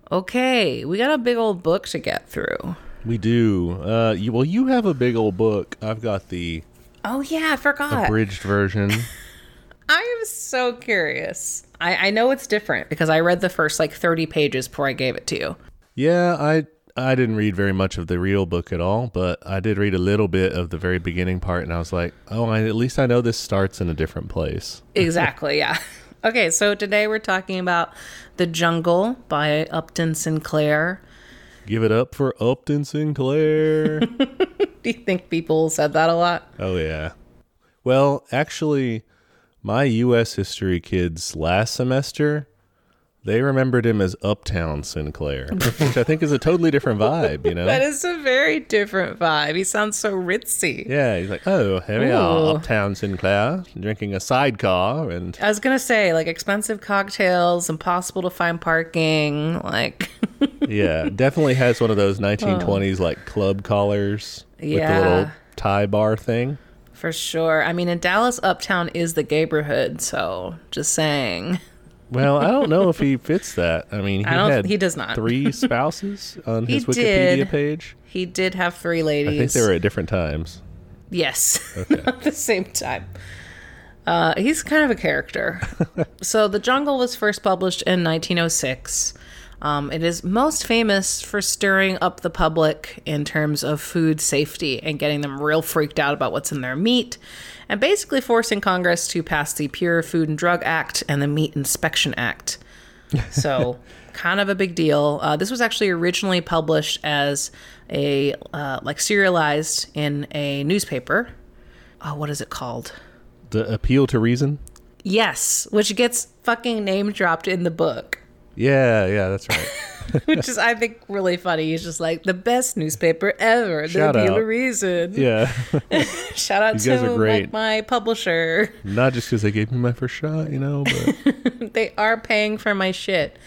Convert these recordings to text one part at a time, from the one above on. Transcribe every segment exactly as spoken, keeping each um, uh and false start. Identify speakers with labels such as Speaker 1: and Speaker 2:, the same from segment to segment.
Speaker 1: Okay, we got a big old book to get through.
Speaker 2: We do. Uh, you, well, you have a big old book. I've got the
Speaker 1: Oh, yeah, I forgot.
Speaker 2: abridged version.
Speaker 1: I am so curious. I, I know it's different because I read the first like thirty pages before I gave it to you.
Speaker 2: Yeah, I I didn't read very much of the real book at all, but I did read a little bit of the very beginning part, and I was like, oh, I, at least I know this starts in a different place.
Speaker 1: Exactly, yeah. Okay, so today we're talking about The Jungle by Upton Sinclair.
Speaker 2: Give it up for Upton Sinclair.
Speaker 1: Do you think people said that a lot?
Speaker 2: Oh, yeah. Well, actually, my U S history kids last semester, they remembered him as Uptown Sinclair, which I think is a totally different vibe, you know?
Speaker 1: That is a very different vibe. He sounds so ritzy.
Speaker 2: Yeah, he's like, oh, here we are, Uptown Sinclair, drinking a sidecar. And
Speaker 1: I was going to say, like, expensive cocktails, impossible to find parking, like...
Speaker 2: yeah, definitely has one of those nineteen twenties, oh. like, club collars
Speaker 1: yeah.
Speaker 2: with the little tie bar thing.
Speaker 1: For sure. I mean, in Dallas, Uptown is the gayborhood, so just saying...
Speaker 2: Well, I don't know if he fits that. I mean, he
Speaker 1: I don't,
Speaker 2: had
Speaker 1: he does not.
Speaker 2: three spouses on his
Speaker 1: he
Speaker 2: Wikipedia
Speaker 1: did.
Speaker 2: page.
Speaker 1: He did have three ladies.
Speaker 2: I think they were at different times.
Speaker 1: Yes,
Speaker 2: okay.
Speaker 1: At the same time. Uh, he's kind of a character. So The Jungle was first published in nineteen oh six. Um, it is most famous for stirring up the public in terms of food safety and getting them real freaked out about what's in their meat, and basically forcing Congress to pass the Pure Food and Drug Act and the Meat Inspection Act. So kind of a big deal. Uh, this was actually originally published as a, uh, like serialized in a newspaper. Oh, what is it called?
Speaker 2: The Appeal to Reason?
Speaker 1: Yes, which gets fucking name dropped in the book.
Speaker 2: Yeah, yeah, that's right.
Speaker 1: Which is, I think, really funny. He's just like, the best newspaper ever.
Speaker 2: Shout
Speaker 1: the Appeal
Speaker 2: out.
Speaker 1: to Reason.
Speaker 2: Yeah.
Speaker 1: Shout out
Speaker 2: You guys
Speaker 1: to
Speaker 2: are great.
Speaker 1: like, my publisher.
Speaker 2: Not just because they gave me my first shot, you know, but...
Speaker 1: They are paying for my shit.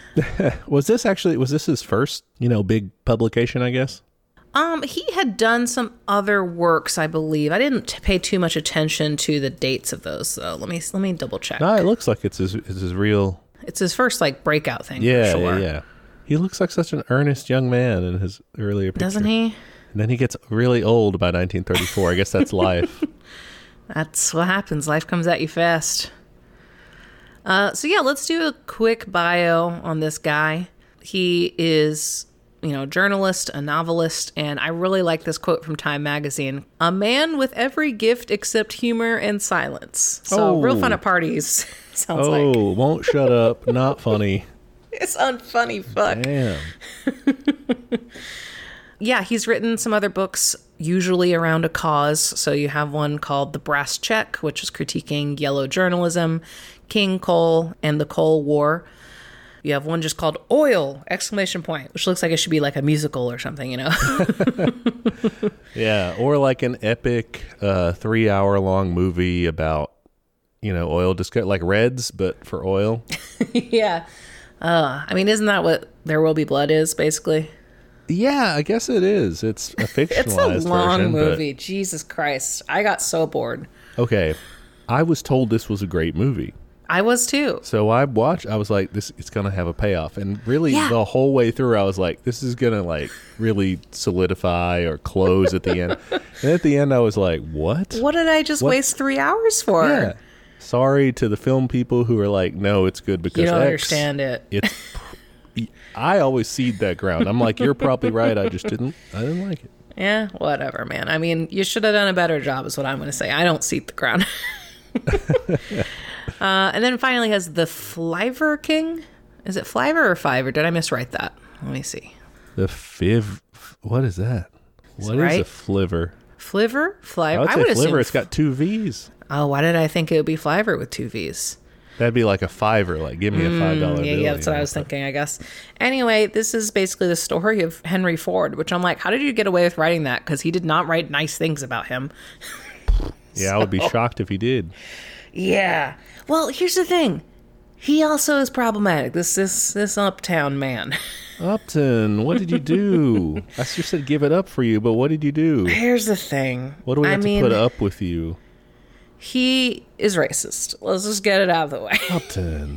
Speaker 2: Was this actually, was this his first, you know, big publication, I guess?
Speaker 1: Um, he had done some other works, I believe. I didn't t- pay too much attention to the dates of those, though. Let me let me double check.
Speaker 2: No, it looks like it's his, it's his real...
Speaker 1: It's his first, like, breakout thing,
Speaker 2: Yeah,
Speaker 1: for sure.
Speaker 2: yeah, yeah. He looks like such an earnest young man in his earlier picture.
Speaker 1: Doesn't he?
Speaker 2: And then he gets really old by nineteen thirty-four. I guess that's life.
Speaker 1: That's what happens. Life comes at you fast. Uh, so, yeah, let's do a quick bio on this guy. He is, you know, a journalist, a novelist, and I really like this quote from Time magazine. A man with every gift except humor and silence. So,
Speaker 2: Oh.
Speaker 1: real fun at parties, sounds
Speaker 2: oh,
Speaker 1: like.
Speaker 2: won't shut up. Not funny.
Speaker 1: It's unfunny, fuck.
Speaker 2: Damn.
Speaker 1: Yeah, he's written some other books, usually around a cause. So you have one called The Brass Check, which is critiquing yellow journalism, King Coal, and the Coal War. You have one just called Oil, exclamation point, which looks like it should be like a musical or something, you know?
Speaker 2: Yeah, or like an epic uh, three-hour-long movie about, you know, oil, disco- like Reds, but for oil.
Speaker 1: Yeah. Uh, I mean, isn't that what There Will Be Blood is, basically?
Speaker 2: Yeah, I guess it is. It's a fictionalized
Speaker 1: It's a long
Speaker 2: version,
Speaker 1: movie. Jesus Christ. I got so bored.
Speaker 2: But, okay, I was told this was a great movie.
Speaker 1: I was too.
Speaker 2: So I watched, I was like, this, it's going to have a payoff. And really
Speaker 1: Yeah.
Speaker 2: the whole way through, I was like, this is going to like really solidify or close at the end. And at the end, I was like, what?
Speaker 1: What did I just
Speaker 2: What?
Speaker 1: waste three hours for?
Speaker 2: Yeah. Sorry to the film people who are like, no, it's good because
Speaker 1: You don't
Speaker 2: X.
Speaker 1: understand it.
Speaker 2: It's, I always cede that ground. I'm like, you're probably right. I just didn't, I didn't like it.
Speaker 1: Yeah, whatever, man. I mean, you should have done a better job is what I'm going to say. I don't seat the ground. uh, and then finally has The Fliver King. Is it Fliver or Fiver? Did I miswrite that? Let me see.
Speaker 2: The fiv, what is that? What is
Speaker 1: right?
Speaker 2: a flivver?
Speaker 1: Fliver? Fliver?
Speaker 2: I would
Speaker 1: I
Speaker 2: say
Speaker 1: would
Speaker 2: flivver.
Speaker 1: assume.
Speaker 2: It's got two V's.
Speaker 1: Oh, why did I think it would be Fliver with two V's?
Speaker 2: That'd be like a fiver. Like, give me a five dollar
Speaker 1: Mm, yeah,
Speaker 2: bill.
Speaker 1: yeah, that's what I was thinking, I guess. Anyway, this is basically the story of Henry Ford, which I'm like, how did you get away with writing that? Because he did not write nice things about him.
Speaker 2: Yeah, I would be shocked if he did.
Speaker 1: Yeah. Well, here's the thing. He also is problematic. This this this uptown man.
Speaker 2: Upton, what did you do? I just said give it up for you, but what did you do?
Speaker 1: Here's the thing.
Speaker 2: What do we
Speaker 1: I
Speaker 2: have
Speaker 1: mean,
Speaker 2: to put up with you?
Speaker 1: He is racist. Let's just get it out of the way.
Speaker 2: Upton.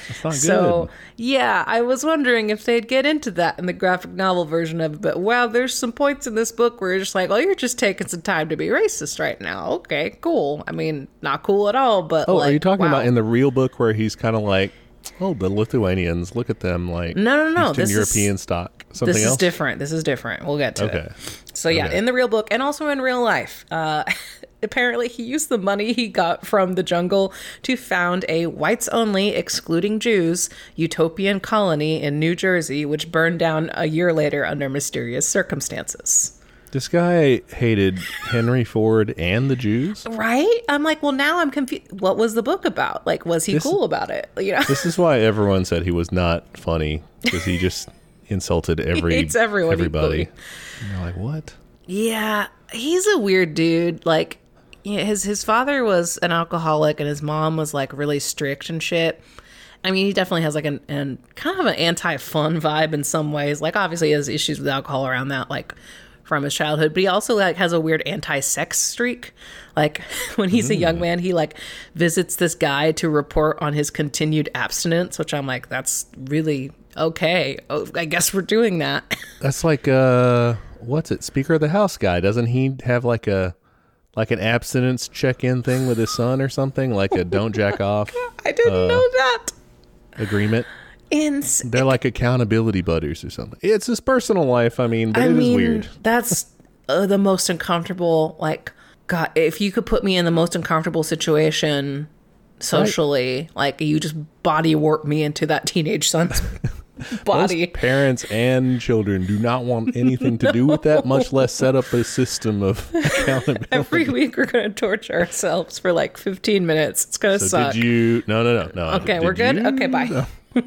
Speaker 2: That's not
Speaker 1: So,
Speaker 2: good.
Speaker 1: yeah, I was wondering if they'd get into that in the graphic novel version of it. But wow, there's some points in this book where you're just like, oh, you're just taking some time to be racist right now. Okay, cool. I mean, not cool at all, but
Speaker 2: Oh,
Speaker 1: like,
Speaker 2: are you talking
Speaker 1: wow.
Speaker 2: about in the real book where he's kind of like, oh, the Lithuanians, look at them, like
Speaker 1: No, no, no.
Speaker 2: Eastern
Speaker 1: This is-
Speaker 2: European stock. Something
Speaker 1: This
Speaker 2: else?
Speaker 1: is different. This is different. We'll get to
Speaker 2: Okay.
Speaker 1: it. So yeah,
Speaker 2: Okay.
Speaker 1: in the real book and also in real life, uh, apparently he used the money he got from the jungle to found a whites-only, excluding Jews, utopian colony in New Jersey, which burned down a year later under mysterious circumstances.
Speaker 2: This guy hated Henry Ford and the Jews.
Speaker 1: Right? I'm like, well, now I'm confused. What was the book about? Like, was he
Speaker 2: This-
Speaker 1: cool about it? You know,
Speaker 2: This is why everyone said he was not funny, because he just insulted every
Speaker 1: hates everyone
Speaker 2: everybody.
Speaker 1: equally.
Speaker 2: And you're like, what?
Speaker 1: Yeah, he's a weird dude. Like, yeah, his his father was an alcoholic and his mom was like really strict and shit. I mean, he definitely has like an, an kind of an anti-fun vibe in some ways. Like, obviously, he has issues with alcohol around that, like from his childhood. But he also like has a weird anti-sex streak. Like when he's a young man, he like visits this guy to report on his continued abstinence, which I'm like, that's really okay. Oh, I guess we're doing that.
Speaker 2: That's like uh, what's it? Speaker of the House guy. Doesn't he have like a like an abstinence check-in thing with his son or something? Like a don't jack off
Speaker 1: I didn't know that.
Speaker 2: agreement.
Speaker 1: Ins-
Speaker 2: They're like accountability buddies or something. It's his personal life. I mean, but
Speaker 1: I
Speaker 2: it is
Speaker 1: mean,
Speaker 2: weird.
Speaker 1: that's uh, the most uncomfortable. Like, God, if you could put me in the most uncomfortable situation socially, like you just body warp me into that teenage son's body.
Speaker 2: Most parents and children do not want anything to do with that, much less set up a system of accountability.
Speaker 1: Every week we're going to torture ourselves for like fifteen minutes. It's going to
Speaker 2: So
Speaker 1: suck.
Speaker 2: did you? No, no, no, no.
Speaker 1: Okay,
Speaker 2: Did
Speaker 1: we're good?
Speaker 2: you-
Speaker 1: Okay, bye.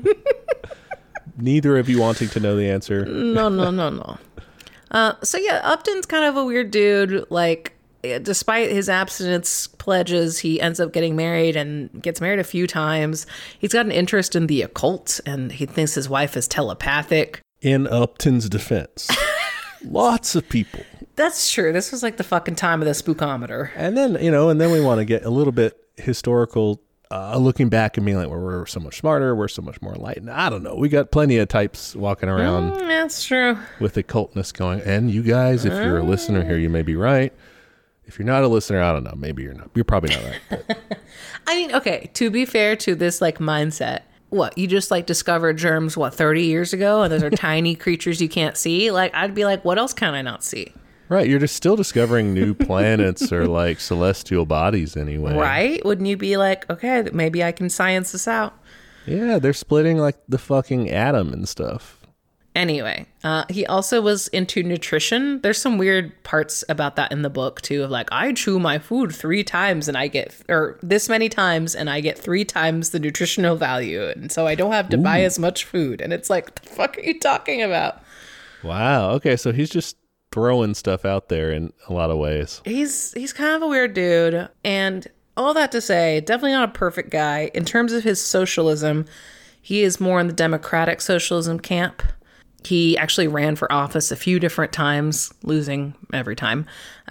Speaker 2: Neither of you wanting to know the answer.
Speaker 1: No, no, no, no. Uh, so yeah, Upton's kind of a weird dude. Like, eh, despite his abstinence pledges, he ends up getting married and gets married a few times. He's got an interest in the occult, and he thinks his wife is telepathic.
Speaker 2: In Upton's defense, lots of people.
Speaker 1: That's true. This was like the fucking time of the spookometer.
Speaker 2: And then, you know, and then we want to get a little bit historical, uh, looking back and being like, well, we're so much smarter. We're so much more enlightened. I don't know. We got plenty of types walking around
Speaker 1: Mm, that's true.
Speaker 2: with occultness going. And you guys, if you're a listener here, you may be right. If you're not a listener, I don't know. Maybe you're not. You're probably not right. But
Speaker 1: I mean, okay, to be fair to this like mindset, what, you just like discovered germs, what, thirty years ago? And those are tiny creatures you can't see? Like, I'd be like, what else can I not see?
Speaker 2: right. You're just still discovering new planets or like celestial bodies anyway.
Speaker 1: Right? Wouldn't you be like, okay, maybe I can science this out?
Speaker 2: Yeah. They're splitting like the fucking atom and stuff.
Speaker 1: Anyway, uh, he also was into nutrition. There's some weird parts about that in the book too, of like, I chew my food three times and I get, or this many times and I get three times the nutritional value. And so I don't have to buy as much food. And it's like, the fuck are you talking about?
Speaker 2: Wow. Okay. So he's just throwing stuff out there in a lot of ways.
Speaker 1: He's, he's kind of a weird dude. And all that to say, definitely not a perfect guy. In terms of his socialism, he is more in the democratic socialism camp. He actually ran for office a few different times, losing every time,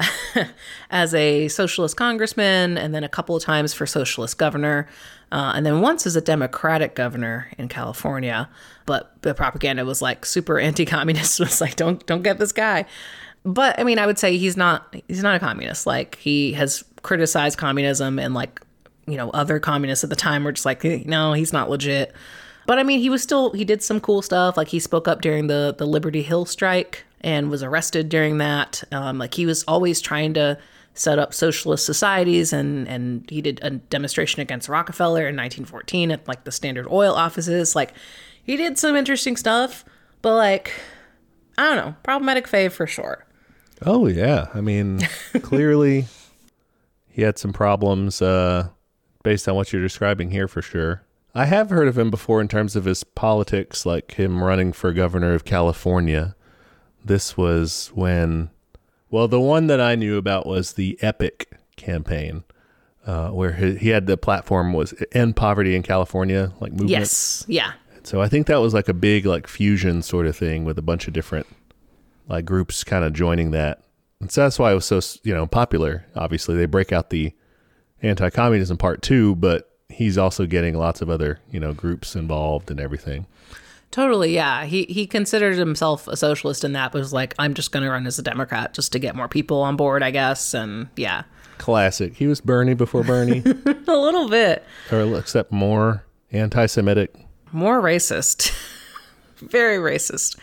Speaker 1: as a socialist congressman, and then a couple of times for socialist governor, uh, and then once as a Democratic governor in California. But the propaganda was like super anti-communist. Was like, don't don't get this guy. But I mean, I would say he's not he's not a communist. Like, he has criticized communism, and like, you know, other communists at the time were just like, hey, no, he's not legit. But I mean, he was still, he did some cool stuff. Like, he spoke up during the, the Liberty Hill strike and was arrested during that. Um, like, he was always trying to set up socialist societies, and, and he did a demonstration against Rockefeller in nineteen fourteen at like the Standard Oil offices. Like, he did some interesting stuff, but like, I don't know, problematic fave for sure.
Speaker 2: Oh, yeah. I mean, clearly he had some problems uh, based on what you're describing here for sure. I have heard of him before in terms of his politics, like him running for governor of California. This was when, well, the one that I knew about was the EPIC campaign, uh, where he, he had the platform was End Poverty in California, like movement.
Speaker 1: Yes. Yeah.
Speaker 2: So I think that was like a big like fusion sort of thing with a bunch of different like groups kind of joining that. And so that's why it was so, you know, popular. Obviously, they break out the anti-communism part too, but he's also getting lots of other, you know, groups involved and everything.
Speaker 1: Totally, yeah. He he considered himself a socialist in that, but was like, I'm just going to run as a Democrat just to get more people on board, I guess. And yeah.
Speaker 2: Classic. He was Bernie before Bernie.
Speaker 1: A little bit.
Speaker 2: Or except more anti-Semitic.
Speaker 1: More racist. Very racist.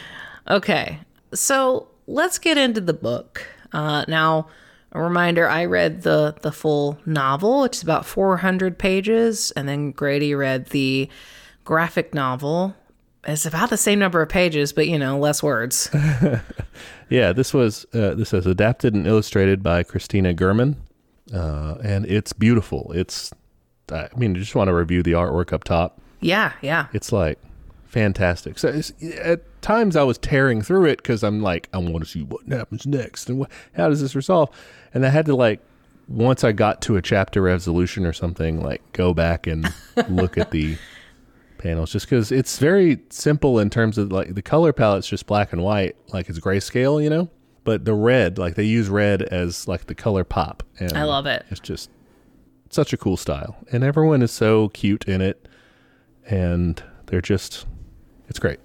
Speaker 1: Okay, so let's get into the book. Uh, now, a reminder, I read the, the full novel, which is about four hundred pages, and then Grady read the graphic novel. It's about the same number of pages, but, you know, less words.
Speaker 2: Yeah, this was uh, this is adapted and illustrated by Christina German, uh, and it's beautiful. It's, I mean, I just want to review the artwork up top.
Speaker 1: Yeah, yeah.
Speaker 2: It's like fantastic. So it's, at times I was tearing through it because I'm like, I want to see what happens next and what, how does this resolve? And I had to like, once I got to a chapter resolution or something, like go back and look at the panels, just because it's very simple in terms of like the color palette's just black and white, like it's grayscale, you know, but the red, like they use red as like the color pop. And
Speaker 1: I love it.
Speaker 2: It's just such a cool style, and everyone is so cute in it, and they're just, it's great.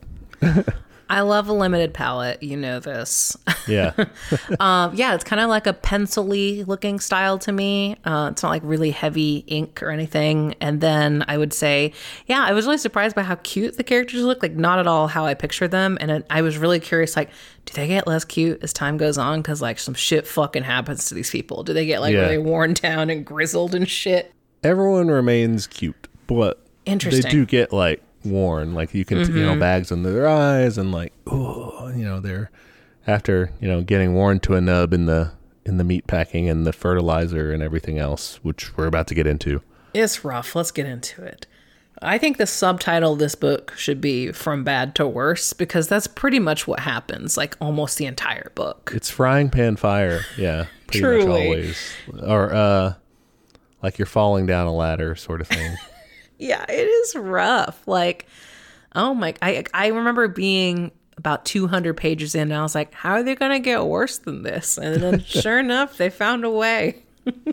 Speaker 1: I love a limited palette. You know this.
Speaker 2: Yeah.
Speaker 1: um, yeah, it's kind of like a pencil-y looking style to me. Uh, it's not like really heavy ink or anything. And then I would say, yeah, I was really surprised by how cute the characters look. Like, not at all how I picture them. And it, I was really curious, like, do they get less cute as time goes on? Because, like, some shit fucking happens to these people. Do they get, like,
Speaker 2: yeah.
Speaker 1: really worn down and grizzled and shit?
Speaker 2: Everyone remains cute, but
Speaker 1: Interesting.
Speaker 2: they do get, like, worn, like you can mm-hmm. you know, bags under their eyes, and like, oh, you know, they're after, you know, getting worn to a nub in the in the meat packing and the fertilizer and everything else, which we're about to get into.
Speaker 1: It's rough. Let's get into it. I think the subtitle of this book should be From Bad to Worse, because that's pretty much what happens, like almost the entire book.
Speaker 2: It's frying pan fire. Yeah, pretty
Speaker 1: Truly.
Speaker 2: much always. Or uh like you're falling down a ladder sort of thing.
Speaker 1: Yeah, it is rough. Like, oh my, I I remember being about two hundred pages in, and I was like, how are they going to get worse than this? And then sure enough, they found a way.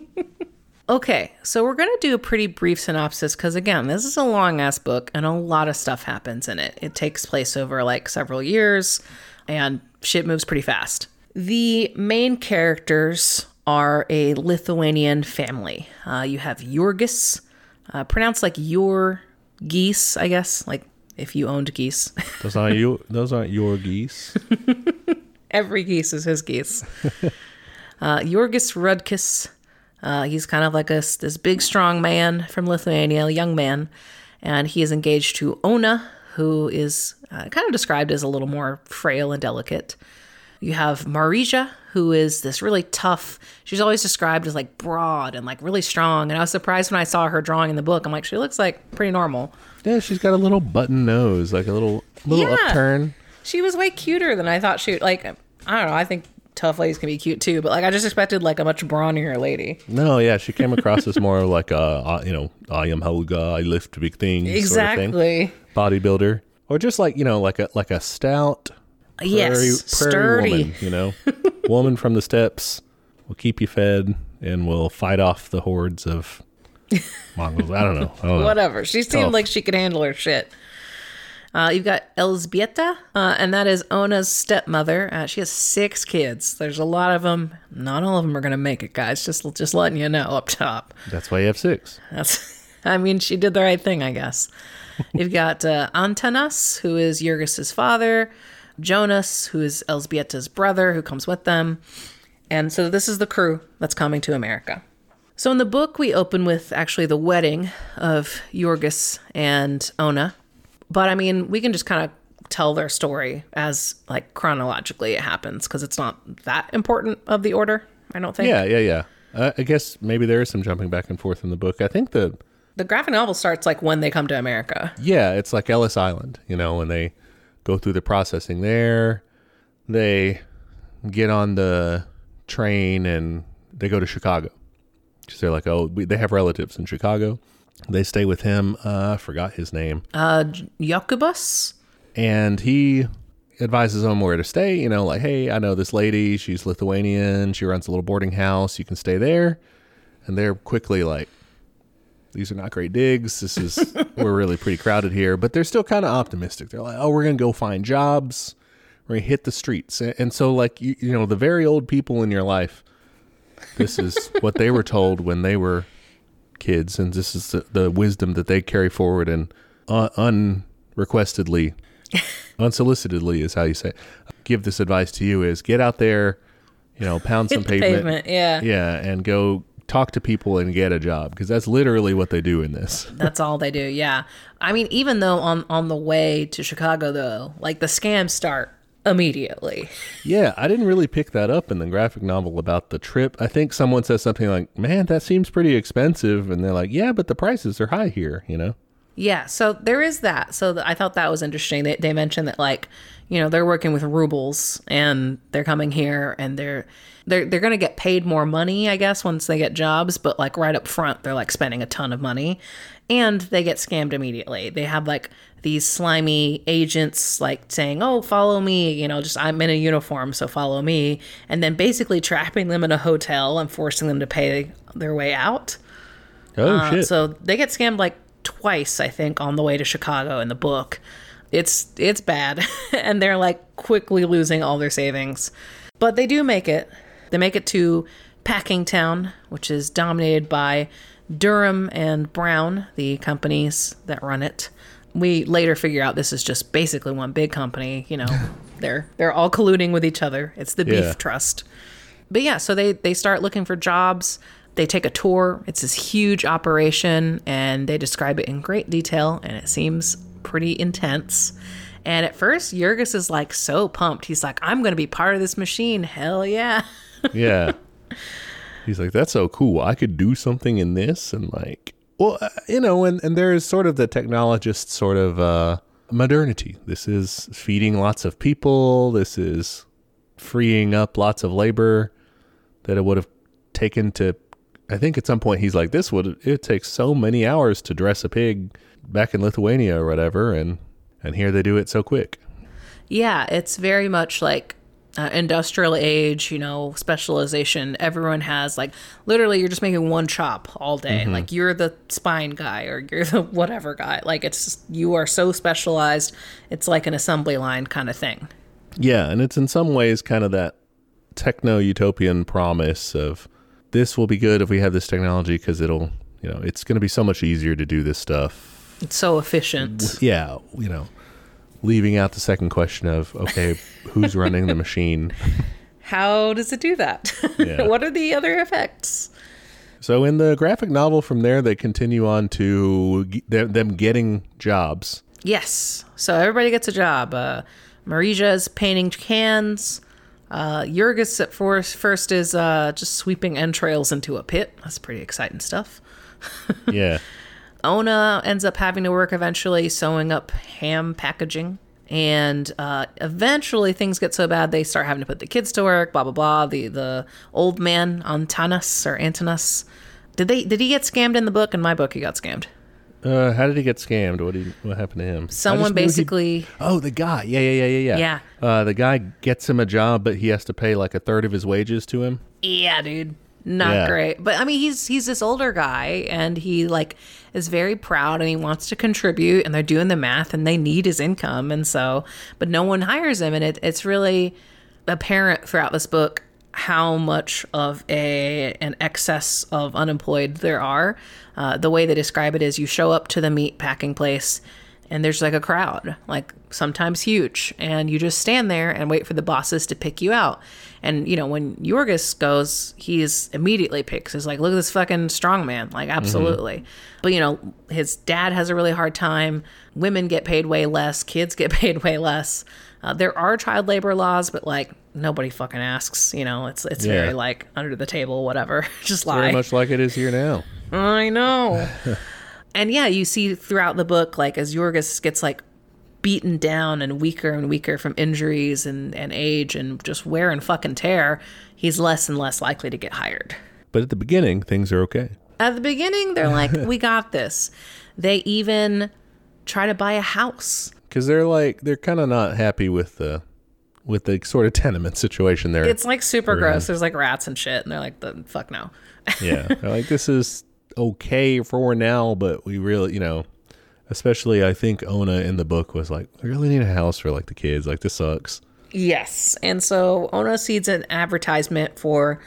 Speaker 1: Okay, so we're going to do a pretty brief synopsis because, again, this is a long-ass book, and a lot of stuff happens in it. It takes place over, like, several years, and shit moves pretty fast. The main characters are a Lithuanian family. Uh, you have Jurgis, Uh, pronounced like your geese, I guess, like if you owned geese.
Speaker 2: Those aren't you. Those aren't your geese.
Speaker 1: Every geese is his geese. uh, Jurgis Rudkis. Uh, he's kind of like a, this big, strong man from Lithuania, a young man, and he is engaged to Ona, who is uh, kind of described as a little more frail and delicate. You have Marija, who is this really tough, she's always described as like broad and like really strong. And I was surprised when I saw her drawing in the book. I'm like, she looks like pretty normal.
Speaker 2: Yeah, she's got a little button nose, like a little little
Speaker 1: yeah.
Speaker 2: upturn.
Speaker 1: She was way cuter than I thought she, like, I don't know, I think tough ladies can be cute too, but like I just expected like a much brawnier lady.
Speaker 2: No, yeah, she came across as more like a, you know, I am Helga, I lift big things.
Speaker 1: Exactly.
Speaker 2: Sort of thing. Bodybuilder. Or just like, you know, like a like a stout Prairie,
Speaker 1: yes,
Speaker 2: prairie
Speaker 1: sturdy
Speaker 2: woman, you know, woman from the steppes will keep you fed and will fight off the hordes of Mongols. I don't know. I don't know.
Speaker 1: Whatever. She seemed
Speaker 2: Tough.
Speaker 1: like she could handle her shit. Uh, you've got Elzbieta, uh, and that is Ona's stepmother. Uh, she has six kids. There's a lot of them. Not all of them are going to make it, guys. Just just letting you know up top.
Speaker 2: That's why you have six.
Speaker 1: That's. I mean, she did the right thing, I guess. You've got uh, Antanas, who is Jurgis's father. Jonas, who is Elzbieta's brother, who comes with them. And so this is the crew that's coming to America. So in the book, we open with actually the wedding of Jurgis and Ona. But I mean, we can just kind of tell their story as like chronologically it happens, because it's not that important of the order, I don't think.
Speaker 2: Yeah, yeah, yeah. Uh, I guess maybe there is some jumping back and forth in the book. I think the...
Speaker 1: The graphic novel starts like when they come to America.
Speaker 2: Yeah, it's like Ellis Island, you know, when they go through the processing there. They get on the train and they go to Chicago. Because they're like, oh, we, they have relatives in Chicago. They stay with him. Uh, I forgot his name.
Speaker 1: Uh, Jokubus?
Speaker 2: And he advises them where to stay. You know, like, hey, I know this lady. She's Lithuanian. She runs a little boarding house. You can stay there. And they're quickly like, these are not great digs. This is, we're really pretty crowded here. But they're still kind of optimistic. They're like, oh, we're going to go find jobs. We're going to hit the streets. And so, like, you, you know, the very old people in your life, this is what they were told when they were kids. And this is the, the wisdom that they carry forward and uh, unrequestedly, unsolicitedly is how you say it. Give this advice to you is get out there, you know, pound some pavement.
Speaker 1: pavement. Yeah.
Speaker 2: Yeah. And go talk to people and get a job, because that's literally what they do in this.
Speaker 1: That's all they do. Yeah. I mean, even though on, on the way to Chicago, though, like the scams start immediately.
Speaker 2: Yeah. I didn't really pick that up in the graphic novel about the trip. I think someone says something like, man, that seems pretty expensive. And they're like, yeah, but the prices are high here, you know?
Speaker 1: Yeah. So there is that. So th- I thought that was interesting. They, they mentioned that, like, you know, they're working with rubles and they're coming here and they're they're they're going to get paid more money, I guess, once they get jobs. But like right up front, they're like spending a ton of money and they get scammed immediately. They have like these slimy agents like saying, oh, follow me. You know, just I'm in a uniform, so follow me. And then basically trapping them in a hotel and forcing them to pay their way out.
Speaker 2: Oh,
Speaker 1: uh,
Speaker 2: shit.
Speaker 1: So they get scammed like twice, I think, on the way to Chicago in the book. It's it's bad. And they're like quickly losing all their savings. But they do make it. They make it to Packingtown, which is dominated by Durham and Brown, the companies that run it. We later figure out this is just basically one big company. You know, they're they're all colluding with each other. It's the Beef
Speaker 2: Yeah.
Speaker 1: Trust. But yeah, so they, they start looking for jobs. They take a tour. It's this huge operation, and they describe it in great detail, and it seems pretty intense. And at first, Jurgis is like so pumped. He's like, I'm going to be part of this machine. Hell yeah.
Speaker 2: Yeah. He's like, that's so cool. I could do something in this. And like, well, uh, you know, and, and there is sort of the technologist sort of uh, modernity. This is feeding lots of people. This is freeing up lots of labor that it would have taken to, I think at some point he's like, this would, it takes so many hours to dress a pig back in Lithuania or whatever. And, and here they do it so quick.
Speaker 1: Yeah, it's very much like uh, industrial age, you know, specialization. Everyone has like, literally you're just making one chop all day. Mm-hmm. Like you're the spine guy or you're the whatever guy. Like it's just, you are so specialized. It's like an assembly line kind of thing.
Speaker 2: Yeah. And it's in some ways kind of that techno-utopian promise of this will be good if we have this technology because it'll, you know, it's going to be so much easier to do this stuff.
Speaker 1: It's so efficient.
Speaker 2: Yeah, you know, leaving out the second question of, okay, who's running the machine?
Speaker 1: How does it do that?
Speaker 2: Yeah.
Speaker 1: What are the other effects?
Speaker 2: So in the graphic novel from there, they continue on to g- them getting jobs.
Speaker 1: Yes. So everybody gets a job. Uh, Marija is painting cans. Uh, Jurgis at first, first is uh, just sweeping entrails into a pit. That's pretty exciting stuff.
Speaker 2: Yeah.
Speaker 1: Ona ends up having to work eventually sewing up ham packaging. And uh, eventually things get so bad they start having to put the kids to work, blah, blah, blah. The the old man, Antanas or Antanas. Did they did he get scammed in the book? In my book, he got scammed.
Speaker 2: Uh, how did he get scammed? What did he, what happened to him?
Speaker 1: Someone basically...
Speaker 2: He, oh, the guy. Yeah, yeah, yeah, yeah, yeah.
Speaker 1: Yeah.
Speaker 2: Uh, the guy gets him a job, but he has to pay like a third of his wages to him.
Speaker 1: Yeah, dude. Not
Speaker 2: Yeah.
Speaker 1: great. But I mean, he's he's this older guy and he like is very proud and he wants to contribute and they're doing the math and they need his income. And so, but no one hires him. And it, it's really apparent throughout this book how much of a an excess of unemployed there are. Uh, the way they describe it is you show up to the meat packing place and there's like a crowd, like sometimes huge, and you just stand there and wait for the bosses to pick you out. And, you know, when Jurgis goes, he's immediately picks. He's like, look at this fucking strong man. Like, absolutely. Mm-hmm. But, you know, his dad has a really hard time. Women get paid way less. Kids get paid way less. Uh, there are child labor laws, but, like, nobody fucking asks. You know, it's it's
Speaker 2: Yeah.
Speaker 1: very, like, under the table, whatever. Just lie.
Speaker 2: Very much like it is here now.
Speaker 1: I know. And yeah, you see throughout the book, like as Jurgis gets like beaten down and weaker and weaker from injuries and, and age and just wear and fucking tear, he's less and less likely to get hired.
Speaker 2: But at the beginning, things are okay.
Speaker 1: At the beginning, they're like, we got this. They even try to buy a house.
Speaker 2: Because they're like, they're kind of not happy with the, with the sort of tenement situation there.
Speaker 1: It's like super gross. There's like rats and shit. And they're like, the fuck no.
Speaker 2: Yeah. They're like, this is, okay for now, but we really, you know, especially I think Ona in the book was like, we really need a house for like the kids. Like, this sucks.
Speaker 1: Yes. And so Ona sees an advertisement for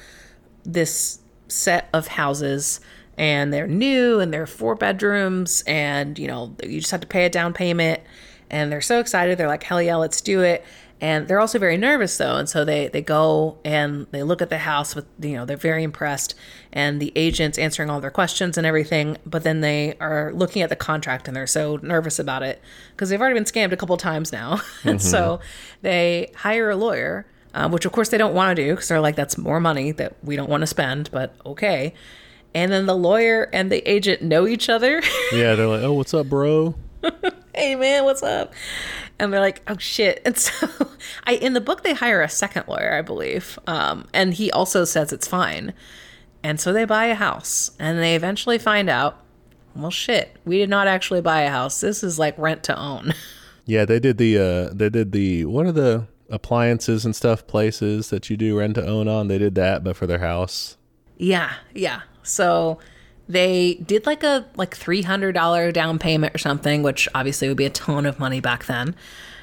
Speaker 1: this set of houses, and they're new and they're four bedrooms, and, you know, you just have to pay a down payment. And they're so excited. They're like, hell yeah, let's do it. And they're also very nervous, though. And so they, they go and they look at the house with, you know, they're very impressed. And the agent's answering all their questions and everything. But then they are looking at the contract and they're so nervous about it because they've already been scammed a couple times now. Mm-hmm. And so they hire a lawyer, uh, which of course they don't want to do because they're like, that's more money that we don't want to spend, but okay. And then the lawyer and the agent know each other.
Speaker 2: Yeah, they're like, oh, what's up, bro?
Speaker 1: Hey, man, what's up? And they're like, oh, shit. And so I in the book, they hire a second lawyer, I believe. Um, and he also says it's fine. And so they buy a house. And they eventually find out, well, shit, we did not actually buy a house. This is like rent to own.
Speaker 2: Yeah, they did the, uh, they did the, what are the appliances and stuff places that you do rent to own on? They did that, but for their house.
Speaker 1: Yeah, yeah. So they did like a like three hundred dollars down payment or something, which obviously would be a ton of money back then.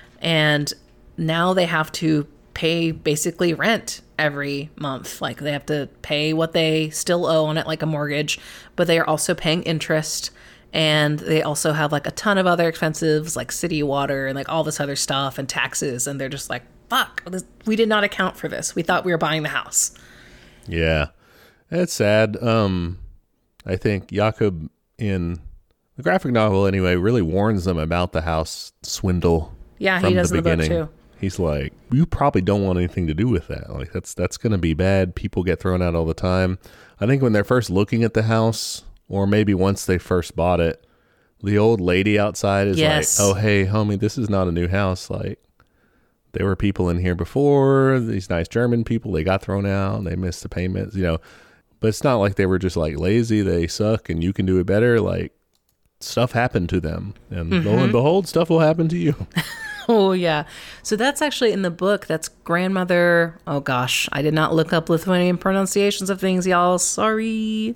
Speaker 1: And now they have to pay basically rent every month. Like they have to pay what they still owe on it, like a mortgage, but they are also paying interest. And they also have like a ton of other expenses like city water and like all this other stuff and taxes. And they're just like, fuck, this, we did not account for this. We thought we were buying the house.
Speaker 2: Yeah, that's sad. Um, I think Jakob in the graphic novel anyway really warns them about the house swindle.
Speaker 1: Yeah, he does in the book too.
Speaker 2: He's like, you probably don't want anything to do with that. Like that's that's going to be bad. People get thrown out all the time. I think when they're first looking at the house, or maybe once they first bought it, the old lady outside is
Speaker 1: yes.
Speaker 2: like, oh, hey, homie, this is not a new house. Like, there were people in here before, these nice German people, they got thrown out, they missed the payments, you know. But it's not like they were just like lazy, they suck and you can do it better. Like, stuff happened to them. And mm-hmm. lo and behold, stuff will happen to you.
Speaker 1: Oh, yeah. So that's actually in the book. That's grandmother. Oh, gosh. I did not look up Lithuanian pronunciations of things, y'all. Sorry.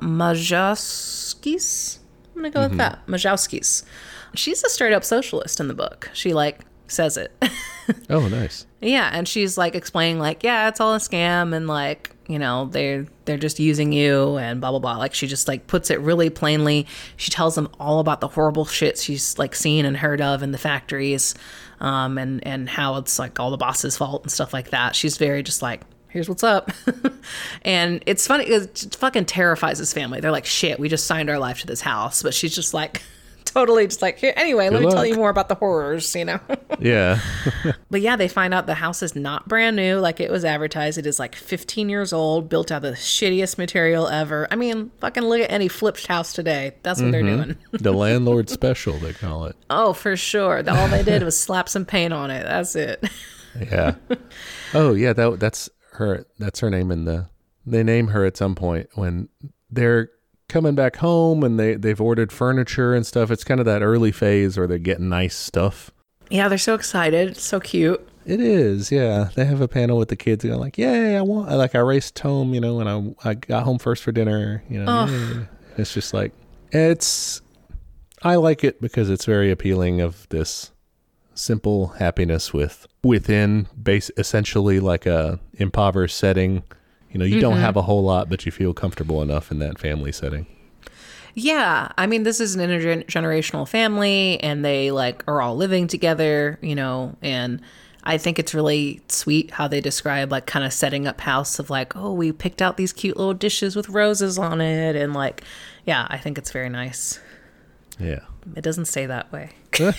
Speaker 1: Majauskis? I'm going to go mm-hmm. with that. Majauskis. She's a straight up socialist in the book. She, like, says it.
Speaker 2: Oh, nice.
Speaker 1: Yeah. And she's, like, explaining, like, yeah, it's all a scam. And, like, you know, they're, they're just using you and blah, blah, blah. Like, she just, like, puts it really plainly. She tells them all about the horrible shit she's, like, seen and heard of in the factories, um, and, and how it's, like, all the boss's fault and stuff like that. She's very just, like, here's what's up. And it's funny. It fucking terrifies his family. They're like, shit, we just signed our life to this house. But she's just, like... totally just like, here, anyway, Good let luck. me tell you more about the horrors, you know?
Speaker 2: Yeah.
Speaker 1: But yeah, they find out the house is not brand new like it was advertised. It is like fifteen years old, built out of the shittiest material ever. I mean, fucking look at any flipped house today. That's what mm-hmm. they're doing.
Speaker 2: The landlord special, they call it.
Speaker 1: Oh, for sure. All they did was slap some paint on it. That's it.
Speaker 2: Yeah. Oh, yeah, that that's her. That's her name in the... They name her at some point when they're coming back home and they, they've ordered furniture and stuff. It's kind of that early phase where they're getting nice stuff.
Speaker 1: Yeah, they're so excited. It's so cute.
Speaker 2: It is, yeah. They have a panel with the kids going like, yay, I want, like I raced home, you know, when I, I got home first for dinner, you know. Oh. It's just like, it's, I like it because it's very appealing of this simple happiness with, within base, essentially like a impoverished setting. You know, you mm-hmm. don't have a whole lot, but you feel comfortable enough in that family setting.
Speaker 1: Yeah. I mean, this is an intergenerational family and they like are all living together, you know, and I think it's really sweet how they describe like kind of setting up house of like, oh, we picked out these cute little dishes with roses on it. And like, yeah, I think it's very nice.
Speaker 2: Yeah.
Speaker 1: It doesn't stay that way.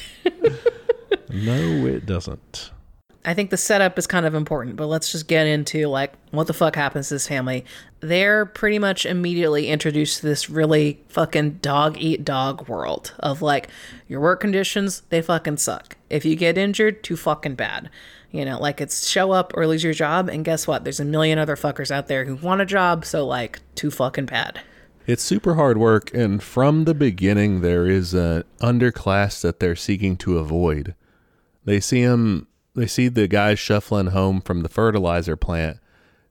Speaker 2: No, it doesn't.
Speaker 1: I think the setup is kind of important, but let's just get into like what the fuck happens to this family. They're pretty much immediately introduced to this really fucking dog eat dog world of like your work conditions, they fucking suck. If you get injured, too fucking bad. You know, like it's show up or lose your job. And guess what? There's a million other fuckers out there who want a job. So like too fucking bad.
Speaker 2: It's super hard work. And from the beginning, there is an underclass that they're seeking to avoid. They see them. They see the guys shuffling home from the fertilizer plant,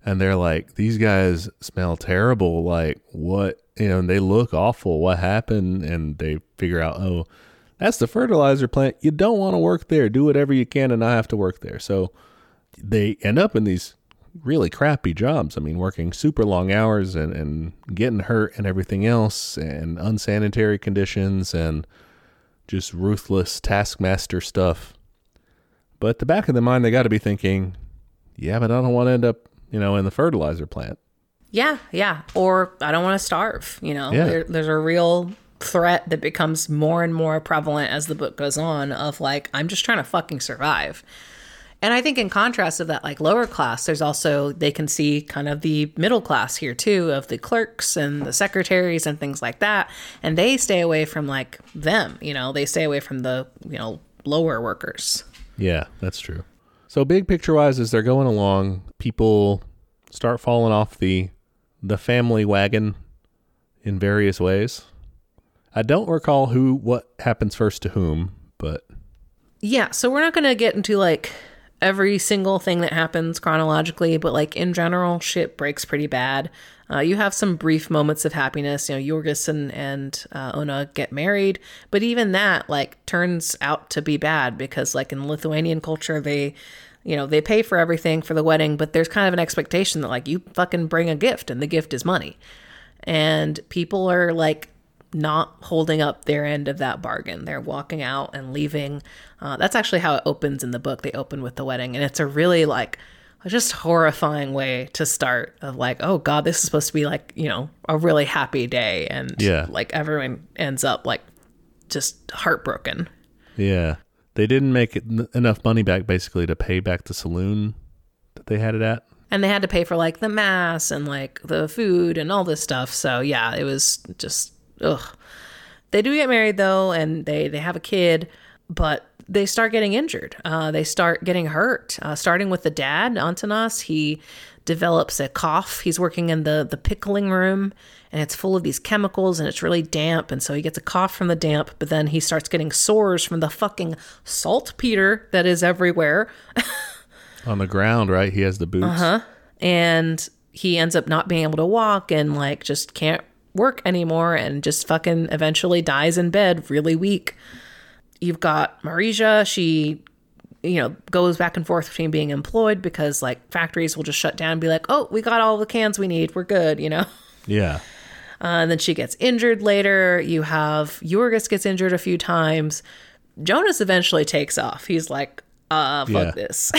Speaker 2: and they're like, these guys smell terrible. Like, what, you know, and they look awful. What happened? And they figure out, oh, that's the fertilizer plant. You don't want to work there. Do whatever you can and not have to work there. So they end up in these really crappy jobs. I mean, working super long hours and, and getting hurt and everything else, and unsanitary conditions and just ruthless taskmaster stuff. But at the back of their mind, they got to be thinking, yeah, but I don't want to end up, you know, in the fertilizer plant.
Speaker 1: Yeah, yeah. Or I don't want to starve, you know.
Speaker 2: Yeah.
Speaker 1: There, there's a real threat that becomes more and more prevalent as the book goes on of like, I'm just trying to fucking survive. And I think in contrast of that, like lower class, there's also, they can see kind of the middle class here too, of the clerks and the secretaries and things like that. And they stay away from like them, you know, they stay away from the, you know, lower workers.
Speaker 2: Yeah, that's true. So big picture wise, as they're going along, people start falling off the the family wagon in various ways. I don't recall who, what happens first to whom, but.
Speaker 1: Yeah, so we're not going to get into like every single thing that happens chronologically, but like in general, shit breaks pretty bad. Uh, you have some brief moments of happiness. You know, Jorgis and, and uh, Ona get married, but even that like turns out to be bad because like in Lithuanian culture, they, you know, they pay for everything for the wedding, but there's kind of an expectation that like you fucking bring a gift and the gift is money. And people are like not holding up their end of that bargain. They're walking out and leaving. Uh, that's actually how it opens in the book. They open with the wedding, and it's a really like just horrifying way to start of like, oh God, this is supposed to be like, you know, a really happy day. And
Speaker 2: yeah.
Speaker 1: like everyone ends up like just heartbroken.
Speaker 2: Yeah. They didn't make it n- enough money back basically to pay back the saloon that they had it at.
Speaker 1: And they had to pay for like the mass and like the food and all this stuff. So yeah, it was just, ugh. They do get married though, and they, they have a kid, but they start getting injured. Uh, they start getting hurt, uh, starting with the dad, Antanas. He develops a cough. He's working in the, the pickling room, and it's full of these chemicals, and it's really damp. And so he gets a cough from the damp, but then he starts getting sores from the fucking saltpeter that is everywhere.
Speaker 2: On the ground, right? He has the boots.
Speaker 1: Uh-huh. And he ends up not being able to walk and like just can't work anymore and just fucking eventually dies in bed really weak. You've got Marija. She, you know, goes back and forth between being employed because like factories will just shut down and be like, oh, we got all the cans we need. We're good, you know?
Speaker 2: Yeah.
Speaker 1: Uh, and then she gets injured later. You have Jorgis gets injured a few times. Jonas eventually takes off. He's like, uh, fuck
Speaker 2: Yeah.
Speaker 1: this.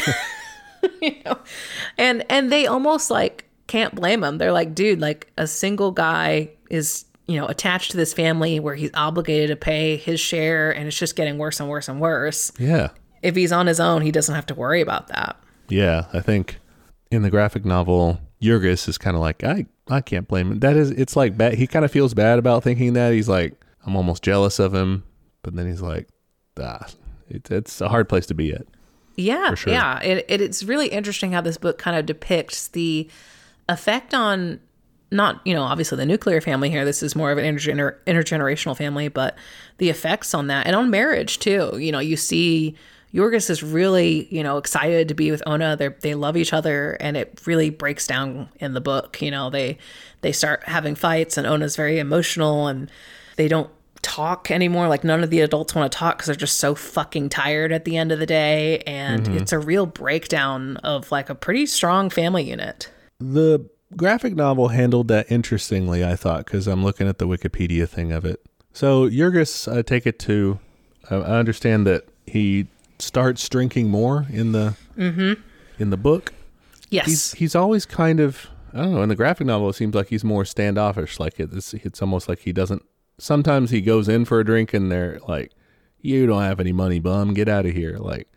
Speaker 1: You know? And, and they almost like can't blame him. They're like, dude, like a single guy is, you know, attached to this family where he's obligated to pay his share, and it's just getting worse and worse and worse.
Speaker 2: Yeah.
Speaker 1: If he's on his own, he doesn't have to worry about that.
Speaker 2: Yeah. I think in the graphic novel, Jorgis is kind of like, I, I can't blame him. That is, it's like bad. He kind of feels bad about thinking that. He's like, I'm almost jealous of him. But then he's like, ah, it, it's a hard place to be at.
Speaker 1: Yeah.
Speaker 2: For sure.
Speaker 1: Yeah. It, it, it's really interesting how this book kind of depicts the effect on not, you know, obviously the nuclear family here. This is more of an intergener- intergenerational family, but the effects on that and on marriage too. You know, you see Jorgis is really, you know, excited to be with Ona. They they love each other, and it really breaks down in the book. You know, they they start having fights, and Ona's very emotional, and they don't talk anymore. Like none of the adults want to talk because they're just so fucking tired at the end of the day. And mm-hmm. it's a real breakdown of like a pretty strong family unit.
Speaker 2: The graphic novel handled that interestingly, I thought, because I'm looking at the Wikipedia thing of it. So Jorgis, I take it to, I understand that he starts drinking more in the
Speaker 1: mm-hmm.
Speaker 2: in the book.
Speaker 1: Yes,
Speaker 2: he's he's always kind of, I don't know. In the graphic novel, it seems like he's more standoffish. Like it's it's almost like he doesn't. Sometimes he goes in for a drink and they're like, "You don't have any money, bum. Get out of here." Like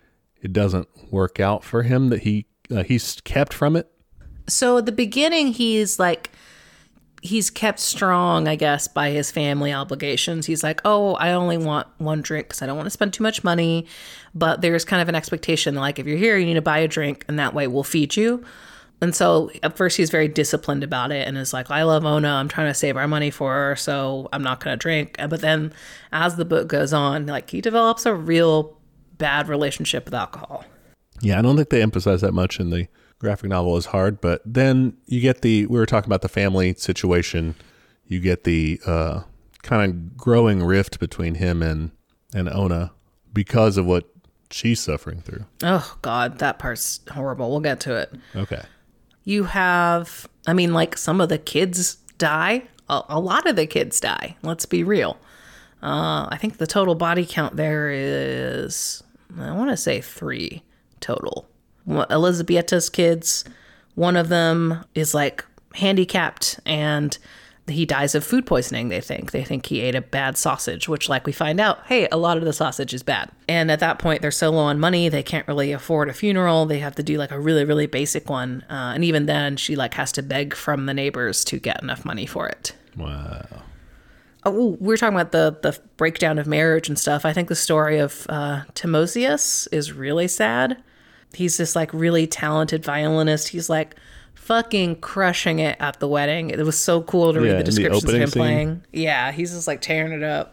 Speaker 2: it doesn't work out for him that he uh, he's kept from it.
Speaker 1: So at the beginning, he's like, he's kept strong, I guess, by his family obligations. He's like, oh, I only want one drink because I don't want to spend too much money. But there's kind of an expectation that, like, if you're here, you need to buy a drink, and that way we'll feed you. And so at first he's very disciplined about it and is like, I love Ona. I'm trying to save our money for her, so I'm not going to drink. But then as the book goes on, like, he develops a real bad relationship with alcohol.
Speaker 2: Yeah, I don't think they emphasize that much in the graphic novel is hard, but then you get the, we were talking about the family situation. You get the uh, kind of growing rift between him and, and Ona because of what she's suffering through.
Speaker 1: Oh, God, that part's horrible. We'll get to it.
Speaker 2: Okay.
Speaker 1: You have, I mean, like some of the kids die. A, a lot of the kids die. Let's be real. Uh, I think the total body count there is, I want to say three total. Elizabeta's kids, one of them is like handicapped and he dies of food poisoning, they think. They think he ate a bad sausage, which, like we find out, hey, a lot of the sausage is bad. And at that point, they're so low on money, they can't really afford a funeral. They have to do like a really, really basic one. Uh, and even then, she like has to beg from the neighbors to get enough money for it.
Speaker 2: Wow.
Speaker 1: Oh, we were talking about the, the breakdown of marriage and stuff. I think the story of uh, Timosius is really sad. He's this like really talented violinist. He's like fucking crushing it at the wedding. It was so cool to read
Speaker 2: Yeah,
Speaker 1: the descriptions
Speaker 2: the
Speaker 1: of him
Speaker 2: scene.
Speaker 1: playing. Yeah, he's just like tearing it up.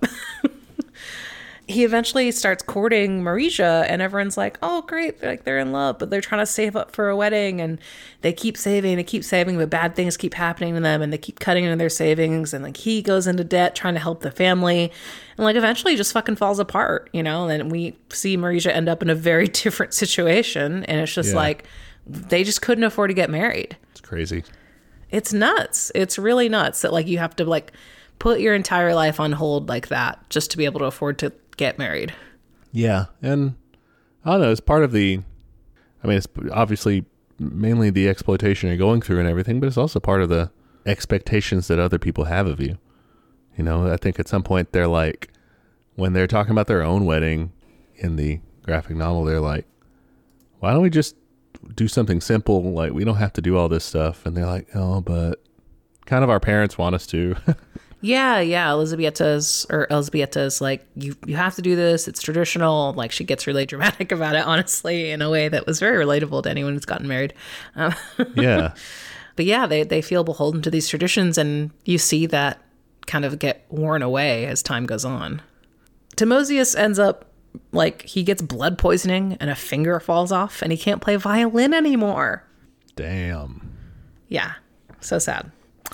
Speaker 1: He eventually starts courting Marisha, and everyone's like, oh, great. They're like, they're in love, but they're trying to save up for a wedding, and they keep saving, they keep saving, but bad things keep happening to them, and they keep cutting into their savings, and like he goes into debt trying to help the family, and like eventually he just fucking falls apart, you know, and then we see Marisha end up in a very different situation, and it's just
Speaker 2: Yeah.
Speaker 1: like, they just couldn't afford to get married.
Speaker 2: It's crazy.
Speaker 1: It's nuts. It's really nuts that like you have to like put your entire life on hold like that just to be able to afford to get married.
Speaker 2: Yeah. And I don't know, it's part of the, I mean, it's obviously mainly the exploitation you're going through and everything, but it's also part of the expectations that other people have of you. You know, I think at some point they're like, when they're talking about their own wedding in the graphic novel, they're like, why don't we just do something simple? Like, we don't have to do all this stuff. And they're like, oh, but kind of our parents want us to.
Speaker 1: Yeah, yeah. Elizabeta's or Elizabeta's like, you you have to do this. It's traditional. Like she gets really dramatic about it, honestly, in a way that was very relatable to anyone who's gotten married. Um,
Speaker 2: Yeah.
Speaker 1: But yeah, they, they feel beholden to these traditions, and you see that kind of get worn away as time goes on. Timosius ends up like he gets blood poisoning and a finger falls off and he can't play violin anymore.
Speaker 2: Damn.
Speaker 1: Yeah, so sad.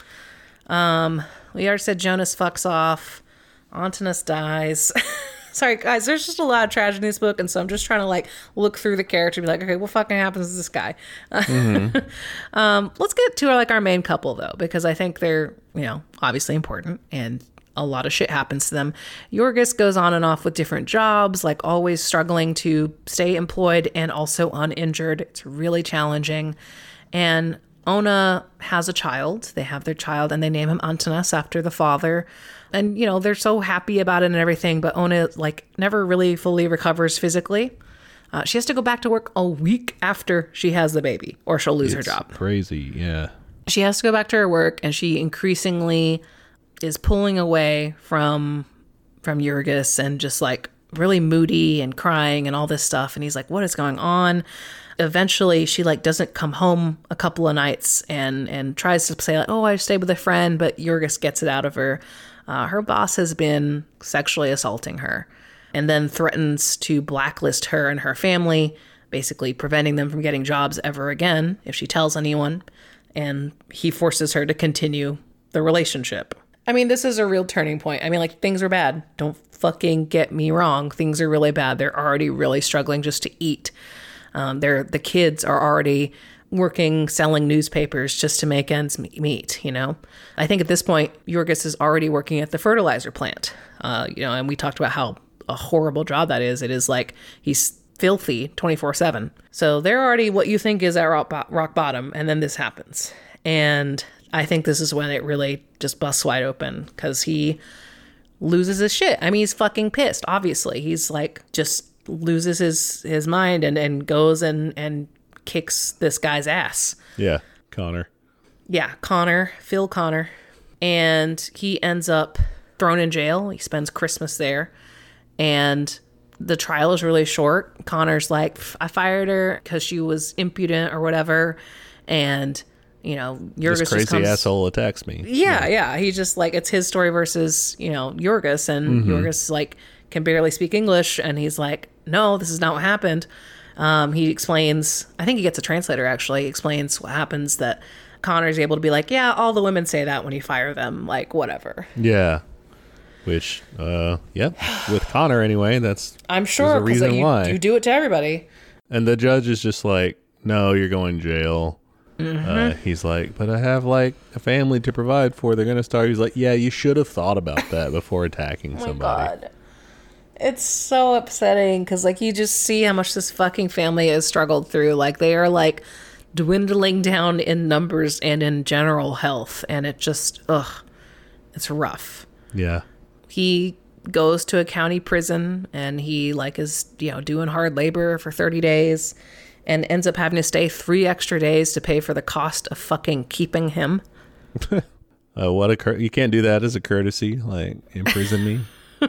Speaker 1: Um, we already said Jonas fucks off. Antinous dies. Sorry, guys, there's just a lot of tragedy in this book, and so I'm just trying to, like, look through the character and be like, okay, what fucking happens to this guy? Mm-hmm. um, let's get to, like, our main couple, though, because I think they're, you know, obviously important, and a lot of shit happens to them. Jorgis goes on and off with different jobs, like, always struggling to stay employed and also uninjured. It's really challenging. And Ona has a child. They have their child and they name him Antinous after the father. And, you know, they're so happy about it and everything, but Ona, like, never really fully recovers physically. Uh, she has to go back to work a week after she has the baby, or she'll lose
Speaker 2: It's
Speaker 1: her job.
Speaker 2: Crazy, yeah.
Speaker 1: She has to go back to her work, and she increasingly is pulling away from from Jorgis and just, like, really moody and crying and all this stuff. And he's like, what is going on? Eventually she like doesn't come home a couple of nights and and tries to say like, oh, I stayed with a friend, but Jorgis gets it out of her. Uh, her boss has been sexually assaulting her and then threatens to blacklist her and her family, basically preventing them from getting jobs ever again if she tells anyone. And he forces her to continue the relationship. I mean, this is a real turning point. I mean, like, things are bad. Don't fucking get me wrong. Things are really bad. They're already really struggling just to eat. Um, they're, the kids are already working, selling newspapers just to make ends meet, you know? I think at this point, Jorgis is already working at the fertilizer plant, uh, you know, and we talked about how a horrible job that is. It is like he's filthy twenty-four seven. So they're already what you think is at rock, bo- rock bottom, and then this happens. And I think this is when it really just busts wide open because he loses his shit. I mean, he's fucking pissed, obviously. He's like just loses his his mind and and goes and and kicks this guy's ass.
Speaker 2: Yeah, Connor.
Speaker 1: Yeah, Connor, Phil Connor. And he ends up thrown in jail. He spends Christmas there. And the trial is really short. Connor's like, I fired her because she was impudent or whatever. And, you know, Jorgis
Speaker 2: This crazy
Speaker 1: just comes,
Speaker 2: asshole attacks me.
Speaker 1: Yeah, yeah. He just like, it's his story versus, you know, Jorgis. And mm-hmm. Jorgis like can barely speak English. And he's like, no, this is not what happened. Um, he explains, I think he gets a translator actually, explains what happens that Connor's able to be like, yeah, all the women say that when you fire them, like, whatever.
Speaker 2: Yeah. Which, uh, yep, with Connor anyway, that's
Speaker 1: I'm sure, because
Speaker 2: reason
Speaker 1: you,
Speaker 2: why.
Speaker 1: you do it to everybody.
Speaker 2: And the judge is just like, no, you're going to jail. Mm-hmm. Uh, he's like, but I have, like, a family to provide for. They're going to start. He's like, yeah, you should have thought about that before attacking
Speaker 1: oh
Speaker 2: somebody.
Speaker 1: My God. It's so upsetting because, like, you just see how much this fucking family has struggled through. Like, they are, like, dwindling down in numbers and in general health. And it just, ugh, it's rough.
Speaker 2: Yeah.
Speaker 1: He goes to a county prison and he, like, is, you know, doing hard labor for thirty days and ends up having to stay three extra days to pay for the cost of fucking keeping him.
Speaker 2: uh, what a cur- you can't do that as a courtesy, like, imprison me.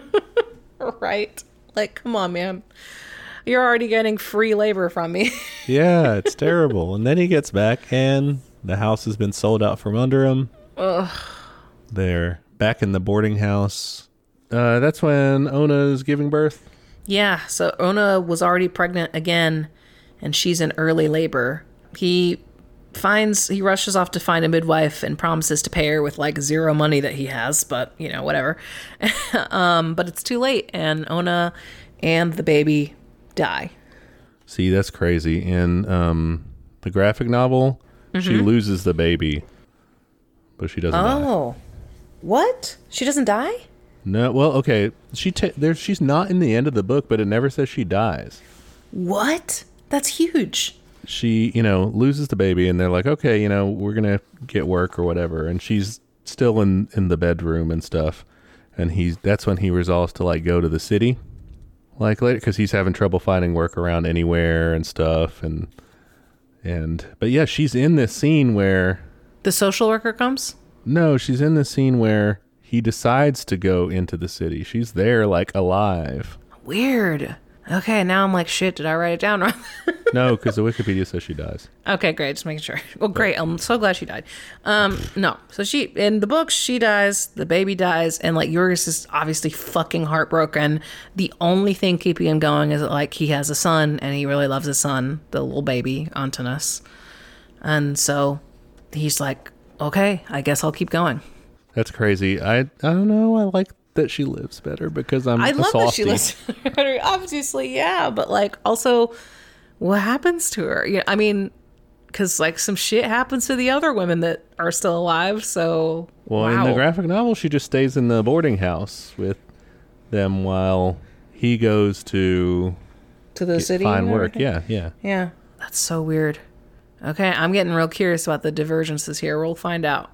Speaker 1: Right. Like, come on, man. You're already getting free labor from me.
Speaker 2: Yeah, it's terrible. And then he gets back and the house has been sold out from under him.
Speaker 1: Ugh.
Speaker 2: They're back in the boarding house. Uh, that's when Ona's giving birth.
Speaker 1: Yeah, so Ona was already pregnant again, and she's in early labor. He finds, he rushes off to find a midwife and promises to pay her with, like, zero money that he has, but, you know, whatever. um, but it's too late, and Ona and the baby die.
Speaker 2: See, that's crazy. In um, the graphic novel, mm-hmm. she loses the baby, but she doesn't die.
Speaker 1: Oh. What? She doesn't die?
Speaker 2: No, well, okay. She ta- there, she's not in the end of the book, but it never says she dies.
Speaker 1: What? That's huge.
Speaker 2: She, you know, loses the baby, and they're like, okay, you know, we're going to get work or whatever. And she's still in, in the bedroom and stuff. And he's that's when he resolves to, like, go to the city. Like, later, because he's having trouble finding work around anywhere and stuff. And, and, but yeah, she's in this scene where...
Speaker 1: The social worker comes?
Speaker 2: No, she's in the scene where he decides to go into the city. She's there, like, alive.
Speaker 1: Weird. Okay, now I'm like, shit, did I write it down wrong?
Speaker 2: No, because the Wikipedia says she dies.
Speaker 1: Okay, great. Just making sure. Well, great. I'm so glad she died. Um, no. So she, in the books, she dies, the baby dies, and, like, Yorgos is obviously fucking heartbroken. The only thing keeping him going is that, like, he has a son, and he really loves his son, the little baby, Antonis. And so he's like, okay, I guess I'll keep going.
Speaker 2: That's crazy. I I don't know. I like that she lives better because I'm
Speaker 1: I
Speaker 2: a
Speaker 1: love
Speaker 2: softie.
Speaker 1: that she lives better. Obviously, yeah. But, like, also, what happens to her? Yeah, I mean, because, like, some shit happens to the other women that are still alive. So,
Speaker 2: well,
Speaker 1: wow.
Speaker 2: In the graphic novel, she just stays in the boarding house with them while he goes to
Speaker 1: to the
Speaker 2: get,
Speaker 1: city,
Speaker 2: find work. Yeah, yeah,
Speaker 1: yeah. That's so weird. Okay, I'm getting real curious about the divergences here. We'll find out.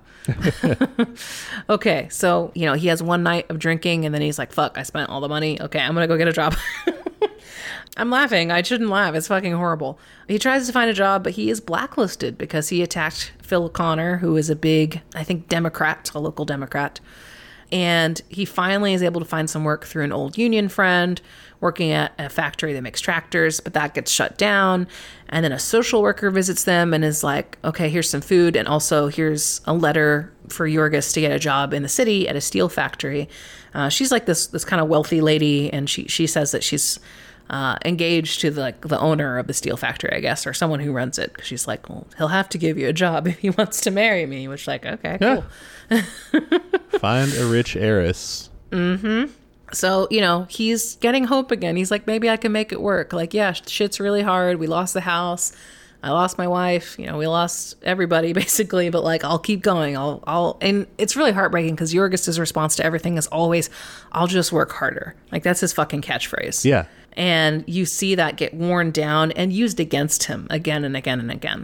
Speaker 1: Okay, so, you know, he has one night of drinking and then he's like, fuck, I spent all the money. Okay, I'm gonna go get a job. I'm laughing. I shouldn't laugh. It's fucking horrible. He tries to find a job, but he is blacklisted because he attacked Phil Connor, who is a big, I think, Democrat, a local Democrat. And he finally is able to find some work through an old union friend working at a factory that makes tractors, but that gets shut down. And then a social worker visits them and is like, okay, here's some food. And also here's a letter for Yorgos to get a job in the city at a steel factory. Uh, she's like this this kind of wealthy lady. And she, she says that she's uh, engaged to the, like the owner of the steel factory, I guess, or someone who runs it. She's like, well, he'll have to give you a job if he wants to marry me, which, like, okay, cool.
Speaker 2: Yeah. Find a rich heiress.
Speaker 1: Mm-hmm. So, you know, he's getting hope again. He's like, maybe I can make it work. Like, yeah, shit's really hard. We lost the house. I lost my wife. You know, we lost everybody basically. But, like, I'll keep going. I'll, I'll, and it's really heartbreaking because Yorgos' response to everything is always, I'll just work harder. Like, that's his fucking catchphrase.
Speaker 2: Yeah.
Speaker 1: And you see that get worn down and used against him again and again and again.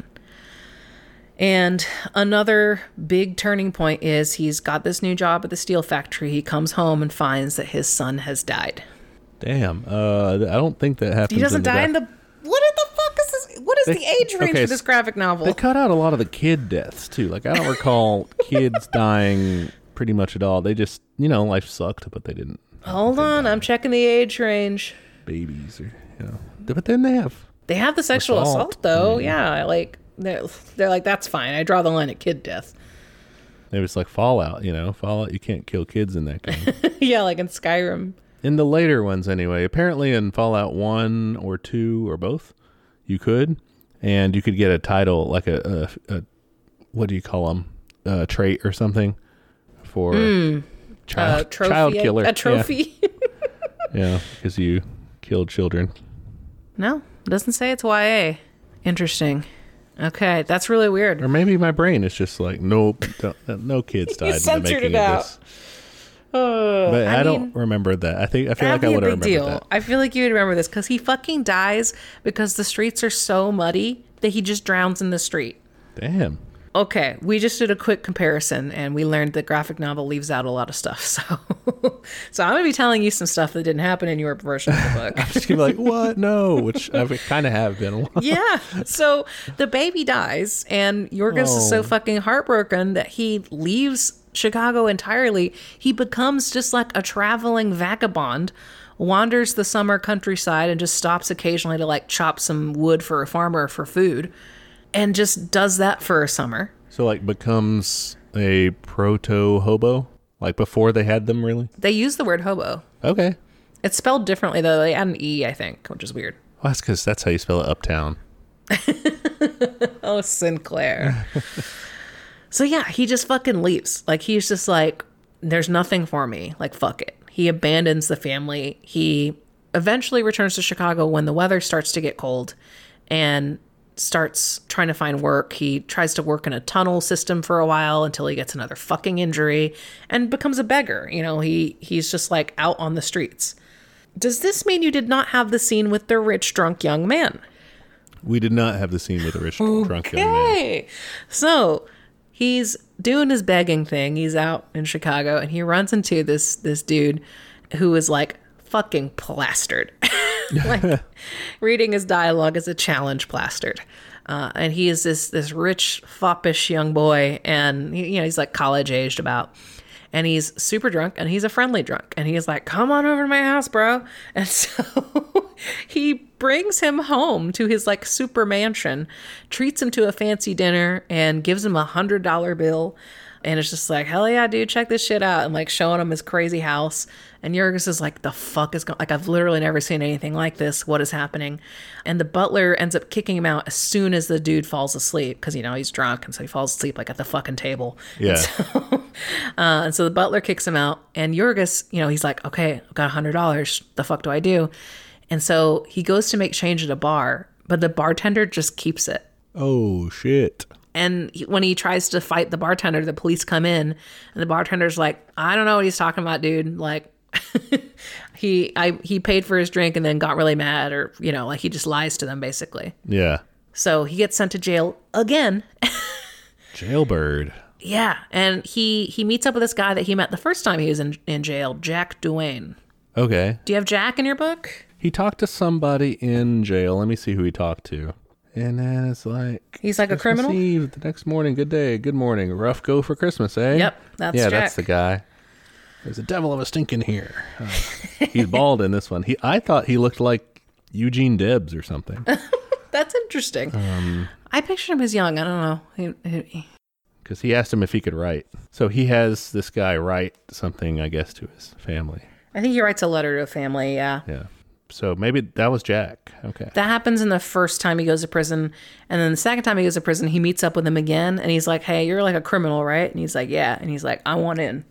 Speaker 1: And another big turning point is he's got this new job at the steel factory. He comes home and finds that his son has died.
Speaker 2: Damn. Uh, I don't think that happens.
Speaker 1: He doesn't
Speaker 2: in the
Speaker 1: die
Speaker 2: gra-
Speaker 1: in the... What the fuck is this? What is
Speaker 2: They-
Speaker 1: the age range
Speaker 2: okay,
Speaker 1: for this graphic novel?
Speaker 2: They cut out a lot of the kid deaths, too. Like, I don't recall kids dying pretty much at all. They just, you know, life sucked, but they didn't.
Speaker 1: Hold on, I'm checking the age range.
Speaker 2: Babies, or, you know. But then they have...
Speaker 1: They have the sexual assault,
Speaker 2: Assault.
Speaker 1: though.
Speaker 2: Mm.
Speaker 1: Yeah, like, they're, they're like, that's fine. I draw the line at kid death.
Speaker 2: Maybe it's like Fallout, you know? Fallout, you can't kill kids in that game.
Speaker 1: Yeah, like in Skyrim.
Speaker 2: In the later ones, anyway. Apparently in Fallout one or two or both, You could, and you could get a title like a, a, a what do you call them, a trait or something for
Speaker 1: mm.
Speaker 2: child,
Speaker 1: uh, trophy,
Speaker 2: child killer.
Speaker 1: A trophy.
Speaker 2: Yeah, because yeah, you killed children.
Speaker 1: No, it doesn't say it's Y A. Interesting. Okay, that's really weird.
Speaker 2: Or maybe my brain is just like, nope, no kids died in the making
Speaker 1: it
Speaker 2: of
Speaker 1: out.
Speaker 2: this. Uh, but I, I mean, don't remember that. I think I feel like I would have remembered deal. that.
Speaker 1: I feel like you would remember this because he fucking dies because the streets are so muddy that he just drowns in the street.
Speaker 2: Damn.
Speaker 1: Okay, we just did a quick comparison and we learned that graphic novel leaves out a lot of stuff. So, so I'm going to be telling you some stuff that didn't happen in your version of the book.
Speaker 2: I'm just going to be like, what? No, which I kind of have been a while.
Speaker 1: Yeah. So the baby dies and Yorgos oh. is so fucking heartbroken that he leaves Chicago entirely. He becomes just like a traveling vagabond, wanders the summer countryside and just stops occasionally to like chop some wood for a farmer for food. And just does that for a summer.
Speaker 2: So, like, becomes a proto-hobo? Like, before they had them, really?
Speaker 1: They use the word hobo.
Speaker 2: Okay.
Speaker 1: It's spelled differently, though. They add an E, I think, which is weird.
Speaker 2: Well, that's because that's how you spell it, uptown.
Speaker 1: Oh, Sinclair. So, yeah, he just fucking leaves. Like, he's just like, there's nothing for me. Like, fuck it. He abandons the family. He eventually returns to Chicago when the weather starts to get cold. And starts trying to find work. He tries to work in a tunnel system for a while until he gets another fucking injury and becomes a beggar. You know, he he's just like out on the streets. Does this mean you did not have the scene with the rich drunk young man?
Speaker 2: We did not have the scene with the rich okay. drunk young man.
Speaker 1: So he's doing his begging thing. He's out in Chicago and he runs into this this dude who is like fucking plastered. Like reading his dialogue is a challenge plastered. Uh, and he is this this rich, foppish young boy, and he, you know he's like college aged about, and he's super drunk, and he's a friendly drunk, and he's like, "Come on over to my house, bro." And so he brings him home to his like super mansion, treats him to a fancy dinner, and gives him a hundred dollar bill. And it's just like, hell yeah, dude, check this shit out. And like showing him his crazy house. And Yorgos is like, the fuck is going, like, I've literally never seen anything like this. What is happening? And the butler ends up kicking him out as soon as the dude falls asleep. Cause you know, he's drunk. And so he falls asleep like at the fucking table.
Speaker 2: Yeah.
Speaker 1: And so, uh, and so the butler kicks him out and Yorgos, you know, he's like, okay, I've got a hundred dollars. The fuck do I do? And so he goes to make change at a bar, but the bartender just keeps it.
Speaker 2: Oh shit.
Speaker 1: And he, when he tries to fight the bartender, the police come in and the bartender's like, I don't know what he's talking about, dude. Like he, I, he paid for his drink and then got really mad, or, you know, like he just lies to them basically.
Speaker 2: Yeah.
Speaker 1: So he gets sent to jail again.
Speaker 2: Jailbird.
Speaker 1: Yeah. And he, he meets up with this guy that he met the first time he was in, in jail, Jack Duane.
Speaker 2: Okay.
Speaker 1: Do you have Jack in your book?
Speaker 2: He talked to somebody in jail. Let me see who he talked to. And then it's like...
Speaker 1: He's like Christmas a criminal?
Speaker 2: Eve, the next morning, good day, good morning. Rough go for Christmas, eh?
Speaker 1: Yep, that's
Speaker 2: Yeah,
Speaker 1: Jack.
Speaker 2: That's the guy. There's a devil of a stink in here. Uh, he's bald in this one. He, I thought he looked like Eugene Debs or something.
Speaker 1: That's interesting. Um, I pictured him as young. I don't know.
Speaker 2: Because he, he asked him if he could write. So he has this guy write something, I guess, to his family.
Speaker 1: I think he writes a letter to a family, yeah.
Speaker 2: Yeah. So maybe that was Jack. Okay.
Speaker 1: That happens in the first time he goes to prison. And then the second time he goes to prison, he meets up with him again. And he's like, hey, you're like a criminal, right? And he's like, yeah. And he's like, I want in.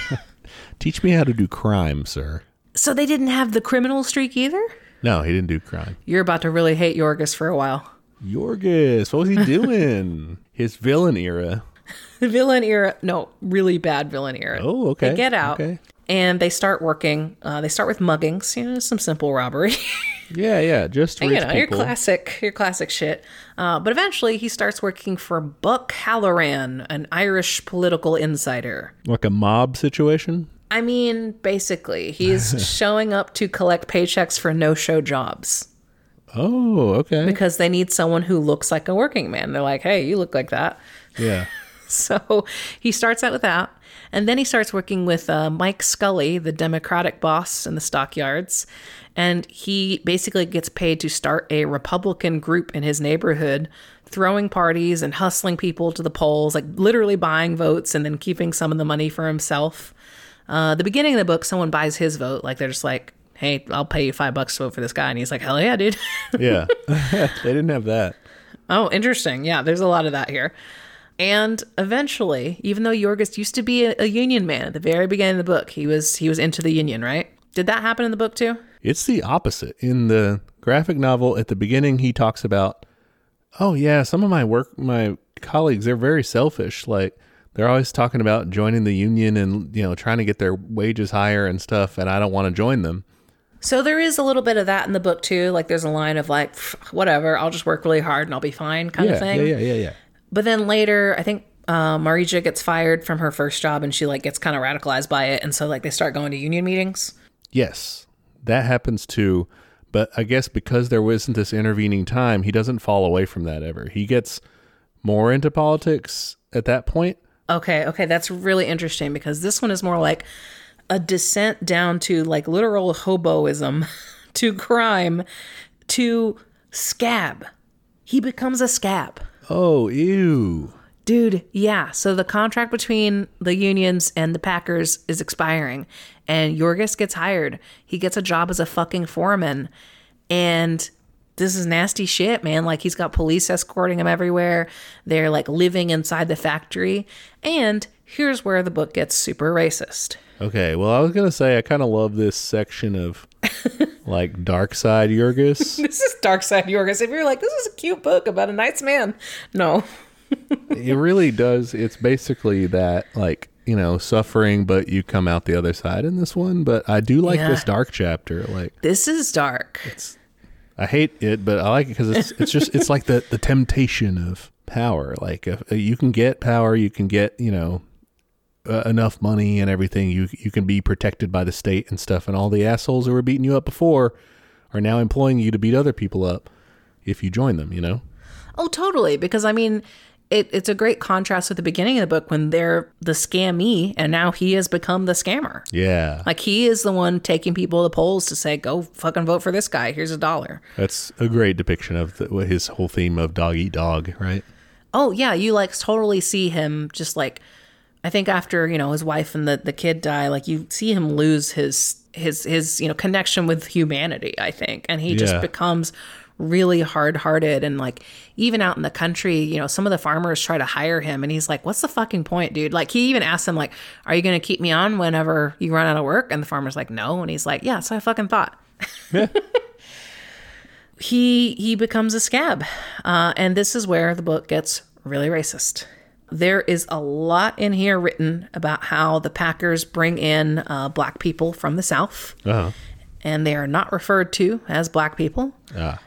Speaker 2: Teach me how to do crime, sir.
Speaker 1: So they didn't have the criminal streak either?
Speaker 2: No, he didn't do crime.
Speaker 1: You're about to really hate Yorgos for a while.
Speaker 2: Yorgos, what was he doing? His villain era.
Speaker 1: The villain era. No, really bad villain era.
Speaker 2: Oh, okay.
Speaker 1: They get out.
Speaker 2: Okay.
Speaker 1: And they start working. Uh, they start with muggings, you know, some simple robbery.
Speaker 2: yeah, yeah, just rich
Speaker 1: you know,
Speaker 2: people.
Speaker 1: your classic, your classic shit. Uh, but eventually, he starts working for Buck Halloran, an Irish political insider.
Speaker 2: Like a mob situation?
Speaker 1: I mean, basically, he's showing up to collect paychecks for no-show jobs.
Speaker 2: Oh, okay.
Speaker 1: Because they need someone who looks like a working man. They're like, hey, you look like that.
Speaker 2: Yeah.
Speaker 1: So he starts out with that. And then he starts working with uh, Mike Scully, the Democratic boss in the stockyards. And he basically gets paid to start a Republican group in his neighborhood, throwing parties and hustling people to the polls, like literally buying votes and then keeping some of the money for himself. Uh, the beginning of the book, someone buys his vote. Like they're just like, hey, I'll pay you five bucks to vote for this guy. And he's like, hell yeah, dude.
Speaker 2: Yeah. They didn't have that.
Speaker 1: Oh, interesting. Yeah, there's a lot of that here. And eventually, even though Jorgis used to be a, a Union man at the very beginning of the book, he was he was into the Union, right? Did that happen in the book too?
Speaker 2: It's the opposite. In the graphic novel, at the beginning, he talks about, oh yeah, some of my work, my colleagues, they're very selfish. Like, they're always talking about joining the Union and, you know, trying to get their wages higher and stuff, and I don't want to join them.
Speaker 1: So there is a little bit of that in the book too. Like, there's a line of like, whatever, I'll just work really hard and I'll be fine kind
Speaker 2: yeah,
Speaker 1: of thing.
Speaker 2: Yeah, yeah, yeah, yeah.
Speaker 1: But then later, I think uh, Marija gets fired from her first job and she like gets kind of radicalized by it. And so like they start going to union meetings.
Speaker 2: Yes, that happens too. But I guess because there wasn't this intervening time, he doesn't fall away from that ever. He gets more into politics at that point.
Speaker 1: Okay, okay, that's really interesting because this one is more like a descent down to like literal hoboism, to crime, to scab. He becomes a scab.
Speaker 2: Oh, ew.
Speaker 1: Dude, yeah. So the contract between the unions and the Packers is expiring, and Jorgis gets hired. He gets a job as a fucking foreman, and this is nasty shit, man. Like, he's got police escorting him everywhere. They're like living inside the factory, and here's where the book gets super racist.
Speaker 2: Okay, well, I was gonna say I kind of love this section of like dark side Jorgis.
Speaker 1: This is dark side Jorgis. If you're like, this is a cute book about a nice man, no.
Speaker 2: It really does. It's basically that, like, you know, suffering, but you come out the other side in this one. But I do like
Speaker 1: Yeah.
Speaker 2: this dark chapter. Like,
Speaker 1: This is dark.
Speaker 2: it's, I hate it, but I like it because it's it's just it's like the the temptation of power. Like, if you can get power, you can get, you know, uh, enough money and everything. You you can be protected by the state and stuff. And all the assholes who were beating you up before are now employing you to beat other people up if you join them. You know.
Speaker 1: Oh, totally. Because I mean, it, it's a great contrast with the beginning of the book when they're the scammee and now he has become the scammer.
Speaker 2: Yeah.
Speaker 1: Like, he is the one taking people to the polls to say, go fucking vote for this guy. Here's a dollar.
Speaker 2: That's a great depiction of the, his whole theme of dog eat dog, right?
Speaker 1: Oh, yeah. You like totally see him just like, I think after, you know, his wife and the, the kid die, like you see him lose his, his, his, you know, connection with humanity, I think. And he just
Speaker 2: Yeah.
Speaker 1: becomes really hard-hearted. And like, even out in the country, you know, some of the farmers try to hire him and he's like, what's the fucking point, dude? Like, he even asks them like, are you going to keep me on whenever you run out of work? And the farmer's like, no. And he's like, yeah, so I fucking thought. he he becomes a scab. Uh, and this is where the book gets really racist. There is a lot in here written about how the Packers bring in uh, black people from the South.
Speaker 2: Uh-huh.
Speaker 1: And they are not referred to as black people.
Speaker 2: Ah.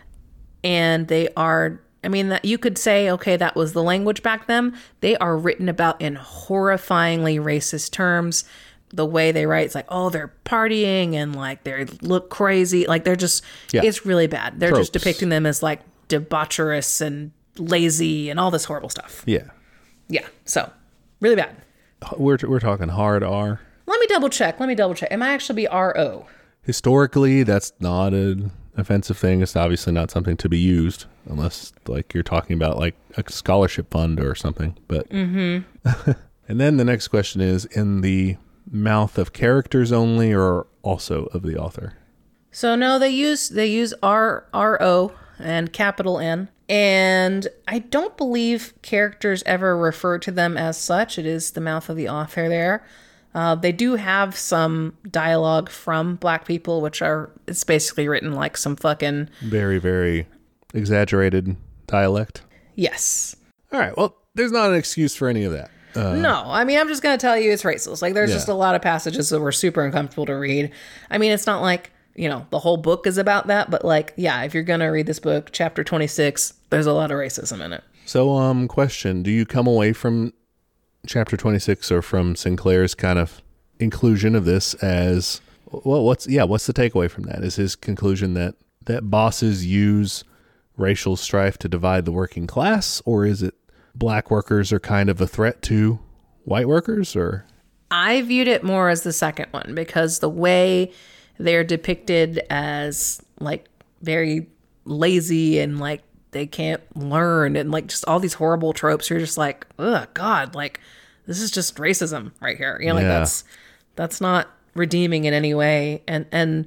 Speaker 1: And they are, I mean, that you could say, okay, that was the language back then. They are written about in horrifyingly racist terms. The way they write, it's like, oh, they're partying and like they look crazy. Like, they're just,
Speaker 2: Yeah.
Speaker 1: it's really bad. They're
Speaker 2: Tropes.
Speaker 1: just depicting them as like debaucherous and lazy and all this horrible stuff.
Speaker 2: Yeah.
Speaker 1: Yeah. So, really bad.
Speaker 2: We're we're talking hard R.
Speaker 1: Let me double check. Let me double check. It might actually be R O.
Speaker 2: Historically, that's not an offensive thing. It's obviously not something to be used unless, like, you're talking about like a scholarship fund or something. But mm-hmm. And then the next question is, in the mouth of characters only, or also of the author?
Speaker 1: So no, they use they use R R O and capital N. And I don't believe characters ever refer to them as such. It is the mouth of the author there. Uh, they do have some dialogue from black people, which are, it's basically written like some fucking...
Speaker 2: Very, very exaggerated dialect.
Speaker 1: Yes.
Speaker 2: All right. Well, there's not an excuse for any of that. Uh,
Speaker 1: No, I mean, I'm just going to tell you it's racist. Like, there's
Speaker 2: Yeah.
Speaker 1: just a lot of passages that were super uncomfortable to read. I mean, it's not like, you know, the whole book is about that, but like, yeah, if you're going to read this book, chapter twenty-six, there's a lot of racism in it.
Speaker 2: So, um, question: do you come away from chapter twenty-six or from Sinclair's kind of inclusion of this as well? What's yeah? What's the takeaway from that? Is his conclusion that that bosses use racial strife to divide the working class, or is it black workers are kind of a threat to white workers? Or
Speaker 1: I viewed it more as the second one because the way they're depicted as like very lazy and like they can't learn and like just all these horrible tropes, you're just like, oh God, like this is just racism right here. You know, like
Speaker 2: Yeah.
Speaker 1: that's that's not redeeming in any way. And and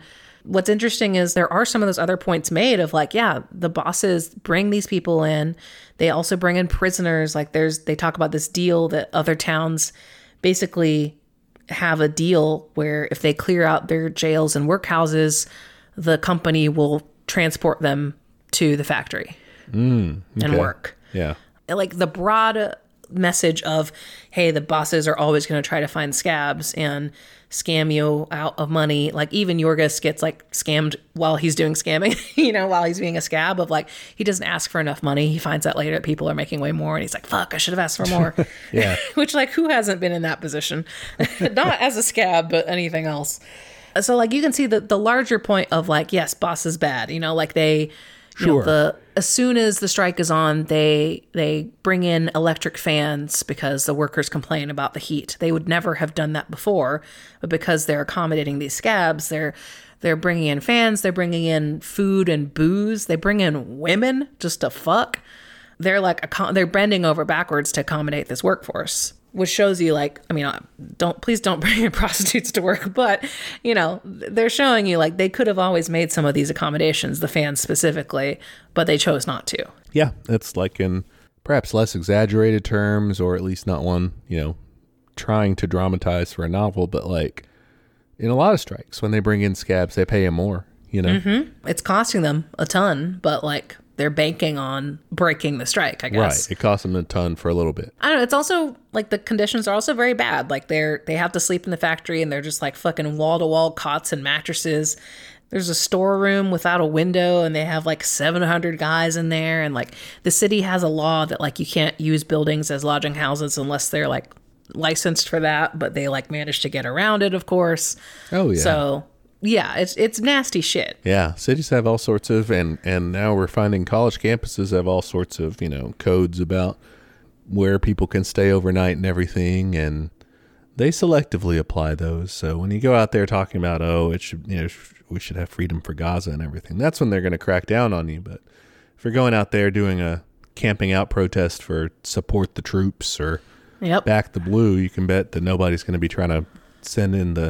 Speaker 1: What's interesting is there are some of those other points made of like, yeah, the bosses bring these people in. They also bring in prisoners. Like there's, they talk about this deal that other towns basically have a deal where if they clear out their jails and workhouses, the company will transport them to the factory
Speaker 2: mm, okay.
Speaker 1: and work.
Speaker 2: Yeah.
Speaker 1: Like the broad message of, hey, the bosses are always going to try to find scabs and scam you out of money. Like even Yorgos gets like scammed while he's doing scamming, you know, while he's being a scab of like, he doesn't ask for enough money. He finds out later that people are making way more and he's like, fuck, I should have asked for more.
Speaker 2: Yeah.
Speaker 1: Which like, who hasn't been in that position? Not as a scab, but anything else. So like, you can see the, the larger point of like, yes, boss is bad, you know, like they, you
Speaker 2: Sure.
Speaker 1: know, the as soon as the strike is on, they they bring in electric fans because the workers complain about the heat. They would never have done that before, but because they're accommodating these scabs, they're they're bringing in fans, they're bringing in food and booze, they bring in women just to fuck. They're like they're bending over backwards to accommodate this workforce, which shows you like, I mean, don't please don't bring in prostitutes to work, but you know, they're showing you like they could have always made some of these accommodations, the fans specifically, but they chose not to.
Speaker 2: Yeah, it's like in perhaps less exaggerated terms, or at least not one, you know, trying to dramatize for a novel, but like in a lot of strikes, when they bring in scabs, they pay them more, you know?
Speaker 1: Mm-hmm. It's costing them a ton, but like they're banking on breaking the strike, I guess.
Speaker 2: Right. It costs them a ton for a little bit.
Speaker 1: I don't know. It's also like the conditions are also very bad. Like they're, they have to sleep in the factory and they're just like fucking wall to wall cots and mattresses. There's a storeroom without a window and they have like seven hundred guys in there. And like the city has a law that like you can't use buildings as lodging houses unless they're like licensed for that, but they like managed to get around it, of course.
Speaker 2: Oh yeah.
Speaker 1: So yeah, it's it's nasty shit.
Speaker 2: Yeah, cities have all sorts of, and and now we're finding college campuses have all sorts of, you know, codes about where people can stay overnight and everything, and they selectively apply those. So when you go out there talking about, oh, it should, you know, we should have freedom for Gaza and everything, that's when they're going to crack down on you. But if you're going out there doing a camping out protest for support the troops or
Speaker 1: Yep.
Speaker 2: back the blue, you can bet that nobody's going to be trying to send in the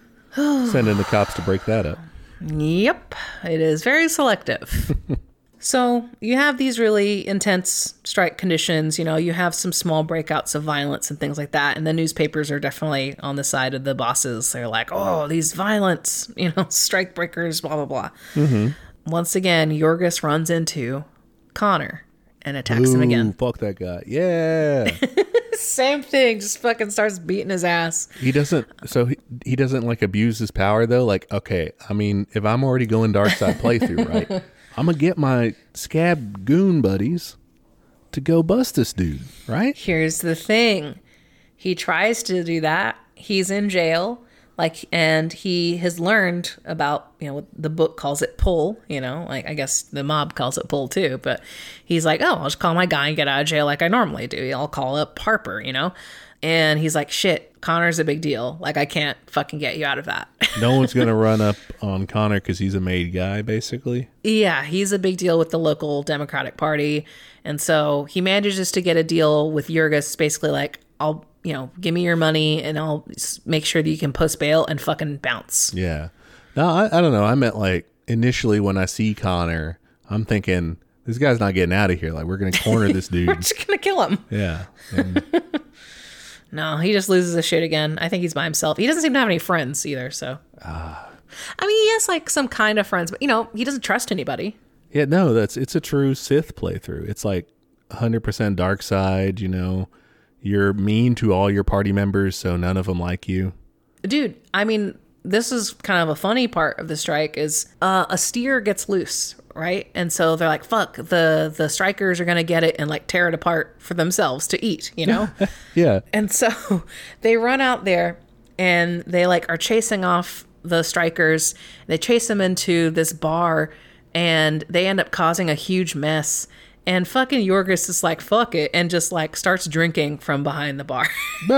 Speaker 2: send in the cops to break that up.
Speaker 1: Yep, it is very selective. So you have these really intense strike conditions. You know, you have some small breakouts of violence and things like that. And the newspapers are definitely on the side of the bosses. They're like, oh, these violence, you know, strike breakers, blah, blah, blah. Mm-hmm. Once again, Yorgos runs into Connor and attacks
Speaker 2: Ooh,
Speaker 1: him again.
Speaker 2: Fuck that guy. Yeah.
Speaker 1: Same thing, just fucking starts beating his ass.
Speaker 2: He doesn't, so he, he doesn't like abuse his power though. Like, okay, I mean, if I'm already going dark side playthrough, right? I'm going to get my scab goon buddies to go bust this dude, right?
Speaker 1: Here's the thing. He tries to do that. He's in jail. Like, and he has learned about, you know, what the book calls it pull, you know, like I guess the mob calls it pull too, but he's like, oh, I'll just call my guy and get out of jail like I normally do. I'll call up Harper, you know? And he's like, shit, Connor's a big deal. Like, I can't fucking get you out of that.
Speaker 2: No one's going to run up on Connor because he's a made guy, basically.
Speaker 1: Yeah, he's a big deal with the local Democratic Party. And so he manages to get a deal with Yorgos, basically like, I'll, you know, give me your money and I'll make sure that you can post bail and fucking bounce.
Speaker 2: Yeah. No, I, I don't know. I meant like initially when I see Connor, I'm thinking this guy's not getting out of here. Like we're going to corner this dude.
Speaker 1: We're just going to kill him.
Speaker 2: Yeah. And
Speaker 1: no, he just loses his shit again. I think he's by himself. He doesn't seem to have any friends either. So, uh, I mean, he has like some kind of friends, but you know, he doesn't trust anybody.
Speaker 2: Yeah, no, that's, it's a true Sith playthrough. It's like one hundred percent dark side, you know. You're mean to all your party members, so none of them like you.
Speaker 1: Dude, I mean, this is kind of a funny part of the strike is uh, a steer gets loose, right? And so they're like, fuck, the, the strikers are going to get it and like tear it apart for themselves to eat, you know?
Speaker 2: Yeah.
Speaker 1: And so they run out there and they like are chasing off the strikers. They chase them into this bar and they end up causing a huge mess. And fucking Yorgos is like, fuck it, and just like starts drinking from behind the bar.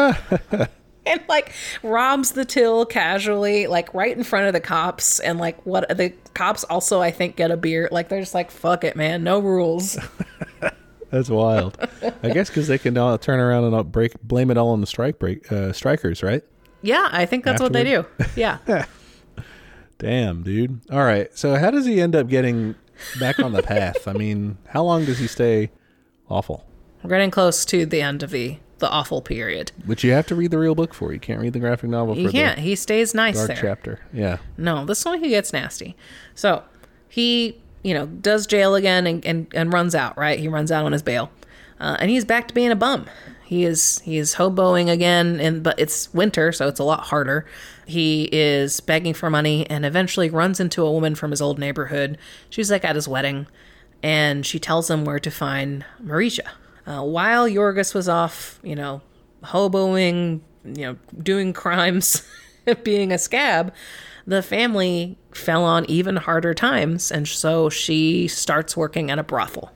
Speaker 1: And like robs the till casually, like right in front of the cops. And like what the cops also, I think, get a beer. Like they're just like, fuck it, man, no rules.
Speaker 2: That's wild. I guess because they can uh, turn around and uh, break, blame it all on the strike break uh, strikers, right?
Speaker 1: Yeah, I think that's Afterward. What they do. Yeah.
Speaker 2: Damn, dude. All right. So how does he end up getting back on the path? I mean, how long does he stay awful?
Speaker 1: We're getting close to the end of the, the awful period.
Speaker 2: Which you have to read the real book for. You can't read the graphic novel for
Speaker 1: You can't.
Speaker 2: the
Speaker 1: He stays nice
Speaker 2: dark
Speaker 1: there.
Speaker 2: chapter. Yeah.
Speaker 1: No, this one he gets nasty. So he, you know, does jail again and, and, and runs out, right? He runs out on his bail. Uh, and he's back to being a bum. He is he is hoboing again, and but it's winter, so it's a lot harder. He is begging for money and eventually runs into a woman from his old neighborhood. She's like at his wedding, and she tells him where to find Marisha. Uh, while Yorgos was off, you know, hoboing, you know, doing crimes, being a scab, the family fell on even harder times, and so she starts working at a brothel.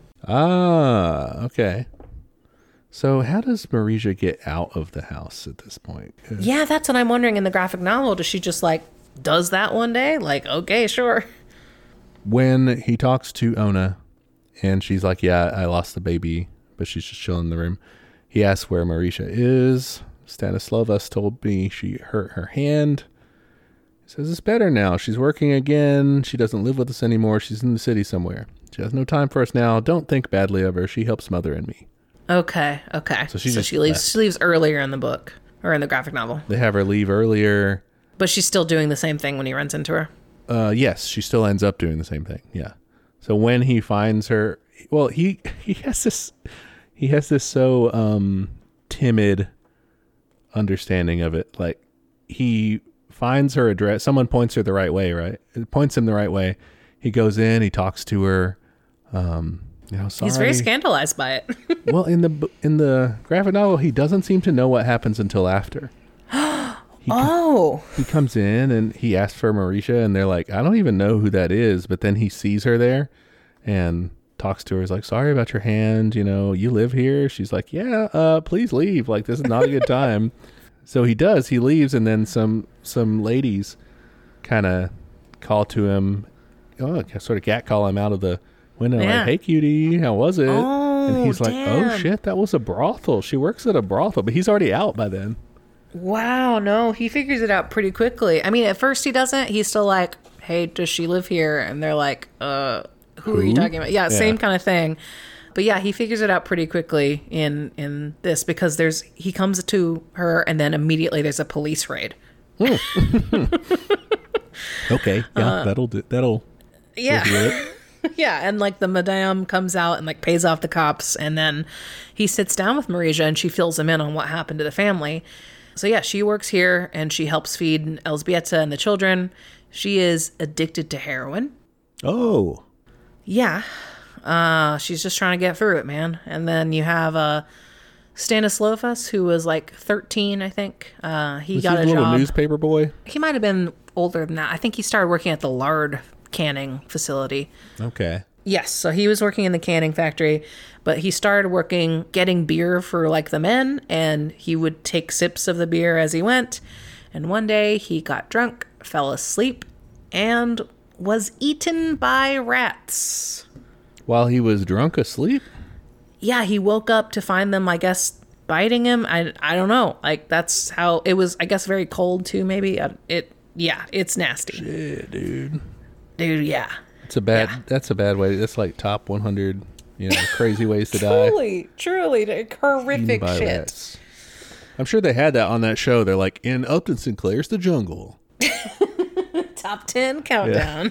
Speaker 2: Ah, okay. So how does Marisha get out of the house at this point?
Speaker 1: Yeah, that's what I'm wondering in the graphic novel. Does she just like does that one day? Like, okay, sure.
Speaker 2: When he talks to Ona and she's like, yeah, I lost the baby, but she's just chilling in the room. He asks where Marisha is. Stanislavas told me she hurt her hand. He says it's better now. She's working again. She doesn't live with us anymore. She's in the city somewhere. She has no time for us now. Don't think badly of her. She helps Mother and me.
Speaker 1: Okay, okay.
Speaker 2: So she
Speaker 1: so
Speaker 2: just
Speaker 1: she leaves.
Speaker 2: left.
Speaker 1: She leaves earlier in the book or in the graphic novel,
Speaker 2: They have her leave earlier.
Speaker 1: but she's still doing the same thing when he runs into her.
Speaker 2: Uh, yes, she still ends up doing the same thing. Yeah. So when he finds her, well, he he has this he has this so um, timid understanding of it. Like he finds her address. Someone points her the right way, right? It points him the right way. He goes in. He talks to her. Um, you know, sorry.
Speaker 1: He's very scandalized by it.
Speaker 2: Well, in the in the graphic novel, he doesn't seem to know what happens until after. He
Speaker 1: oh,
Speaker 2: He comes in and he asks for Marisha, and they're like, I don't even know who that is. But then he sees her there and talks to her. He's like, sorry about your hand. You know, you live here. She's like, yeah, uh, please leave. Like, this is not a good time. So he does. He leaves, and then some some ladies kind of call to him, oh, sort of cat call him out of the window,
Speaker 1: Yeah.
Speaker 2: like, hey, cutie, how was it?
Speaker 1: Oh,
Speaker 2: and he's like, oh,
Speaker 1: damn.
Speaker 2: shit, that was a brothel. She works at a brothel. But he's already out by then.
Speaker 1: wow. No, he figures it out pretty quickly. I mean, at first he doesn't. He's still like, hey, does she live here? And they're like, uh, who, are you
Speaker 2: Who?
Speaker 1: talking about? Yeah,
Speaker 2: Yeah.
Speaker 1: same kind of thing. But yeah, he figures it out pretty quickly in in this because there's he comes to her and then immediately there's a police raid.
Speaker 2: Okay, yeah, that'll do, that'll
Speaker 1: Yeah.
Speaker 2: reveal it.
Speaker 1: Yeah, and like the madame comes out and like pays off the cops, and then he sits down with Marisha and she fills him in on what happened to the family. So yeah, she works here and she helps feed Elzbieta and the children. She is addicted to heroin.
Speaker 2: Oh,
Speaker 1: Yeah, uh, she's just trying to get through it, man. And then you have uh, Stanislavas, who was like thirteen, I think. Uh, he
Speaker 2: was
Speaker 1: got
Speaker 2: he
Speaker 1: a
Speaker 2: a little
Speaker 1: job.
Speaker 2: newspaper boy?
Speaker 1: He might have been older than that. I think he started working at the lard canning facility.
Speaker 2: Okay.
Speaker 1: Yes, so he was working in the canning factory, but he started working getting beer for like the men, and he would take sips of the beer as he went. And one day he got drunk, fell asleep, and was eaten by rats.
Speaker 2: While he was drunk asleep?
Speaker 1: Yeah, he woke up to find them, I guess, biting him. I, I don't know. Like, that's how it was, I guess, very cold too, maybe. Uh, It, yeah, it's nasty.
Speaker 2: Yeah, dude.
Speaker 1: Dude, yeah.
Speaker 2: It's a bad,
Speaker 1: Yeah.
Speaker 2: that's a bad way. That's like top one hundred, you know, crazy ways to die.
Speaker 1: Truly, truly, like,
Speaker 2: Eaten
Speaker 1: horrific
Speaker 2: by
Speaker 1: shit.
Speaker 2: rats. I'm sure they had that on that show. They're like, in Upton Sinclair's The Jungle.
Speaker 1: Top ten countdown.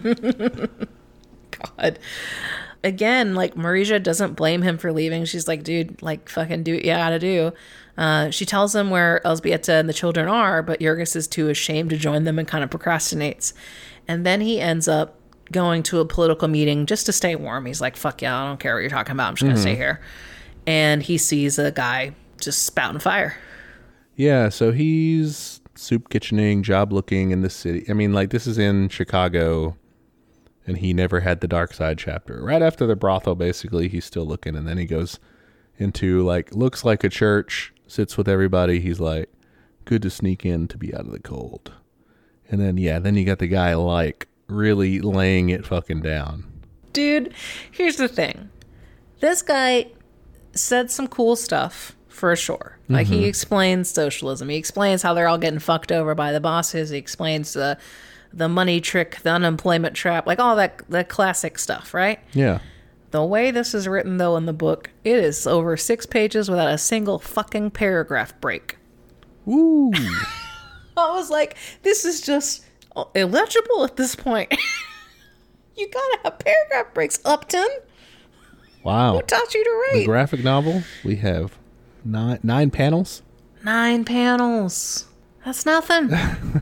Speaker 1: God. Again, like, Marisha doesn't blame him for leaving. She's like, dude, like, fucking do what you gotta do. Uh, she tells him where Elzbieta and the children are, but Yorgos is too ashamed to join them and kind of procrastinates. And then he ends up going to a political meeting just to stay warm. He's like, fuck yeah, I don't care what you're talking about. I'm just gonna stay here. And he sees a guy just spouting fire.
Speaker 2: Yeah, so he's soup kitchening, job looking in the city. I mean, like, this is in Chicago, and he never had the dark side chapter. Right after the brothel, basically, he's still looking, and then he goes into, like, looks like a church, sits with everybody. He's like, good to sneak in to be out of the cold. And then, yeah, then you got the guy, like, really laying it fucking down.
Speaker 1: Dude, here's the thing. This guy said some cool stuff, for sure. Like, he explains socialism. He explains how they're all getting fucked over by the bosses. He explains the the money trick, the unemployment trap, like all that, that classic stuff, right?
Speaker 2: Yeah.
Speaker 1: The way this is written, though, in the book, it is over six pages without a single fucking paragraph break.
Speaker 2: Ooh.
Speaker 1: I was like, this is just illegible at this point. You gotta have paragraph breaks, Upton.
Speaker 2: Wow.
Speaker 1: Who taught you to
Speaker 2: The
Speaker 1: write?
Speaker 2: graphic novel, we have nine, nine panels.
Speaker 1: Nine panels. That's nothing.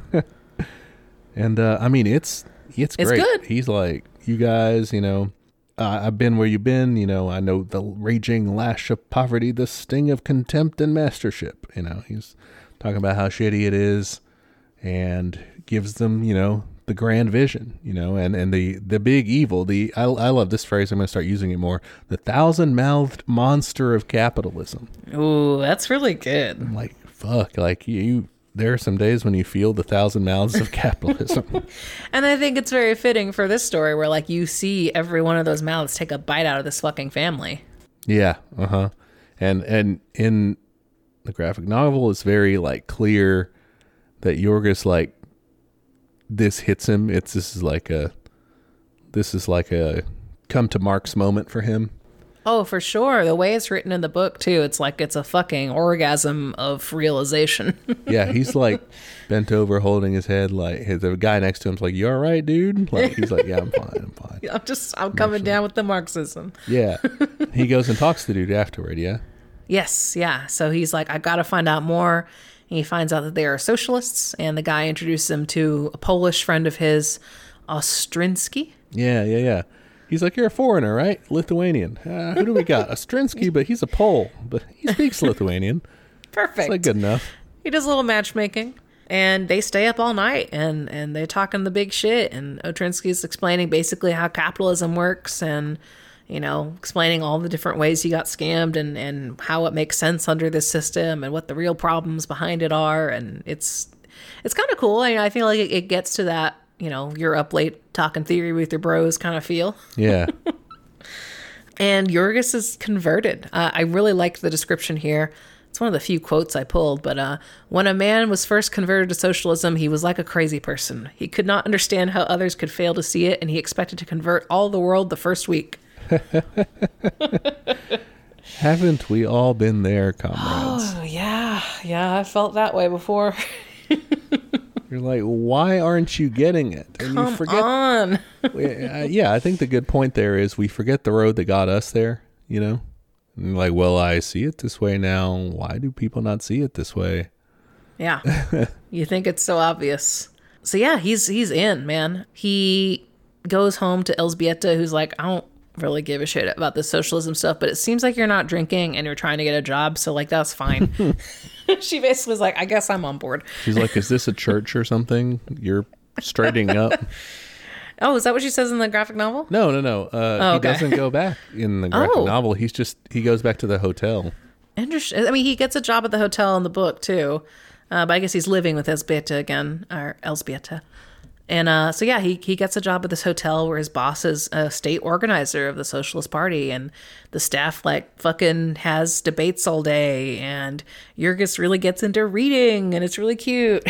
Speaker 2: And, uh, I mean, it's it's
Speaker 1: It's
Speaker 2: great.
Speaker 1: good.
Speaker 2: He's like, you guys, you know, uh, I've been where you've been. You know, I know the raging lash of poverty, the sting of contempt and mastership. You know, he's talking about how shitty it is and gives them, you know, the grand vision, you know, and, and the, the big evil. The I, I love this phrase. I'm going to start using it more. The thousand-mouthed monster of capitalism.
Speaker 1: Ooh, that's really good.
Speaker 2: I'm like, fuck, like you... There are some days when you feel the thousand mouths of capitalism.
Speaker 1: And I think it's very fitting for this story where, like, you see every one of those mouths take a bite out of this fucking family.
Speaker 2: Yeah, uh-huh. And and in the graphic novel, it's very, like, clear that Yorgos, like, this hits him. It's this is like a this is like a come to Mark's moment for him.
Speaker 1: Oh, for sure. The way it's written in the book, too, it's like it's a fucking orgasm of realization.
Speaker 2: Yeah, he's like bent over holding his head, like his, the guy next to him's like, you all right, dude? Like, he's like, yeah, I'm fine, I'm fine.
Speaker 1: I'm just, I'm coming down with the Marxism.
Speaker 2: Yeah. He goes and talks to the dude afterward, yeah?
Speaker 1: Yes, yeah. So he's like, I gotta find out more. And he finds out that they are socialists, and the guy introduces him to a Polish friend of his, Ostrinsky.
Speaker 2: Yeah, yeah, yeah. He's like, you're a foreigner, right? Lithuanian. Uh, who do we got? Ostrinsky, but he's a Pole, but he speaks Lithuanian.
Speaker 1: Perfect.
Speaker 2: It's like good enough.
Speaker 1: He does a little matchmaking, and they stay up all night, and, and they're talking the big shit, and Ostrinsky's explaining basically how capitalism works, and, you know, explaining all the different ways he got scammed, and, and how it makes sense under this system, and what the real problems behind it are, and it's it's kind of cool. I mean, I feel like it, it gets to that, you know, you're up late talking theory with your bros kind of feel.
Speaker 2: Yeah.
Speaker 1: And Yorgos is converted. Uh, I really liked the description here. It's one of the few quotes I pulled, but uh, when a man was first converted to socialism, he was like a crazy person. He could not understand how others could fail to see it, and he expected to convert all the world the first week.
Speaker 2: Haven't we all been there, comrades?
Speaker 1: Oh, yeah. Yeah, I felt that way before.
Speaker 2: You're like, why aren't you getting it? And
Speaker 1: Come
Speaker 2: you forget.
Speaker 1: on.
Speaker 2: Uh, yeah, I think the good point there is we forget the road that got us there, you know? And like, well, I see it this way now. Why do people not see it this way?
Speaker 1: Yeah. You think it's so obvious. So yeah, he's he's in, man. He goes home to Elzbieta, who's like, I don't really give a shit about this socialism stuff, but it seems like you're not drinking and you're trying to get a job, so like that's fine. She basically was like, I guess I'm on board.
Speaker 2: She's like, is this a church or something? You're straightening up.
Speaker 1: Oh, is that what she says in the graphic novel?
Speaker 2: No, no, no. Uh,
Speaker 1: Oh,
Speaker 2: he
Speaker 1: okay.
Speaker 2: doesn't go back in the graphic
Speaker 1: Oh.
Speaker 2: novel. He's just, he goes back to the hotel.
Speaker 1: Interesting. I mean, he gets a job at the hotel in the book too, uh, but I guess he's living with Elzbieta again, or Elzbieta. And uh, so, yeah, he, he gets a job at this hotel where his boss is a state organizer of the Socialist Party. And the staff, like, fucking has debates all day. And Yorgos really gets into reading, and it's really cute.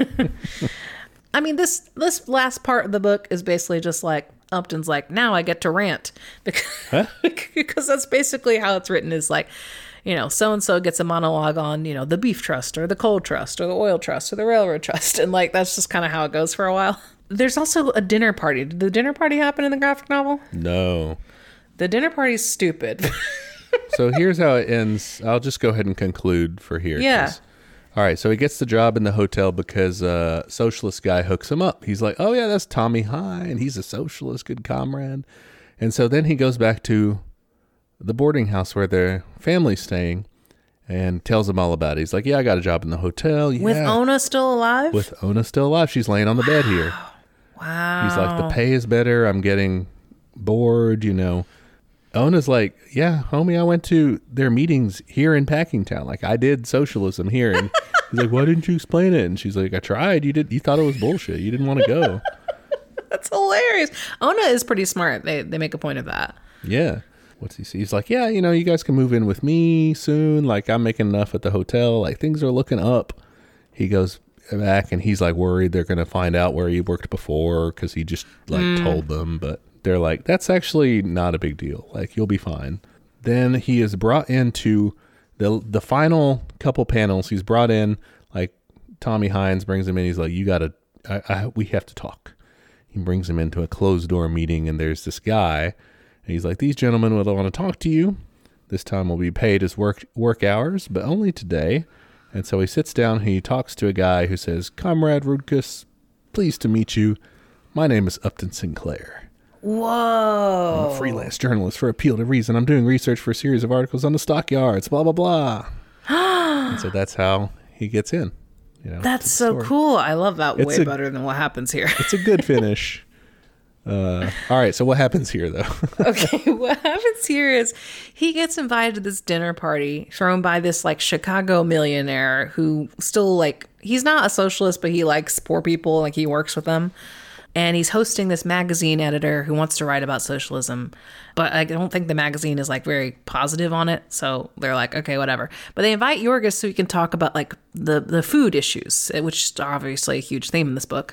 Speaker 1: I mean, this this last part of the book is basically just like, Upton's like, now I get to rant. Because,
Speaker 2: Huh?
Speaker 1: because that's basically how it's written, is like, you know, so-and-so gets a monologue on, you know, the beef trust or the coal trust or the oil trust or the railroad trust. And like, that's just kind of how it goes for a while. There's also a dinner party. Did the dinner party happen in the graphic novel?
Speaker 2: No.
Speaker 1: The dinner party's stupid.
Speaker 2: So here's how it ends. I'll just go ahead and conclude for here.
Speaker 1: Yeah.
Speaker 2: 'cause- All right. So he gets the job in the hotel because a socialist guy hooks him up. He's like, oh, yeah, that's Tommy High, and he's a socialist, good comrade. And so then he goes back to the boarding house where their family's staying and tells them all about it. He's like, yeah, I got a job in the hotel. Yeah.
Speaker 1: With Ona still alive?
Speaker 2: With Ona still alive. She's laying on the bed here.
Speaker 1: Wow.
Speaker 2: He's like, the pay is better. I'm getting bored, you know. Ona's like, yeah, homie, I went to their meetings here in Packingtown. Like, I did socialism here. And he's like, why didn't you explain it? And she's like, I tried. You did. You thought it was bullshit. You didn't want to go.
Speaker 1: That's hilarious. Ona is pretty smart. They they make a point of that.
Speaker 2: Yeah. What's he say? He's like, yeah, you know, you guys can move in with me soon. Like, I'm making enough at the hotel. Like, things are looking up. He goes, back, and he's like worried they're going to find out where he worked before because he just like mm. told them. But they're like, that's actually not a big deal. Like, you'll be fine. Then he is brought into the the final couple panels. He's brought in, like Tommy Hines brings him in. He's like, you got to, I, I, we have to talk. He brings him into a closed door meeting, and there's this guy, and he's like, these gentlemen will want to talk to you. This time will be paid as work work hours, but only today. And so he sits down, and he talks to a guy who says, Comrade Rudkus, pleased to meet you. My name is Upton Sinclair.
Speaker 1: Whoa.
Speaker 2: I'm a freelance journalist for Appeal to Reason. I'm doing research for a series of articles on the stockyards, blah, blah, blah. And so that's how he gets in. You know,
Speaker 1: that's so story. Cool. I love that it's way a, better than what happens here.
Speaker 2: It's a good finish. Uh, all right, so what happens here, though?
Speaker 1: Okay, what happens here is he gets invited to this dinner party thrown by this, like, Chicago millionaire who still, like, he's not a socialist, but he likes poor people, like, he works with them. And he's hosting this magazine editor who wants to write about socialism. But I don't think the magazine is, like, very positive on it. So they're like, okay, whatever. But they invite Yorgos so he can talk about, like, the, the food issues, which is obviously a huge theme in this book.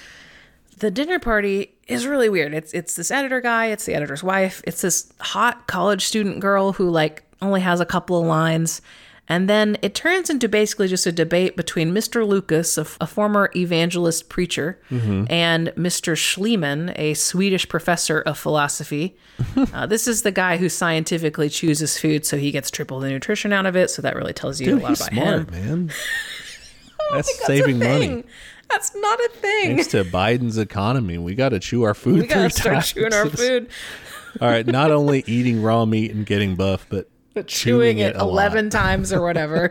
Speaker 1: The dinner party is really weird. It's it's this editor guy. It's the editor's wife. It's this hot college student girl who, like, only has a couple of lines. And then it turns into basically just a debate between Mister Lucas, a, a former evangelist preacher, mm-hmm. and Mister Schliemann, a Swedish professor of philosophy. uh, this is the guy who scientifically chooses food so he gets triple the nutrition out of it. So that really tells you
Speaker 2: Dude,
Speaker 1: a lot
Speaker 2: he's
Speaker 1: about
Speaker 2: smart,
Speaker 1: him.
Speaker 2: Man. That's,
Speaker 1: that's
Speaker 2: saving money.
Speaker 1: That's not a thing.
Speaker 2: Thanks to Biden's economy, we got to chew our food.
Speaker 1: We got to start
Speaker 2: times.
Speaker 1: chewing our food.
Speaker 2: All right, not only eating raw meat and getting buff, but,
Speaker 1: but chewing, chewing it, it eleven
Speaker 2: lot.
Speaker 1: times or whatever.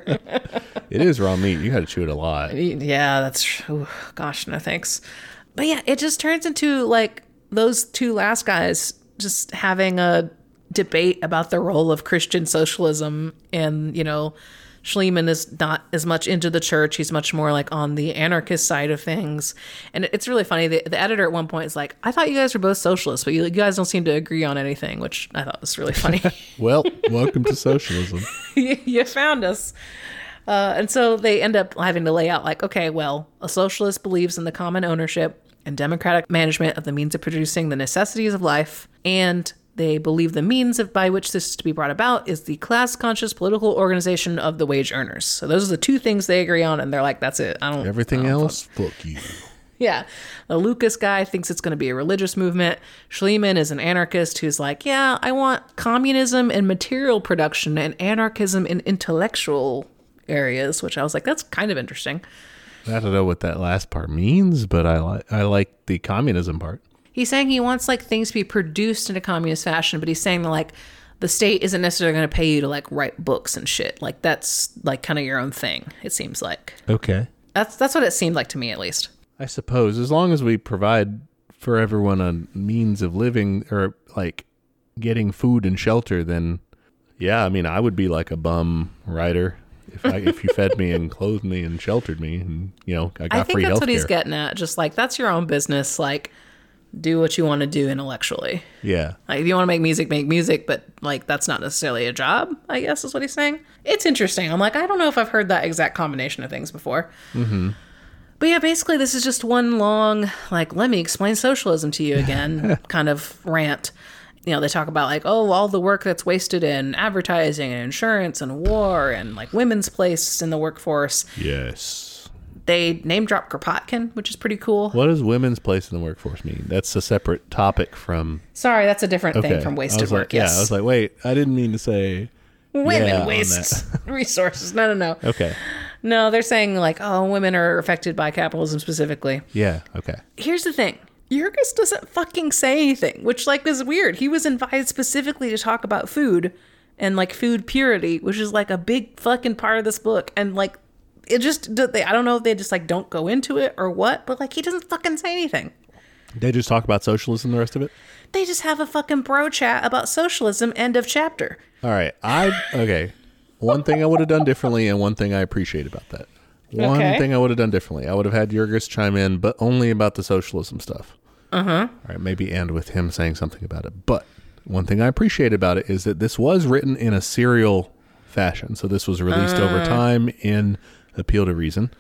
Speaker 2: It is raw meat. You got to chew it a lot.
Speaker 1: Yeah, that's ooh, gosh, no thanks. But yeah, it just turns into like those two last guys just having a debate about the role of Christian socialism, and you know. Schliemann is not as much into the church. He's much more like on the anarchist side of things. And it's really funny. The, the editor at one point is like, I thought you guys were both socialists, but you, you guys don't seem to agree on anything, which I thought was really funny.
Speaker 2: Well, welcome to socialism.
Speaker 1: you, you found us. Uh, and so they end up having to lay out like, okay, well, a socialist believes in the common ownership and democratic management of the means of producing the necessities of life, and they believe the means of, by which this is to be brought about is the class-conscious political organization of the wage earners. So those are the two things they agree on, and they're like, that's it. I don't.
Speaker 2: Everything
Speaker 1: I don't
Speaker 2: else, fuck. fuck you.
Speaker 1: Yeah. The Lucas guy thinks it's going to be a religious movement. Schliemann is an anarchist who's like, yeah, I want communism in material production and anarchism in intellectual areas, which I was like, that's kind of interesting.
Speaker 2: I don't know what that last part means, but I like I like the communism part.
Speaker 1: He's saying he wants like things to be produced in a communist fashion, but he's saying that like the state isn't necessarily going to pay you to like write books and shit. Like that's like kind of your own thing, it seems like.
Speaker 2: Okay.
Speaker 1: That's that's what it seemed like to me, at least.
Speaker 2: I suppose as long as we provide for everyone a means of living or like getting food and shelter, then yeah, I mean, I would be like a bum writer if I if you fed me and clothed me and sheltered me and you know I got
Speaker 1: I think
Speaker 2: free
Speaker 1: that's
Speaker 2: healthcare.
Speaker 1: What he's getting at. Just like that's your own business. Like. Do what you want to do intellectually.
Speaker 2: Yeah.
Speaker 1: Like if you want to make music, make music, but like that's not necessarily a job, I guess is what he's saying. It's interesting. I'm like, I don't know if I've heard that exact combination of things before. Mm-hmm. But yeah, basically this is just one long, like, let me explain socialism to you again kind of rant. You know, they talk about like, oh, all the work that's wasted in advertising and insurance and war and like women's place in the workforce.
Speaker 2: Yes.
Speaker 1: They name drop Kropotkin, which is pretty cool.
Speaker 2: What does women's place in the workforce mean? That's a separate topic from...
Speaker 1: Sorry, that's a different okay. thing from wasted work,
Speaker 2: like,
Speaker 1: yes.
Speaker 2: Yeah, I was like, wait, I didn't mean to say...
Speaker 1: Women
Speaker 2: yeah
Speaker 1: waste resources. No, no, no.
Speaker 2: Okay.
Speaker 1: No, they're saying like, oh, women are affected by capitalism specifically.
Speaker 2: Yeah, okay.
Speaker 1: Here's the thing. Yorgos doesn't fucking say anything, which like is weird. He was invited specifically to talk about food and like food purity, which is like a big fucking part of this book. And like, it just, they, I don't know if they just like don't go into it or what, but like he doesn't fucking say anything.
Speaker 2: They just talk about socialism the rest of it?
Speaker 1: They just have a fucking bro chat about socialism, end of chapter.
Speaker 2: All right. I, okay. One thing I would have done differently and one thing I appreciate about that. One okay. thing I would have done differently. I would have had Yorgos chime in, but only about the socialism stuff.
Speaker 1: Uh-huh.
Speaker 2: All right. Maybe end with him saying something about it. But one thing I appreciate about it is that this was written in a serial fashion. So this was released uh. over time in Appeal to Reason.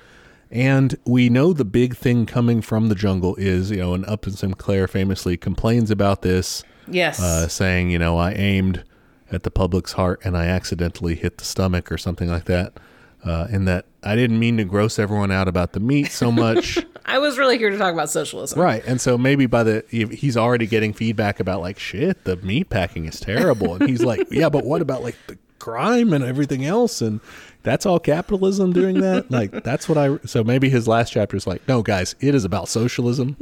Speaker 2: And we know the big thing coming from the jungle is, you know, and Upton Sinclair famously complains about this.
Speaker 1: Yes.
Speaker 2: Uh, saying, you know, I aimed at the public's heart and I accidentally hit the stomach or something like that. Uh, and that I didn't mean to gross everyone out about the meat so much.
Speaker 1: I was really here to talk about socialism.
Speaker 2: Right. And so maybe by the, he's already getting feedback about like, shit, the meat packing is terrible. And he's like, yeah, but what about like the crime and everything else? And that's all capitalism doing that? Like, that's what I, so maybe his last chapter is like, no, guys, it is about socialism.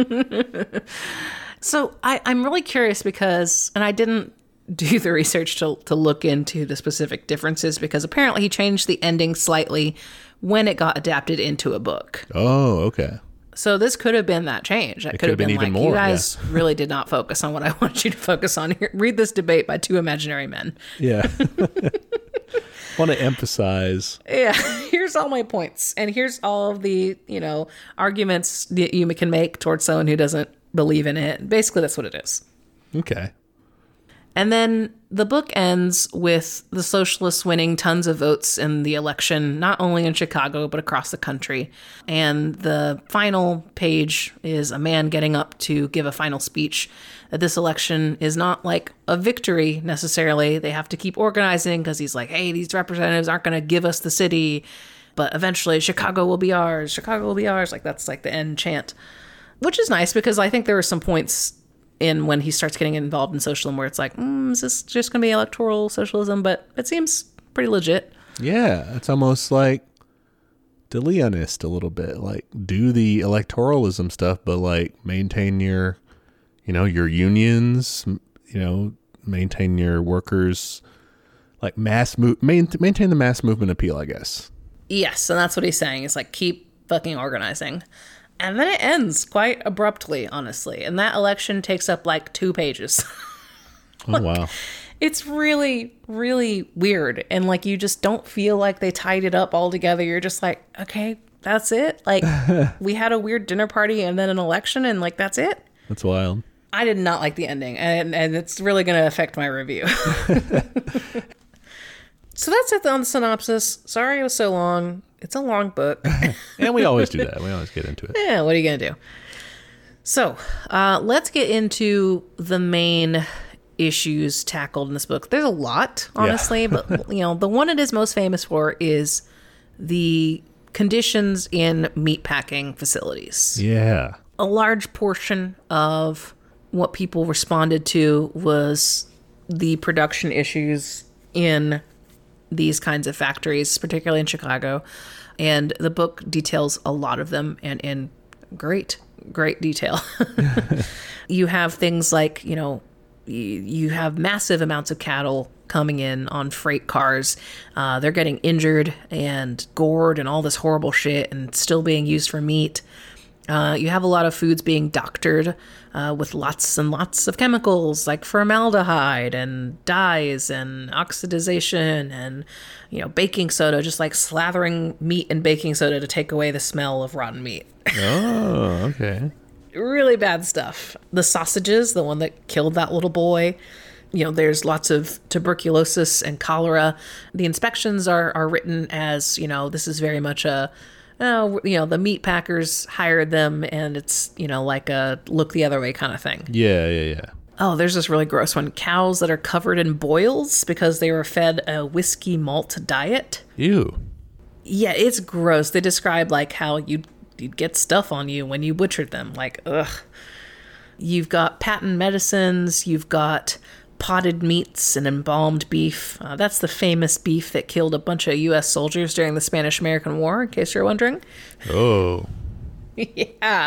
Speaker 1: So I, I'm really curious because, and I didn't do the research to to look into the specific differences because apparently he changed the ending slightly when it got adapted into a book.
Speaker 2: Oh, okay.
Speaker 1: So this could have been that change. That
Speaker 2: It
Speaker 1: could have been,
Speaker 2: been
Speaker 1: like,
Speaker 2: even more,
Speaker 1: you guys really did not focus on what I want you to focus on here. Read this debate by two imaginary men.
Speaker 2: Yeah. Want to emphasize.
Speaker 1: Yeah, here's all my points. And here's all of the, you know, arguments that you can make towards someone who doesn't believe in it. Basically, that's what it is.
Speaker 2: Okay.
Speaker 1: And then the book ends with the socialists winning tons of votes in the election, not only in Chicago, but across the country. And the final page is a man getting up to give a final speech that this election is not like a victory necessarily. They have to keep organizing because he's like, hey, these representatives aren't going to give us the city, but eventually Chicago will be ours. Chicago will be ours. Like that's like the end chant, which is nice because I think there were some points in when he starts getting involved in socialism where it's like, mm, is this just going to be electoral socialism? But it seems pretty legit.
Speaker 2: Yeah, it's almost like De Leonist a little bit. Like, do the electoralism stuff, but like maintain your, you know, your unions, you know, maintain your workers, like mass move, main, maintain the mass movement appeal, I guess.
Speaker 1: Yes, and that's what he's saying. It's like, keep fucking organizing. And then it ends quite abruptly, honestly. And that election takes up like two pages.
Speaker 2: Oh, wow.
Speaker 1: It's really, really weird. And like, you just don't feel like they tied it up all together. You're just like, okay, that's it. Like, we had a weird dinner party and then an election and like, that's it.
Speaker 2: That's wild.
Speaker 1: I did not like the ending. And, and it's really going to affect my review. So that's it on the synopsis. Sorry it was so long. It's a long book.
Speaker 2: And we always do that. We always get into it.
Speaker 1: Yeah, what are you going to do? So uh, let's get into the main issues tackled in this book. There's a lot, honestly, yeah. But you know, the one it is most famous for is the conditions in meatpacking facilities.
Speaker 2: Yeah.
Speaker 1: A large portion of what people responded to was the production issues in these kinds of factories, particularly in Chicago. And the book details a lot of them and in great, great detail. You have things like, you know, you, you have massive amounts of cattle coming in on freight cars. Uh, they're getting injured and gored and all this horrible shit and still being used for meat. Uh, you have a lot of foods being doctored uh, with lots and lots of chemicals like formaldehyde and dyes and oxidization and, you know, baking soda, just like slathering meat in baking soda to take away the smell of rotten meat.
Speaker 2: Oh, okay.
Speaker 1: Really bad stuff. The sausages, the one that killed that little boy, you know, there's lots of tuberculosis and cholera. The inspections are, are written as, you know, this is very much a, oh, you know, the meat packers hired them and it's, you know, like a look the other way kind of thing.
Speaker 2: Yeah, yeah, yeah.
Speaker 1: Oh, there's this really gross one. Cows that are covered in boils because they were fed a whiskey malt diet.
Speaker 2: Ew.
Speaker 1: Yeah, it's gross. They describe like how you'd, you'd get stuff on you when you butchered them. Like, ugh. You've got patent medicines. You've got potted meats and embalmed beef. Uh, that's the famous beef that killed a bunch of U S soldiers during the Spanish-American War, in case you're wondering.
Speaker 2: Oh.
Speaker 1: Yeah.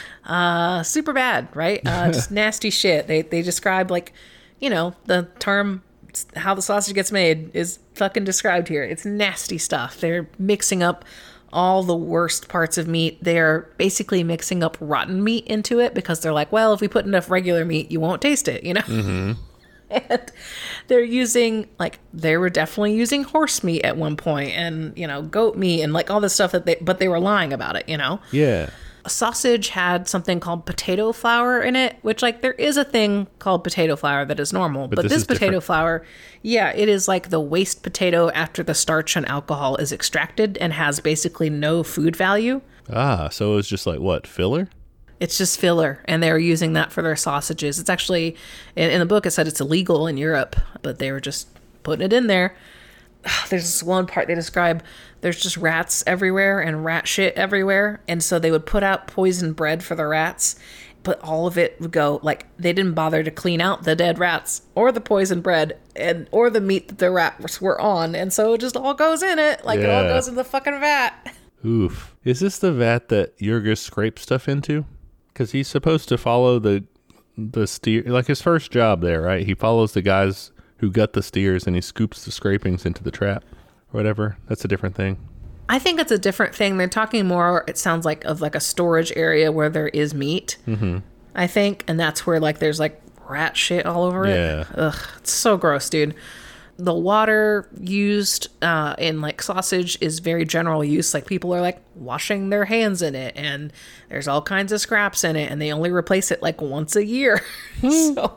Speaker 1: Uh, super bad, right? Uh, just nasty shit. They they describe, like, you know, the term, how the sausage gets made is fucking described here. It's nasty stuff. They're mixing up all the worst parts of meat. They're basically mixing up rotten meat into it because they're like, well, if we put enough regular meat, you won't taste it, you know?
Speaker 2: Mm-hmm.
Speaker 1: And they're using, like, they were definitely using horse meat at one point and, you know, goat meat and, like, all this stuff that they, but they were lying about it, you know?
Speaker 2: Yeah.
Speaker 1: Sausage had something called potato flour in it, which, like, there is a thing called potato flour that is normal. But,
Speaker 2: But
Speaker 1: this,
Speaker 2: this is
Speaker 1: potato
Speaker 2: different.
Speaker 1: flour, yeah, it is like the waste potato after the starch and alcohol is extracted and has basically no food value.
Speaker 2: Ah, so it was just like, what, filler?
Speaker 1: It's just filler, and they're using that for their sausages. It's actually, in, in the book, it said it's illegal in Europe, but they were just putting it in there. There's this one part they describe, there's just rats everywhere and rat shit everywhere. And so they would put out poisoned bread for the rats, but all of it would go, like, they didn't bother to clean out the dead rats or the poisoned bread and or the meat that the rats were on. And so it just all goes in it, like it all
Speaker 2: Yeah.
Speaker 1: goes in the fucking vat.
Speaker 2: Oof. Is this the vat that Jurgis scrapes stuff into? Because he's supposed to follow the the steer, like his first job there, right? He follows the guys who gut the steers and he scoops the scrapings into the trap or whatever. That's a different thing.
Speaker 1: I think it's a different thing. They're talking more, it sounds like, of like a storage area where there is meat, mm-hmm. I think. And that's where, like, there's like rat shit all over it.
Speaker 2: Yeah.
Speaker 1: Ugh, it's so gross, dude. The water used uh, in like sausage is very general use. Like, people are like washing their hands in it, and there's all kinds of scraps in it, and they only replace it like once a year. So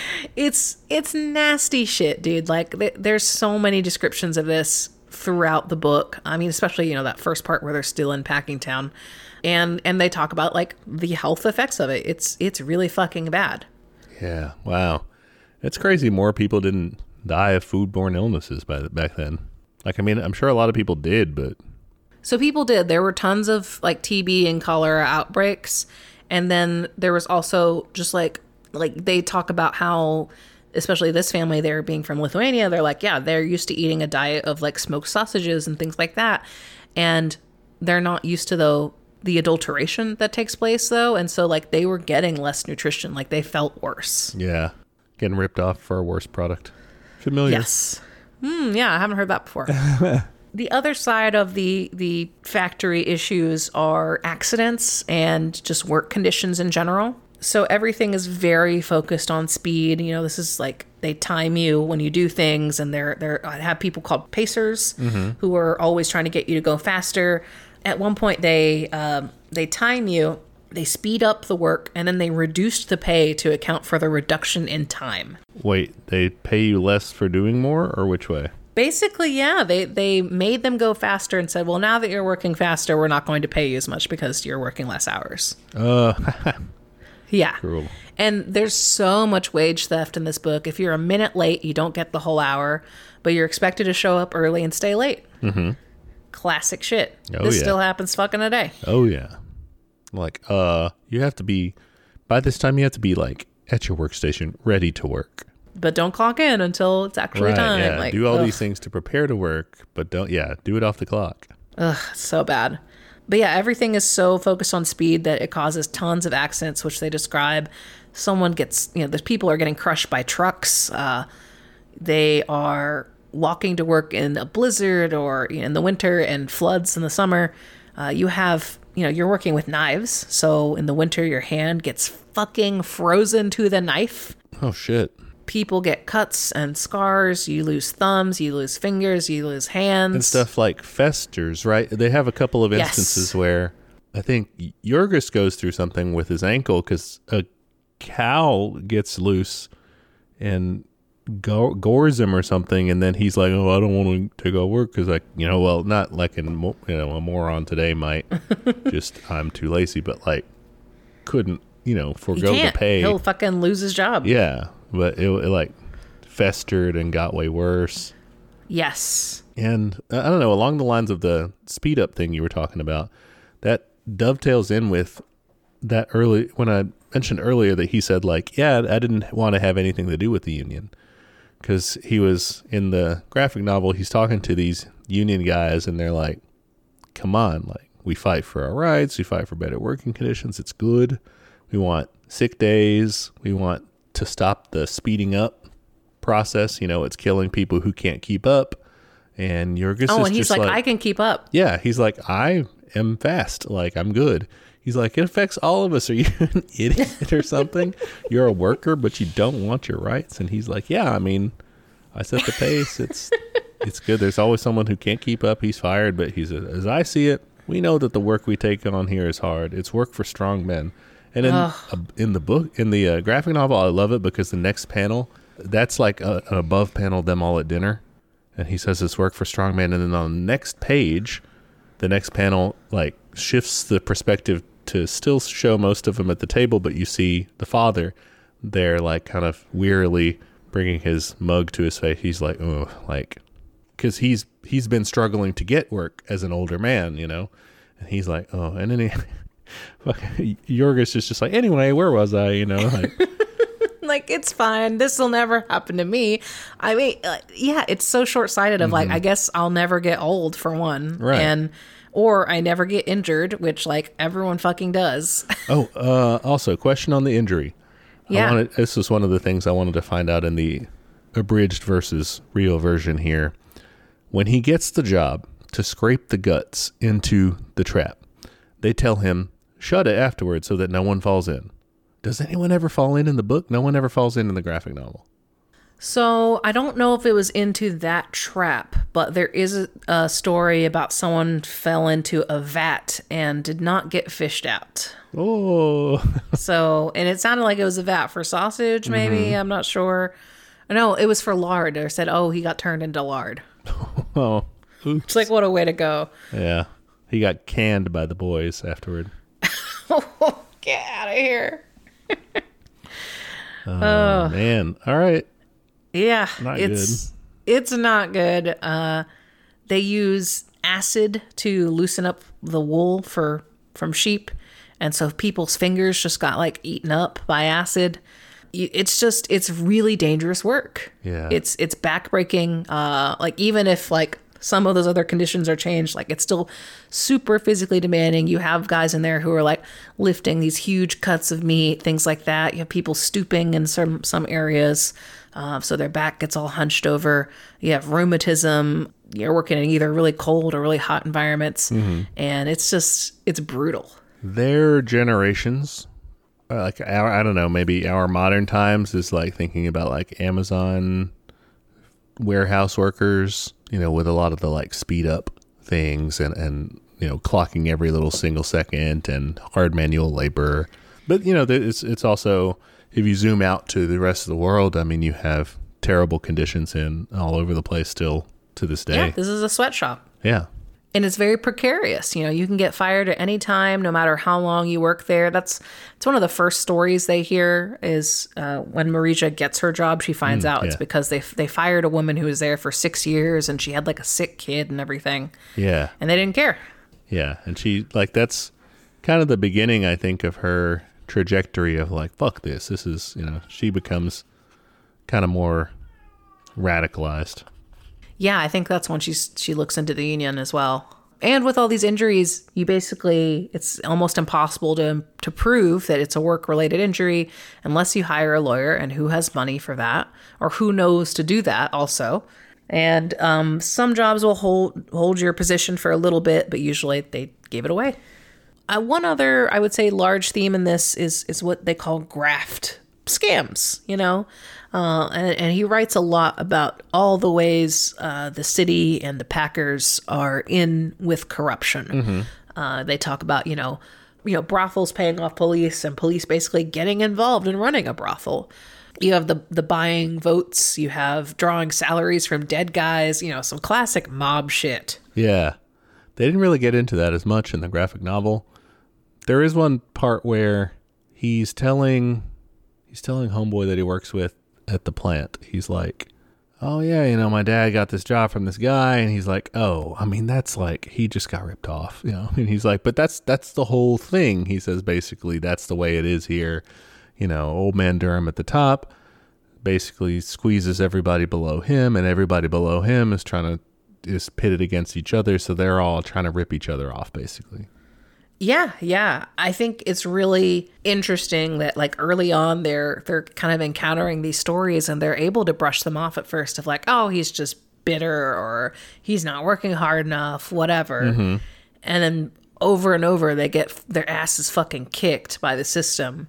Speaker 1: it's it's nasty shit, dude. Like, th- there's so many descriptions of this throughout the book. I mean, especially, you know, that first part where they're still in Packingtown, and and they talk about like the health effects of it. It's it's really fucking bad.
Speaker 2: Yeah. Wow. It's crazy more people didn't die of foodborne illnesses by back then. Like, I mean, I'm sure a lot of people did, but
Speaker 1: So people did. There were tons of like T B and cholera outbreaks, and then there was also just like like they talk about how, especially this family, they're being from Lithuania, they're like, yeah, they're used to eating a diet of like smoked sausages and things like that, and they're not used to though the adulteration that takes place though, and so like they were getting less nutrition, like they felt worse.
Speaker 2: yeah, getting ripped off for a worse product. Familiar.
Speaker 1: Yes. Hmm, yeah, I haven't heard that before. The other side of the the factory issues are accidents and just work conditions in general. So everything is very focused on speed. You know, this is like they time you when you do things, and they're they're I have people called pacers who are always trying to get you to go faster. At one point, they um, they time you. They speed up the work, and then they reduced the pay to account for the reduction in time.
Speaker 2: Wait, they pay you less for doing more, or which way?
Speaker 1: Basically, yeah, they, they made them go faster and said, well, now that you're working faster, we're not going to pay you as much because you're working less hours.
Speaker 2: Uh,
Speaker 1: Yeah.
Speaker 2: cruel.
Speaker 1: And there's so much wage theft in this book. If you're a minute late, you don't get the whole hour, but you're expected to show up early and stay late. Mm-hmm. Classic shit.
Speaker 2: Oh,
Speaker 1: this
Speaker 2: yeah.
Speaker 1: still happens fucking today.
Speaker 2: Oh yeah. Like, uh, you have to be, by this time you have to be like at your workstation, ready to work.
Speaker 1: But don't clock in until it's actually
Speaker 2: Right,
Speaker 1: time.
Speaker 2: yeah.
Speaker 1: Like,
Speaker 2: do all
Speaker 1: ugh.
Speaker 2: these things to prepare to work, but don't, yeah, do it off the clock.
Speaker 1: Ugh, so bad. But yeah, everything is so focused on speed that it causes tons of accidents, which they describe. Someone gets, you know, the people are getting crushed by trucks. Uh, they are walking to work in a blizzard or you know, in the winter and floods in the summer. Uh, you have, you know, you're working with knives. So in the winter, your hand gets fucking frozen to the knife.
Speaker 2: Oh shit.
Speaker 1: People get cuts and scars. You lose thumbs, you lose fingers, you lose hands.
Speaker 2: And stuff like festers, right? They have a couple of
Speaker 1: Yes.
Speaker 2: instances where I think Jurgis goes through something with his ankle because a cow gets loose and go- gores him or something, and then he's like, "Oh, I don't want to go work because I, you know, well, not like an, mo- you know, a moron today might just I'm too lazy, but like couldn't, you know,
Speaker 1: he
Speaker 2: forego the
Speaker 1: can't.
Speaker 2: pay.
Speaker 1: He'll fucking lose his job.
Speaker 2: Yeah, but it, it like festered and got way worse."
Speaker 1: Yes.
Speaker 2: And uh, I don't know, along the lines of the speed up thing you were talking about, that dovetails in with that early, when I mentioned earlier that he said like, yeah, I didn't want to have anything to do with the union. Because he was in the graphic novel, he's talking to these union guys and they're like, come on, like we fight for our rights, we fight for better working conditions, it's good. We want sick days, we want to stop the speeding up process, you know, it's killing people who can't keep up. And Jurgis
Speaker 1: Oh,
Speaker 2: is
Speaker 1: and he's
Speaker 2: just
Speaker 1: like,
Speaker 2: like,
Speaker 1: I can keep up.
Speaker 2: yeah, he's like, I am fast, like I'm good. He's like, it affects all of us. Are you an idiot or something? You're a worker, but you don't want your rights. And he's like, yeah, I mean, I set the pace. It's it's good. There's always someone who can't keep up. He's fired, but he's as I see it, We know that the work we take on here is hard. It's work for strong men. And in uh, in the book, in the uh, graphic novel, I love it because the next panel, that's like a, an above panel, them all at dinner. And he says it's work for strong men. And then on the next page, the next panel like shifts the perspective to still show most of them at the table, but you see the father there like kind of wearily bringing his mug to his face. He's like, oh, like, because he's he's been struggling to get work as an older man, you know? And he's like, oh, and then he... Yorgos is just like, anyway, where was I? You know, like,
Speaker 1: like it's fine. This will never happen to me. I mean, uh, yeah, it's so short sighted. Of mm-hmm. like, I guess I'll never get old for one,
Speaker 2: right?
Speaker 1: And or I never get injured, which like everyone fucking does.
Speaker 2: oh, uh, also, question on the injury.
Speaker 1: Yeah,
Speaker 2: I wanted, this was one of the things I wanted to find out in the abridged versus real version here. When he gets the job to scrape the guts into the trap, they tell him, shut it afterwards so that no one falls in. Does anyone ever fall in in the book? No one ever falls in in the graphic novel.
Speaker 1: So I don't know if it was into that trap, but there is a, a story about someone fell into a vat and did not get fished out.
Speaker 2: Oh.
Speaker 1: So, and it sounded like it was a vat for sausage, maybe. Mm-hmm. I'm not sure. No, it was for lard. They said, oh, he got turned into lard.
Speaker 2: Oh, oops.
Speaker 1: It's like, what a way to go.
Speaker 2: Yeah. He got canned by the boys afterward.
Speaker 1: Oh, get out of here.
Speaker 2: oh, oh, man. All right.
Speaker 1: Yeah.
Speaker 2: Not
Speaker 1: it's,
Speaker 2: good.
Speaker 1: It's not good. Uh, they use acid to loosen up the wool for from sheep. And so people's fingers just got like eaten up by acid. It's just, it's really dangerous work.
Speaker 2: Yeah.
Speaker 1: It's, it's backbreaking. Uh, like even if like some of those other conditions are changed, like it's still super physically demanding. You have guys in there who are like lifting these huge cuts of meat, things like that. You have people stooping in some, some areas. Uh, so their back gets all hunched over. You have rheumatism. You're working in either really cold or really hot environments. Mm-hmm. And it's just, it's brutal.
Speaker 2: Their generations, uh, like our, I don't know, maybe our modern times is like thinking about like Amazon warehouse workers, you know, with a lot of the like speed up things and, and, you know, clocking every little single second and hard manual labor. But, you know, it's, it's also, if you zoom out to the rest of the world, I mean, you have terrible conditions in all over the place still to this day.
Speaker 1: Yeah, this is a sweatshop.
Speaker 2: Yeah.
Speaker 1: And it's very precarious. You know, you can get fired at any time, no matter how long you work there. That's it's one of the first stories they hear is uh, when Marija gets her job, she finds mm, out yeah. it's because they they fired a woman who was there for six years and she had like a sick kid and everything.
Speaker 2: Yeah.
Speaker 1: And they didn't care.
Speaker 2: Yeah. And she, like, that's kind of the beginning, I think, of her trajectory of like, fuck this. This is, you know, she becomes kind of more radicalized.
Speaker 1: Yeah, I think that's when she's she looks into the union as well. And with all these injuries, you basically, it's almost impossible to to prove that it's a work-related injury unless you hire a lawyer, and who has money for that, or who knows to do that also. And um, some jobs will hold hold your position for a little bit, but usually they give it away. Uh, one other, I would say, large theme in this is is what they call graft scams, you know? Uh, and, and he writes a lot about all the ways uh, the city and the Packers are in with corruption. Mm-hmm. Uh, they talk about, you know, you know, brothels paying off police and police basically getting involved in running a brothel. You have the the buying votes. You have drawing salaries from dead guys. You know, some classic mob shit.
Speaker 2: Yeah. They didn't really get into that as much in the graphic novel. There is one part where he's telling he's telling homeboy that he works with at the plant. He's like, oh yeah, you know, my dad got this job from this guy, and he's like, oh, I mean, that's like, he just got ripped off, you know? And he's like, but that's that's the whole thing. He says, basically, that's the way it is here. You know, old man Durham at the top basically squeezes everybody below him, and everybody below him is trying to, is pitted against each other, so they're all trying to rip each other off, basically.
Speaker 1: Yeah, yeah. I think it's really interesting that like early on they're they're kind of encountering these stories and they're able to brush them off at first of like, oh, he's just bitter or he's not working hard enough, whatever. Mm-hmm. And then over and over they get their asses fucking kicked by the system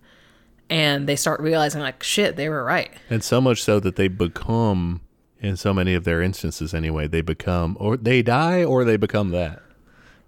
Speaker 1: and they start realizing like, shit, they were right.
Speaker 2: And so much so that they become, in so many of their instances anyway, they become, or they die or they become that.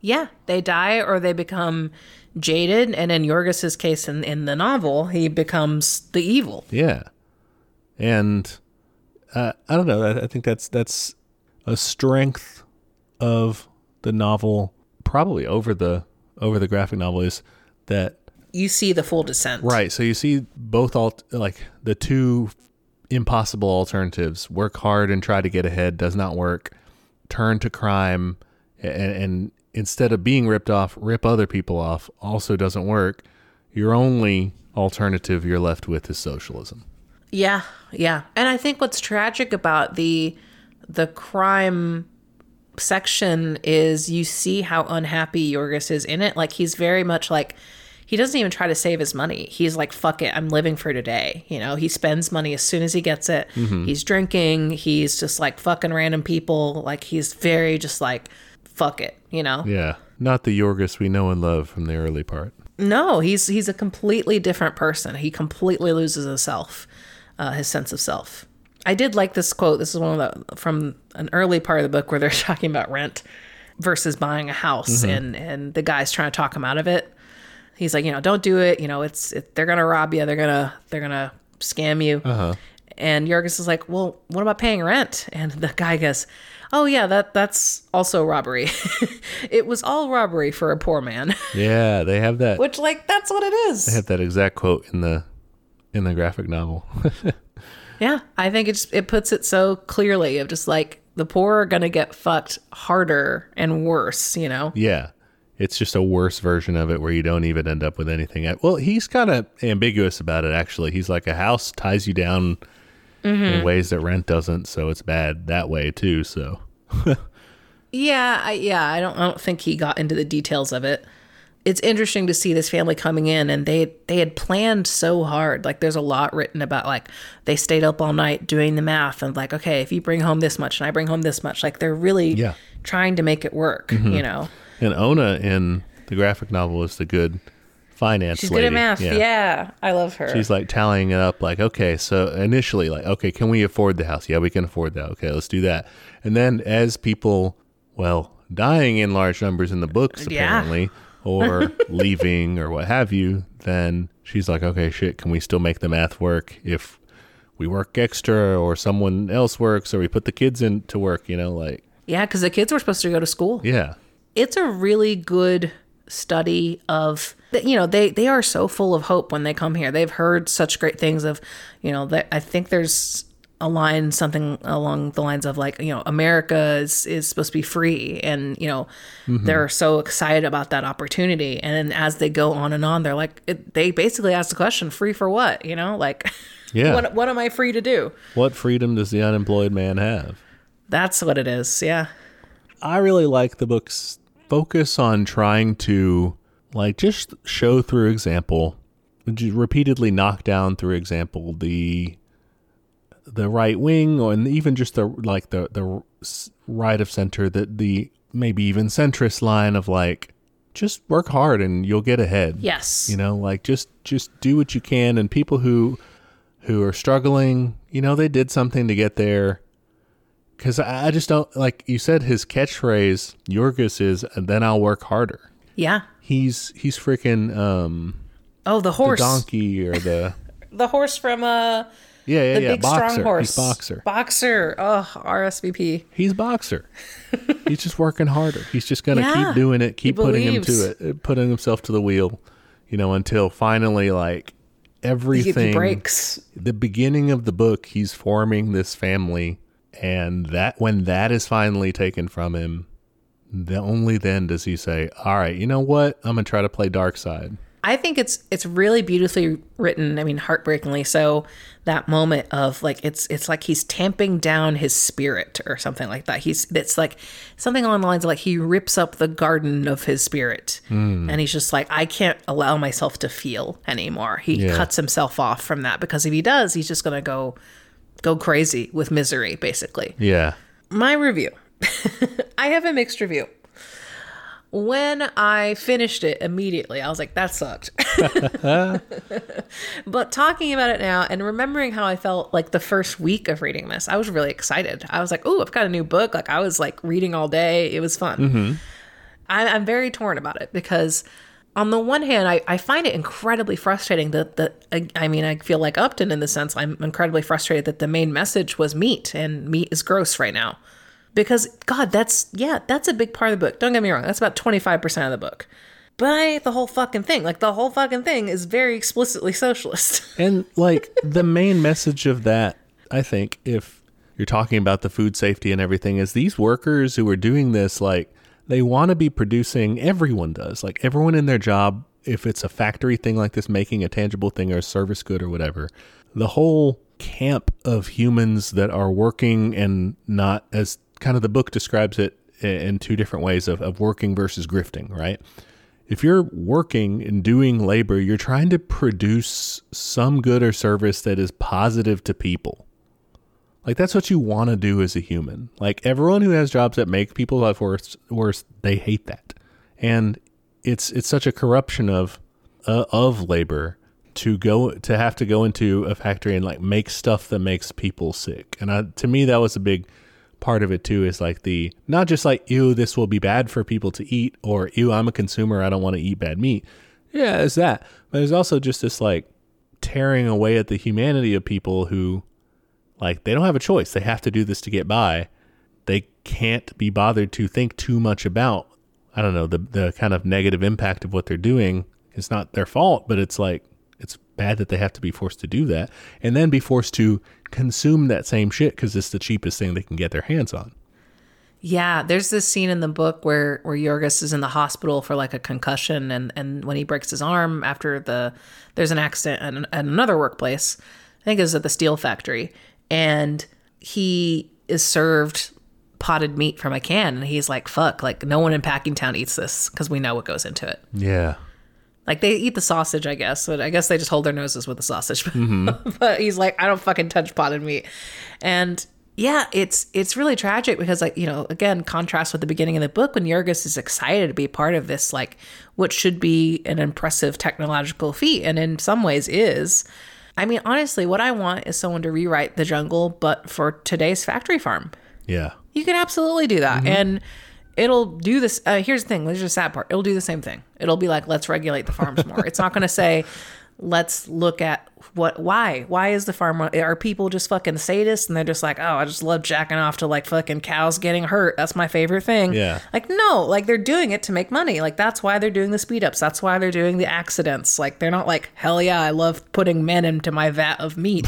Speaker 1: Yeah, they die or they become jaded. And in Yorgos's case in, in the novel, he becomes the evil.
Speaker 2: Yeah. And uh, I don't know. I, I think that's that's a strength of the novel, probably over the over the graphic novel, is that
Speaker 1: you see the full descent.
Speaker 2: Right. So you see both alt like the two impossible alternatives: work hard and try to get ahead, does not work. Turn to crime, and, and instead of being ripped off, rip other people off, also doesn't work. Your only alternative you're left with is socialism.
Speaker 1: Yeah, yeah. And I think what's tragic about the the crime section is you see how unhappy Yorgos is in it. Like, he's very much like, he doesn't even try to save his money. He's like, fuck it, I'm living for today. You know, he spends money as soon as he gets it. Mm-hmm. He's drinking. He's just like fucking random people. Like, he's very just like, fuck it, you know?
Speaker 2: Yeah. Not the Yorgos we know and love from the early part.
Speaker 1: No, he's he's a completely different person. He completely loses his self, uh, his sense of self. I did like this quote. This is one of the, from an early part of the book where they're talking about rent versus buying a house. Mm-hmm. And, and the guy's trying to talk him out of it. He's like, you know, don't do it. You know, it's it, they're gonna rob you. They're gonna they're gonna scam you. Uh-huh. And Yorgos is like, well, what about paying rent? And the guy goes, oh yeah, that that's also robbery. It was all robbery for a poor man.
Speaker 2: Yeah, they have that.
Speaker 1: Which, like, that's what it is.
Speaker 2: They have that exact quote in the in the graphic novel.
Speaker 1: Yeah, I think it's it puts it so clearly of just like the poor are gonna get fucked harder and worse. You know.
Speaker 2: Yeah. It's just a worse version of it where you don't even end up with anything. Well, he's kind of ambiguous about it, actually. He's like, a house ties you down mm-hmm. in ways that rent doesn't, so it's bad that way, too. So,
Speaker 1: yeah, I, yeah, I don't, I don't think he got into the details of it. It's interesting to see this family coming in, and they they had planned so hard. Like, there's a lot written about, like, they stayed up all night doing the math, and like, okay, if you bring home this much and I bring home this much, like, they're really
Speaker 2: yeah.
Speaker 1: trying to make it work, mm-hmm. you know.
Speaker 2: And Ona in the graphic novel is the good finance
Speaker 1: She's
Speaker 2: lady.
Speaker 1: She's good at math. Yeah. yeah. I love her.
Speaker 2: She's like tallying it up like, okay, so initially like, okay, can we afford the house? Yeah, we can afford that. Okay, let's do that. And then as people, well, dying in large numbers in the books apparently, yeah. or leaving or what have you, then she's like, okay, shit, can we still make the math work if we work extra or someone else works or we put the kids in to work, you know, like.
Speaker 1: Yeah, because the kids were supposed to go to school.
Speaker 2: Yeah.
Speaker 1: It's a really good study of, you know, they, they are so full of hope when they come here. They've heard such great things of, you know, that I think there's a line, something along the lines of like, you know, America is, is supposed to be free. And, you know, mm-hmm. they're so excited about that opportunity. And then as they go on and on, they're like, it, they basically ask the question, free for what? You know, like, yeah. what, what am I free to do?
Speaker 2: What freedom does the unemployed man have?
Speaker 1: That's what it is. Yeah.
Speaker 2: I really like the book's focus on trying to like just show through example, repeatedly knock down through example the the right wing, or and even just the like the the right of center, that the maybe even centrist line of like, just work hard and you'll get ahead.
Speaker 1: Yes.
Speaker 2: You know, like just just do what you can, and people who who are struggling, you know, they did something to get there. Because I just don't, like you said, his catchphrase, Yorgos, is, and then I'll work harder.
Speaker 1: Yeah.
Speaker 2: He's he's freaking, um...
Speaker 1: Oh, the horse.
Speaker 2: The donkey or the...
Speaker 1: the horse from, uh...
Speaker 2: Yeah, yeah,
Speaker 1: the
Speaker 2: yeah.
Speaker 1: big,
Speaker 2: Boxer.
Speaker 1: strong horse.
Speaker 2: He's Boxer.
Speaker 1: Boxer. Oh, R S V P.
Speaker 2: He's Boxer. He's just working harder. He's just going to
Speaker 1: yeah,
Speaker 2: keep doing it, keep putting him
Speaker 1: believes.
Speaker 2: to it, putting himself to the wheel, you know, until finally, like, everything...
Speaker 1: He breaks.
Speaker 2: The beginning of the book, he's forming this family... And that when that is finally taken from him, the only then does he say, all right, you know what? I'm going to try to play dark side.
Speaker 1: I think it's it's really beautifully written. I mean, heartbreakingly so. That moment of like, it's it's like he's tamping down his spirit or something like that. He's it's like something along the lines of like he rips up the garden of his spirit. Mm. And he's just like, I can't allow myself to feel anymore. He yeah. cuts himself off from that, because if he does, he's just going to go... go crazy with misery, basically.
Speaker 2: Yeah.
Speaker 1: My review. I have a mixed review. When I finished it immediately, I was like, that sucked. But talking about it now and remembering how I felt like the first week of reading this, I was really excited. I was like, oh, I've got a new book. Like, I was like reading all day. It was fun. Mm-hmm. I, I'm very torn about it because on the one hand, I, I find it incredibly frustrating that, that I, I mean, I feel like Upton in the sense I'm incredibly frustrated that the main message was meat, and meat is gross right now. Because, God, that's, yeah, that's a big part of the book. Don't get me wrong. That's about twenty-five percent of the book. But I hate the whole fucking thing. Like, the whole fucking thing is very explicitly socialist.
Speaker 2: And, like, the main message of that, I think, if you're talking about the food safety and everything, is these workers who are doing this, like, they want to be producing, everyone does. Like, everyone in their job, if it's a factory thing like this, making a tangible thing or a service good or whatever, the whole camp of humans that are working and not, as kind of the book describes it in two different ways of, of working versus grifting, right? If you're working and doing labor, you're trying to produce some good or service that is positive to people. Like, that's what you want to do as a human. Like, everyone who has jobs that make people's life worse, worse, they hate that. And it's it's such a corruption of uh, of labor to go to have to go into a factory and like make stuff that makes people sick. And I, to me, that was a big part of it too, is like the, not just like, ew, this will be bad for people to eat, or ew, I'm a consumer, I don't want to eat bad meat. Yeah, there's that. But there's also just this like tearing away at the humanity of people who, like, they don't have a choice. They have to do this to get by. They can't be bothered to think too much about, I don't know, the the kind of negative impact of what they're doing. It's not their fault, but it's like, it's bad that they have to be forced to do that and then be forced to consume that same shit because it's the cheapest thing they can get their hands on.
Speaker 1: Yeah, there's this scene in the book where where Yorgos is in the hospital for like a concussion, and and when he breaks his arm after the there's an accident at, at another workplace, I think it was at the steel factory, and he is served potted meat from a can, and he's like, fuck, like no one in Packingtown eats this because we know what goes into it.
Speaker 2: Yeah.
Speaker 1: Like, they eat the sausage, I guess, but I guess they just hold their noses with the sausage.
Speaker 2: Mm-hmm.
Speaker 1: But he's like, I don't fucking touch potted meat. And yeah, it's it's really tragic because, like, you know, again, contrast with the beginning of the book when Yorgos is excited to be part of this, like, what should be an impressive technological feat, and in some ways is. I mean, honestly, what I want is someone to rewrite The Jungle, but for today's factory farm.
Speaker 2: Yeah.
Speaker 1: You can absolutely do that. Mm-hmm. And it'll do this. Uh, here's the thing. There's a sad part. It'll do the same thing. It'll be like, let's regulate the farms more. It's not going to say, let's look at what, why, why is the farm, are people just fucking sadists? And they're just like, oh, I just love jacking off to like fucking cows getting hurt. That's my favorite thing.
Speaker 2: Yeah.
Speaker 1: Like, no, like they're doing it to make money. Like, that's why they're doing the speed ups. That's why they're doing the accidents. Like, they're not like, hell yeah, I love putting men into my vat of meat.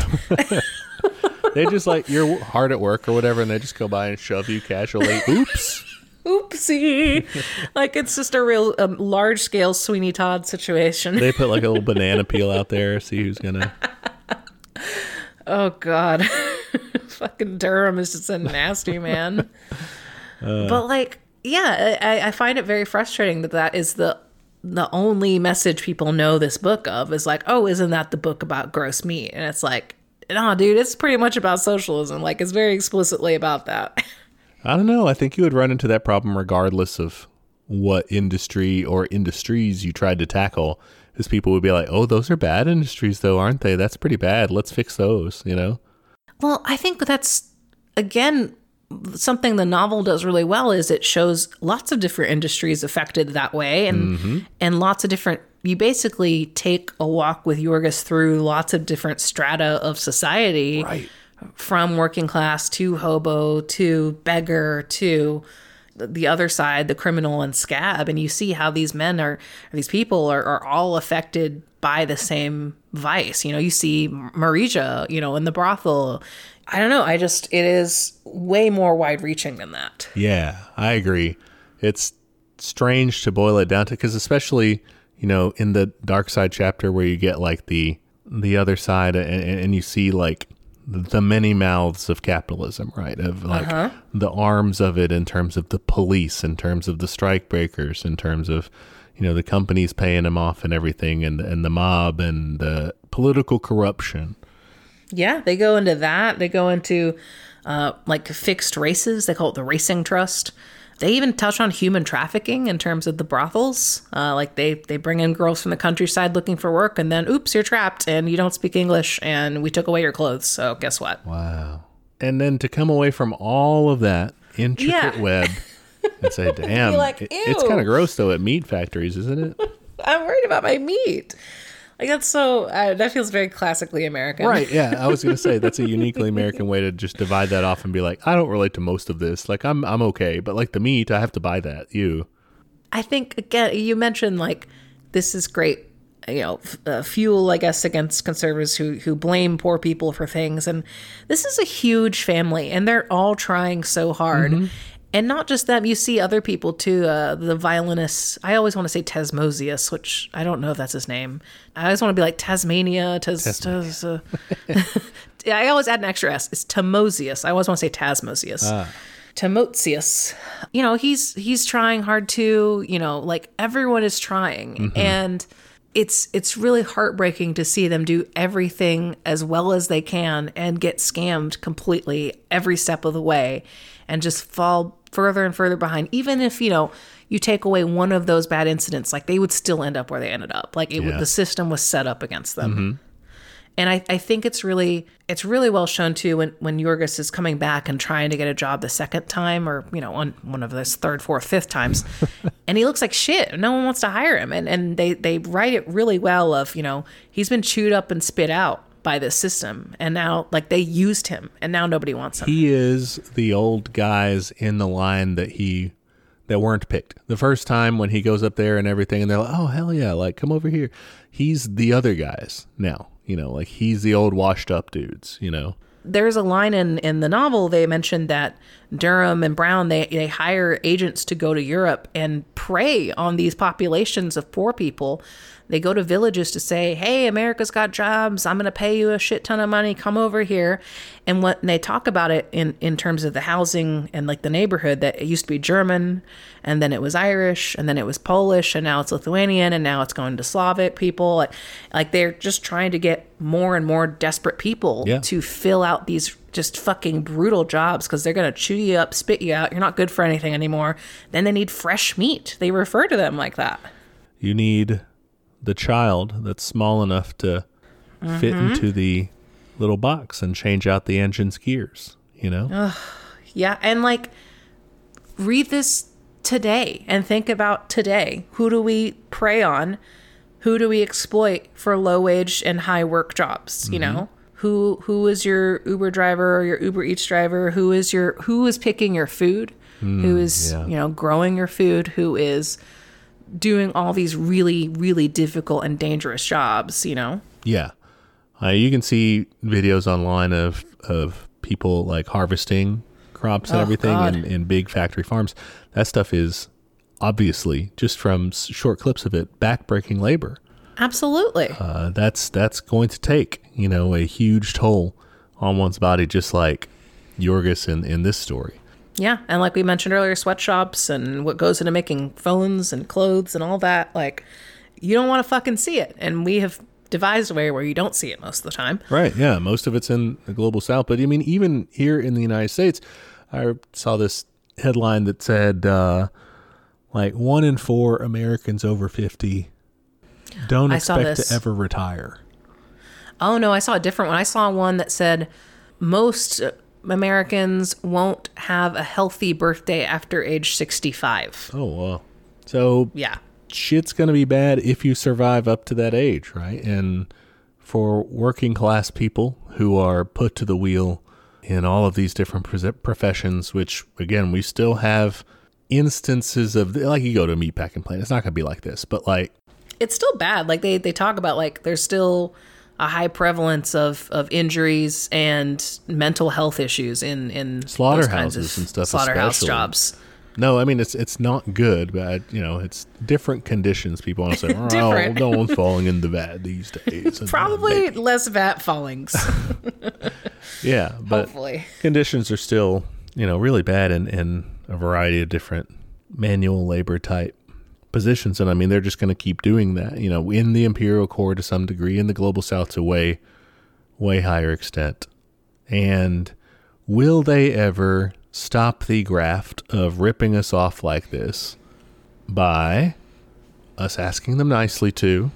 Speaker 2: They just like, you're hard at work or whatever, and they just go by and shove you casually. Oops.
Speaker 1: Oopsie. Like, it's just a real um, large scale Sweeney Todd situation.
Speaker 2: They put like a little banana peel out there, see who's gonna.
Speaker 1: Oh God. Fucking Durham is just a nasty man. Uh, but like, yeah, I, I find it very frustrating that that is the the only message people know this book of, is like, oh, isn't that the book about gross meat? And it's like, no, dude, it's pretty much about socialism. Like, it's very explicitly about that.
Speaker 2: I don't know. I think you would run into that problem regardless of what industry or industries you tried to tackle, because people would be like, oh, those are bad industries though, aren't they? That's pretty bad. Let's fix those, you know?
Speaker 1: Well, I think that's, again, something the novel does really well is it shows lots of different industries affected that way, and mm-hmm. and lots of different, you basically take a walk with Yorgos through lots of different strata of society.
Speaker 2: Right.
Speaker 1: From working class to hobo to beggar to the other side, the criminal and scab. And you see how these men are, or these people are, are all affected by the same vice. You know, you see Marija, you know, in the brothel. I don't know. I just, it is way more wide reaching than that.
Speaker 2: Yeah, I agree. It's strange to boil it down to, because especially, you know, in the dark side chapter where you get like the, the other side and, and you see like, the many mouths of capitalism, right? Of like uh-huh. the arms of it in terms of the police, in terms of the strike breakers, in terms of, you know, the companies paying them off and everything, and and the mob and the political corruption.
Speaker 1: Yeah, they go into that. They go into uh, like fixed races. They call it the racing trust. They even touch on human trafficking in terms of the brothels. Uh, like they, they bring in girls from the countryside looking for work, and then, oops, you're trapped and you don't speak English and we took away your clothes. So guess what?
Speaker 2: Wow. And then to come away from all of that intricate
Speaker 1: yeah.
Speaker 2: web and say, damn,
Speaker 1: Be like,
Speaker 2: it- it's kind of gross though at meat factories, isn't it?
Speaker 1: I'm worried about my meat. Like, that's so, uh, that feels very classically American.
Speaker 2: Right, yeah. I was going to say that's a uniquely American way to just divide that off and be like, I don't relate to most of this. Like, I'm I'm okay, but like the meat, I have to buy that. You.
Speaker 1: I think, again, you mentioned, like, this is great, you know, f- uh, fuel, I guess, against conservatives who, who blame poor people for things. And this is a huge family, and they're all trying so hard. Mm-hmm. And not just them, you see other people too. Uh, the violinist, I always want to say Tasmosius, which I don't know if that's his name. I always want to be like Tasmania. Tas, Tas, uh, I always add an extra S. It's Tamosius. I always want to say Tasmosius. Ah. Tamotsius. You know, he's he's trying hard too. You know, like everyone is trying. Mm-hmm. And it's it's really heartbreaking to see them do everything as well as they can and get scammed completely every step of the way and just fall further and further behind. Even if, you know, you take away one of those bad incidents, like they would still end up where they ended up. Like it yeah. would, the system was set up against them. Mm-hmm. And I, I think it's really it's really well shown too when, when Yorgos is coming back and trying to get a job the second time, or, you know, on one of those third, fourth, fifth times. And he looks like shit. No one wants to hire him. And and they, they write it really well of, you know, he's been chewed up and spit out by this system. And now, like, they used him and now nobody wants him.
Speaker 2: He is the old guys in the line that he that weren't picked. The first time when he goes up there and everything and they're like, oh, hell yeah, like, come over here. He's the other guys now. You know, like he's the old washed up dudes, you know.
Speaker 1: There's a line in, in the novel, they mentioned that Durham and Brown, they, they hire agents to go to Europe and prey on these populations of poor people. They go to villages to say, hey, America's got jobs. I'm going to pay you a shit ton of money. Come over here. And when they talk about it in, in terms of the housing and like the neighborhood, that it used to be German, and then it was Irish, and then it was Polish, and now it's Lithuanian, and now it's going to Slavic people. Like, like they're just trying to get more and more desperate people yeah. to fill out these just fucking brutal jobs because they're going to chew you up, spit you out. You're not good for anything anymore. Then they need fresh meat. They refer to them like that.
Speaker 2: You need the child that's small enough to mm-hmm. fit into the little box and change out the engine's gears, you know?
Speaker 1: Ugh, yeah. And like, read this today and think about today. Who do we prey on? Who do we exploit for low wage and high work jobs? You mm-hmm. know, who, who is your Uber driver or your Uber Eats driver? Who is your, who is picking your food? Mm, who is, yeah. you know, growing your food? Who is doing all these really, really difficult and dangerous jobs, you know?
Speaker 2: Yeah. Uh, you can see videos online of, of people like harvesting crops and oh, everything in, in big factory farms. That stuff is obviously, just from short clips of it, backbreaking labor.
Speaker 1: Absolutely.
Speaker 2: Uh, that's, that's going to take, you know, a huge toll on one's body, just like Yorgos in, in this story.
Speaker 1: Yeah, and like we mentioned earlier, sweatshops and what goes into making phones and clothes and all that, like, you don't want to fucking see it. And we have devised a way where you don't see it most of the time.
Speaker 2: Right, yeah, most of it's in the global south. But, I mean, even here in the United States, I saw this headline that said, uh, like, one in four Americans over fifty don't
Speaker 1: I
Speaker 2: expect to ever retire.
Speaker 1: Oh, no, I saw a different one. I saw one that said most Americans won't have a healthy birthday after age sixty-five.
Speaker 2: Oh, wow. So
Speaker 1: yeah,
Speaker 2: shit's going to be bad if you survive up to that age, right? And for working class people who are put to the wheel in all of these different professions, which, again, we still have instances of, like, you go to a meatpacking plant, it's not going to be like this, but like,
Speaker 1: it's still bad. Like they, they talk about, like, there's still a high prevalence of, of injuries and mental health issues in, in
Speaker 2: slaughterhouses and stuff,
Speaker 1: slaughterhouse
Speaker 2: especially.
Speaker 1: jobs.
Speaker 2: No, I mean, it's it's not good, but, you know, it's different conditions. People want to say, oh, no one's falling in the vat these days.
Speaker 1: Probably less vat fallings.
Speaker 2: Yeah, but
Speaker 1: hopefully
Speaker 2: conditions are still, you know, really bad in, in a variety of different manual labor type positions. And I mean, they're just going to keep doing that, you know, in the imperial core to some degree, in the global south to way, way higher extent. And will they ever stop the graft of ripping us off like this by us asking them nicely to,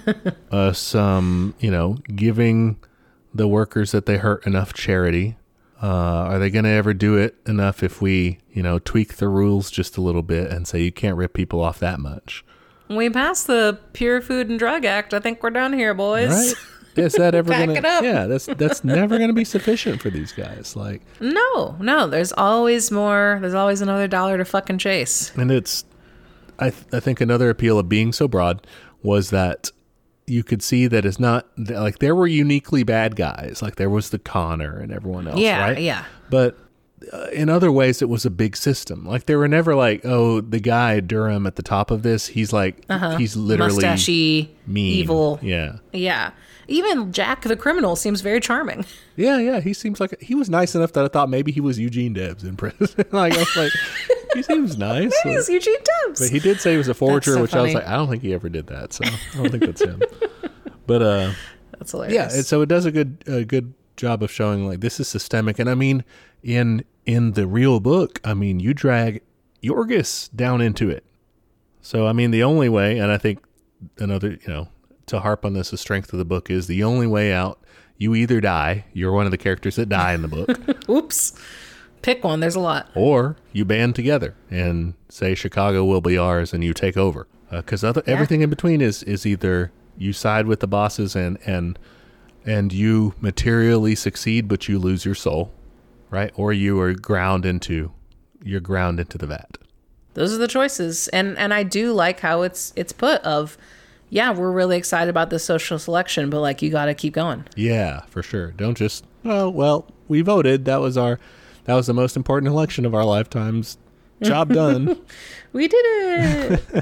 Speaker 2: us, um, you know, giving the workers that they hurt enough charity, Uh, are they going to ever do it enough if we, you know, tweak the rules just a little bit and say you can't rip people off that much?
Speaker 1: We passed the Pure Food and Drug Act. I think we're done here, boys.
Speaker 2: Right? Is that ever
Speaker 1: Back
Speaker 2: going
Speaker 1: it
Speaker 2: to?
Speaker 1: up.
Speaker 2: Yeah, that's that's never going to be sufficient for these guys. Like,
Speaker 1: No, no. There's always more. There's always another dollar to fucking chase.
Speaker 2: and it's, I th- I think another appeal of being so broad was that you could see that it's not like there were uniquely bad guys. Like there was the Connor and everyone else.
Speaker 1: Yeah,
Speaker 2: right?
Speaker 1: yeah.
Speaker 2: But uh, in other ways, it was a big system. Like they were never like, oh, the guy Durham at the top of this. He's like,
Speaker 1: Uh-huh.
Speaker 2: he's literally
Speaker 1: Mustachy,
Speaker 2: mean,
Speaker 1: evil.
Speaker 2: Yeah,
Speaker 1: Yeah. Even Jack the criminal seems very charming.
Speaker 2: yeah, yeah. He seems like he was nice enough that I thought maybe he was Eugene Debs in prison. Like I was like, he seems nice.
Speaker 1: Maybe it's Eugene Debs.
Speaker 2: But he did say he was a forger,
Speaker 1: so
Speaker 2: which I was
Speaker 1: funny.
Speaker 2: like, I don't think he ever did that. So I don't think that's him. But uh,
Speaker 1: That's hilarious.
Speaker 2: yeah, and so it does a good a good job of showing like this is systemic. And I mean, in in the real book, I mean, you drag Yorgis down into it. So I mean, the only way, and I think another, you know, to harp on this, the strength of the book is the only way out. You either die, you're one of the characters that die in the book,
Speaker 1: Oops. Pick one. There's a lot.
Speaker 2: or you band together and say Chicago will be ours, and you take over. Because other everything in between is is either you side with the bosses and and and you materially succeed, but you lose your soul, right? Or you are ground into you're ground into the vat.
Speaker 1: Those are the choices. And and I do like how it's it's put of, yeah, we're really excited about this social selection, but like you got to keep going.
Speaker 2: Yeah, for sure. Don't just oh well, we voted. That was our that was the most important election of our lifetimes. Job done.
Speaker 1: We did it.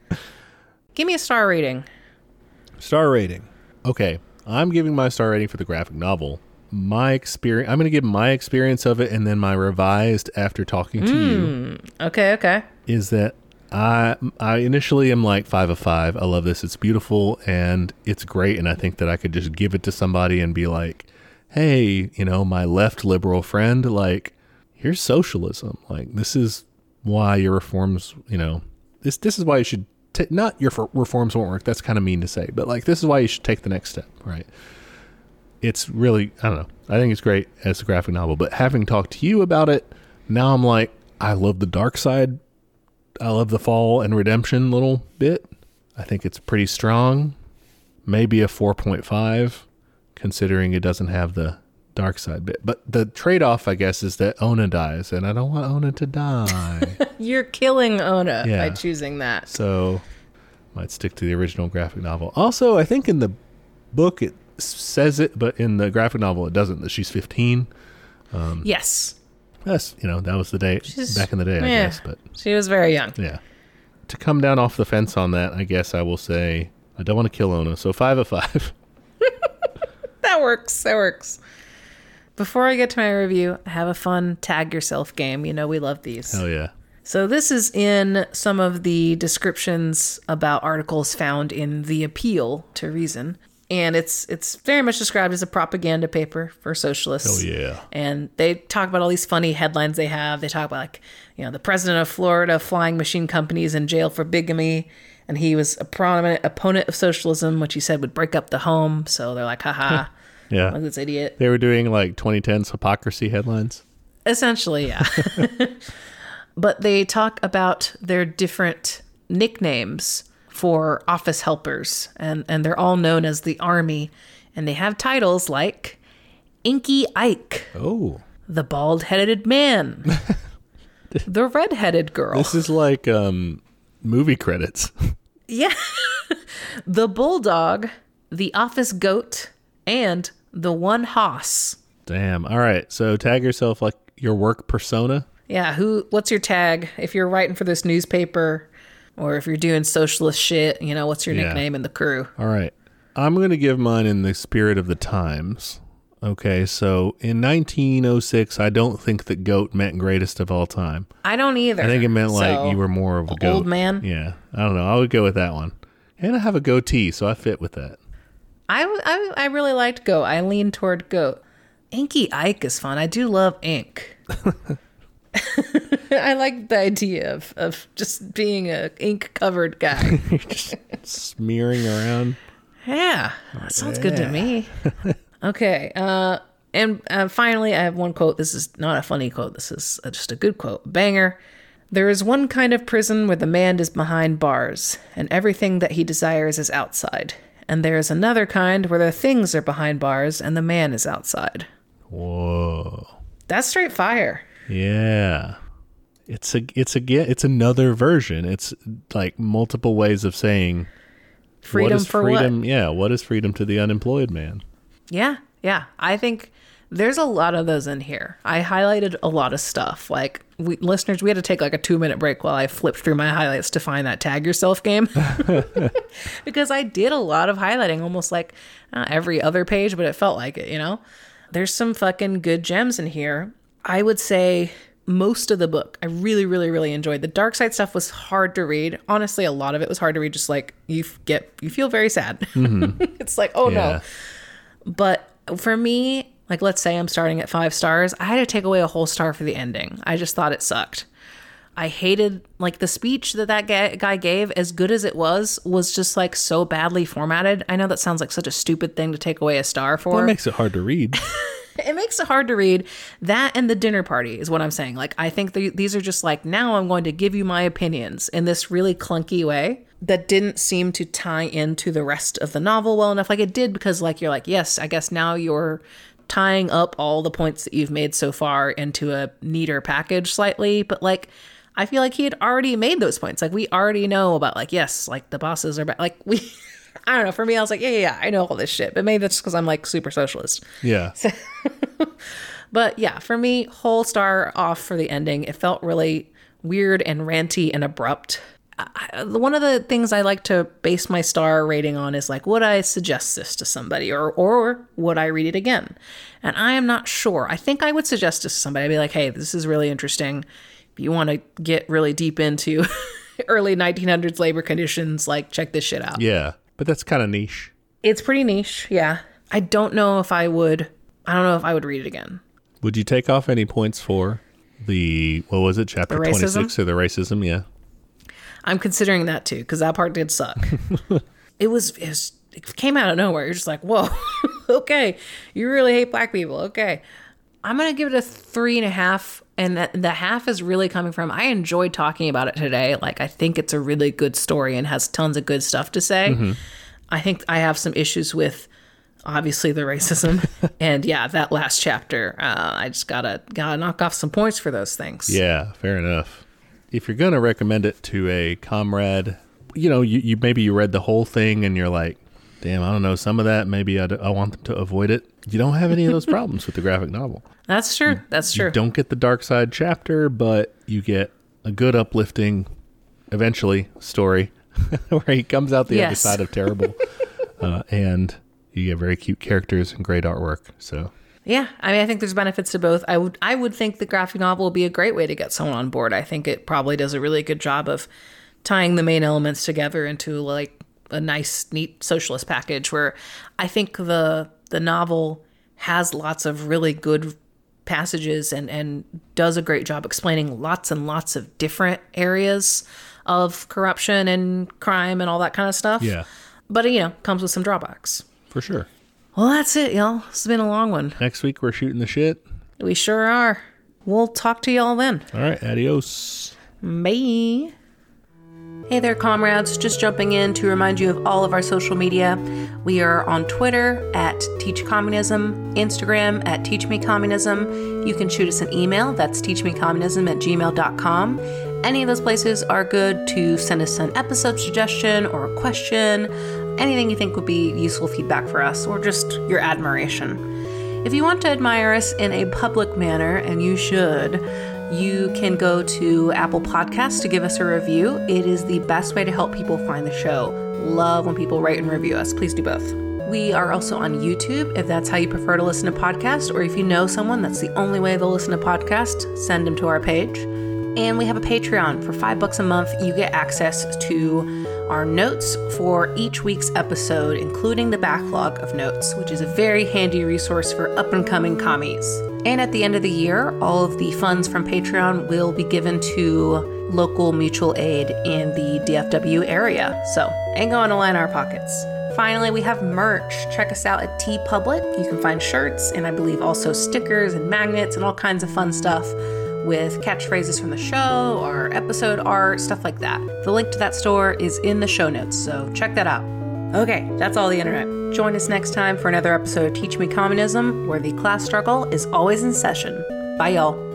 Speaker 1: Give me a star rating.
Speaker 2: Star rating. Okay, I'm giving my star rating for the graphic novel. My experience. I'm going to give my experience of it, and then my revised after talking to you
Speaker 1: Okay, okay.
Speaker 2: is that I I initially am like five of five. I love this. It's beautiful and it's great, and I think that I could just give it to somebody and be like, hey, you know, my left liberal friend, like, here's socialism. Like, this is why your reforms, you know, this this is why you should. T- not your f- reforms won't work. That's kind of mean to say, but like this is why you should take the next step, right? It's really, I don't know. I think it's great as a graphic novel, but having talked to you about it, now I'm like, I love the dark side. I love the fall and redemption little bit. I think it's pretty strong. Maybe a four point five, considering it doesn't have the dark side bit. But the trade-off, I guess, is that Ona dies, and I don't want Ona to die.
Speaker 1: You're killing Ona
Speaker 2: Yeah.
Speaker 1: by choosing that.
Speaker 2: So might stick to the original graphic novel. Also, I think in the book it says it, but in the graphic novel it doesn't, that she's fifteen.
Speaker 1: Yes.
Speaker 2: That's, you know, that was the day,
Speaker 1: She's-
Speaker 2: back in the day, I
Speaker 1: yeah.
Speaker 2: guess. But
Speaker 1: She was very young.
Speaker 2: yeah. To come down off the fence on that, I guess I will say I don't want to kill Ona. So five of five.
Speaker 1: That works. That works. Before I get to my review, I have a fun tag yourself game. You know, we love these.
Speaker 2: Hell yeah.
Speaker 1: So this is in some of the descriptions about articles found in The Appeal to Reason. And it's it's very much described as a propaganda paper for socialists.
Speaker 2: Oh yeah.
Speaker 1: And they talk about all these funny headlines they have. They talk about, like, you know, the president of Florida flying machine companies in jail for bigamy. And he was a prominent opponent of socialism, which he said would break up the home. So they're like, haha,
Speaker 2: Yeah.
Speaker 1: like this idiot.
Speaker 2: They were doing like twenty tens hypocrisy headlines.
Speaker 1: Essentially, yeah. But they talk about their different nicknames for office helpers, and, and they're all known as the Army. And they have titles like Inky Ike,
Speaker 2: Oh.
Speaker 1: the bald-headed man, the red-headed girl.
Speaker 2: This is like um movie credits.
Speaker 1: Yeah. The bulldog, the office goat, and the one hoss.
Speaker 2: Damn. All right. So tag yourself like your work persona.
Speaker 1: Yeah, who what's your tag? If you're writing for this newspaper or if you're doing socialist shit, you know, what's your
Speaker 2: Yeah.
Speaker 1: nickname in the crew?
Speaker 2: All right. I'm going to give mine in the spirit of the times. Okay, so in nineteen oh six, I don't think that goat meant greatest of all time.
Speaker 1: I don't either.
Speaker 2: I think it meant like
Speaker 1: So,
Speaker 2: you were more of a goat.
Speaker 1: old man?
Speaker 2: Yeah, I don't know. I would go with that one. And I have a goatee, so I fit with that.
Speaker 1: I, w- I, I really liked goat. I leaned toward goat. Inky Ike is fun. I do love ink. I like the idea of, of just being a ink covered guy.
Speaker 2: Just smearing around.
Speaker 1: Yeah, that sounds good to me. Okay, uh, And uh, finally, I have one quote. This is not a funny quote. This is uh, just a good quote. Banger. There is one kind of prison where the man is behind bars, and everything that he desires is outside. And there is another kind where the things are behind bars, and the man is outside.
Speaker 2: Whoa.
Speaker 1: That's straight fire.
Speaker 2: Yeah. It's a it's a it's another version. It's like multiple ways of saying
Speaker 1: freedom
Speaker 2: what is
Speaker 1: for
Speaker 2: freedom,
Speaker 1: what?
Speaker 2: Yeah, what is freedom to the unemployed man?
Speaker 1: Yeah, yeah. I think there's a lot of those in here. I highlighted a lot of stuff. Like, we, listeners, we had to take like a two minute break while I flipped through my highlights to find that tag yourself game. Because I did a lot of highlighting, almost like uh, every other page, but it felt like it, you know? There's some fucking good gems in here. I would say most of the book, I really, really, really enjoyed. The dark side stuff was hard to read. Honestly, a lot of it was hard to read. Just like you get, you feel very sad. Mm-hmm. It's like, oh yeah. no. But for me, like, let's say I'm starting at five stars. I had to take away a whole star for the ending. I just thought it sucked. I hated, like, the speech that that guy gave, as good as it was, was just, like, so badly formatted. I know that sounds like such a stupid thing to take away a star for.
Speaker 2: Well, it makes it hard to read.
Speaker 1: It makes it hard to read. That and the dinner party is what I'm saying. Like, I think the, these are just like, now I'm going to give you my opinions in this really clunky way that didn't seem to tie into the rest of the novel well enough. Like, it did, because, like, you're like, yes, I guess now you're tying up all the points that you've made so far into a neater package slightly. But, like, I feel like he had already made those points. Like, we already know about, like, yes, like, the bosses are bad. Like, we, I don't know. For me, I was like, yeah, yeah, yeah, I know all this shit. But maybe that's because I'm, like, super socialist.
Speaker 2: Yeah.
Speaker 1: So, but, yeah, for me, whole star off for the ending. It felt really weird and ranty and abrupt. I, one of the things I like to base my star rating on is like, would I suggest this to somebody, or or would I read it again? And I am not sure. I think I would suggest this to somebody. I'd be like, hey, this is really interesting. If you want to get really deep into early nineteen hundreds labor conditions, like, check this shit out.
Speaker 2: Yeah, but that's kind of niche.
Speaker 1: It's pretty niche, yeah. I don't know if I would, I don't know if I would read it again. Would
Speaker 2: you take off any points for the, what was it, chapter twenty-six, or the racism? Yeah.
Speaker 1: I'm considering that too, because that part did suck. it was, it was, it came out of nowhere. You're just like, whoa, okay, you really hate black people. Okay, I'm gonna give it a three and a half, and that the half is really coming from, I enjoyed talking about it today. Like, I think it's a really good story and has tons of good stuff to say. Mm-hmm. I think I have some issues with, obviously, the racism, and yeah, that last chapter. Uh, I just gotta gotta knock off some points for those things.
Speaker 2: Yeah, fair enough. If you're going to recommend it to a comrade, you know, you, you maybe you read the whole thing and you're like, damn, I don't know, some of that, maybe I'd, I want them to avoid it. You don't have any of those problems with the graphic novel.
Speaker 1: That's true. That's true.
Speaker 2: You don't get the dark side chapter, but you get a good, uplifting, eventually, story where he comes out the yes. other side of terrible. uh, and you get very cute characters and great artwork. So...
Speaker 1: yeah, I mean, I think there's benefits to both. I would I would think the graphic novel would be a great way to get someone on board. I think it probably does a really good job of tying the main elements together into, like, a nice, neat socialist package, where I think the the novel has lots of really good passages and, and does a great job explaining lots and lots of different areas of corruption and crime and all that kind of stuff.
Speaker 2: Yeah.
Speaker 1: But, you know, comes with some drawbacks.
Speaker 2: For sure.
Speaker 1: Well, that's it, y'all. It's been a long one.
Speaker 2: Next week, we're shooting the shit.
Speaker 1: We sure are. We'll talk to y'all then.
Speaker 2: All right. Adios.
Speaker 1: Bye. Hey there, comrades. Just jumping in to remind you of all of our social media. We are on Twitter at Teach Communism, Instagram at Teach Me Communism. You can shoot us an email. That's teachmecommunism at gmail dot com. Any of those places are good to send us an episode suggestion or a question. Anything you think would be useful feedback for us, or just your admiration. If you want to admire us in a public manner, and you should, you can go to Apple Podcasts to give us a review. It is the best way to help people find the show. Love when people write and review us. Please do both. We are also on YouTube, if that's how you prefer to listen to podcasts, or if you know someone that's the only way they'll listen to podcasts, send them to our page. And we have a Patreon. For five bucks a month, you get access to our notes for each week's episode, including the backlog of notes, which is a very handy resource for up-and-coming commies. And at the end of the year, all of the funds from Patreon will be given to local mutual aid in the D F W area. So, ain't going to line our pockets. Finally, we have merch. Check us out at TeePublic. You can find shirts and I believe also stickers and magnets and all kinds of fun stuff with catchphrases from the show or episode art, stuff like that. The link to that store is in the show notes, so check that out. Okay, that's all the internet. Join us next time for another episode of Teach Me Communism, where the class struggle is always in session. Bye, y'all.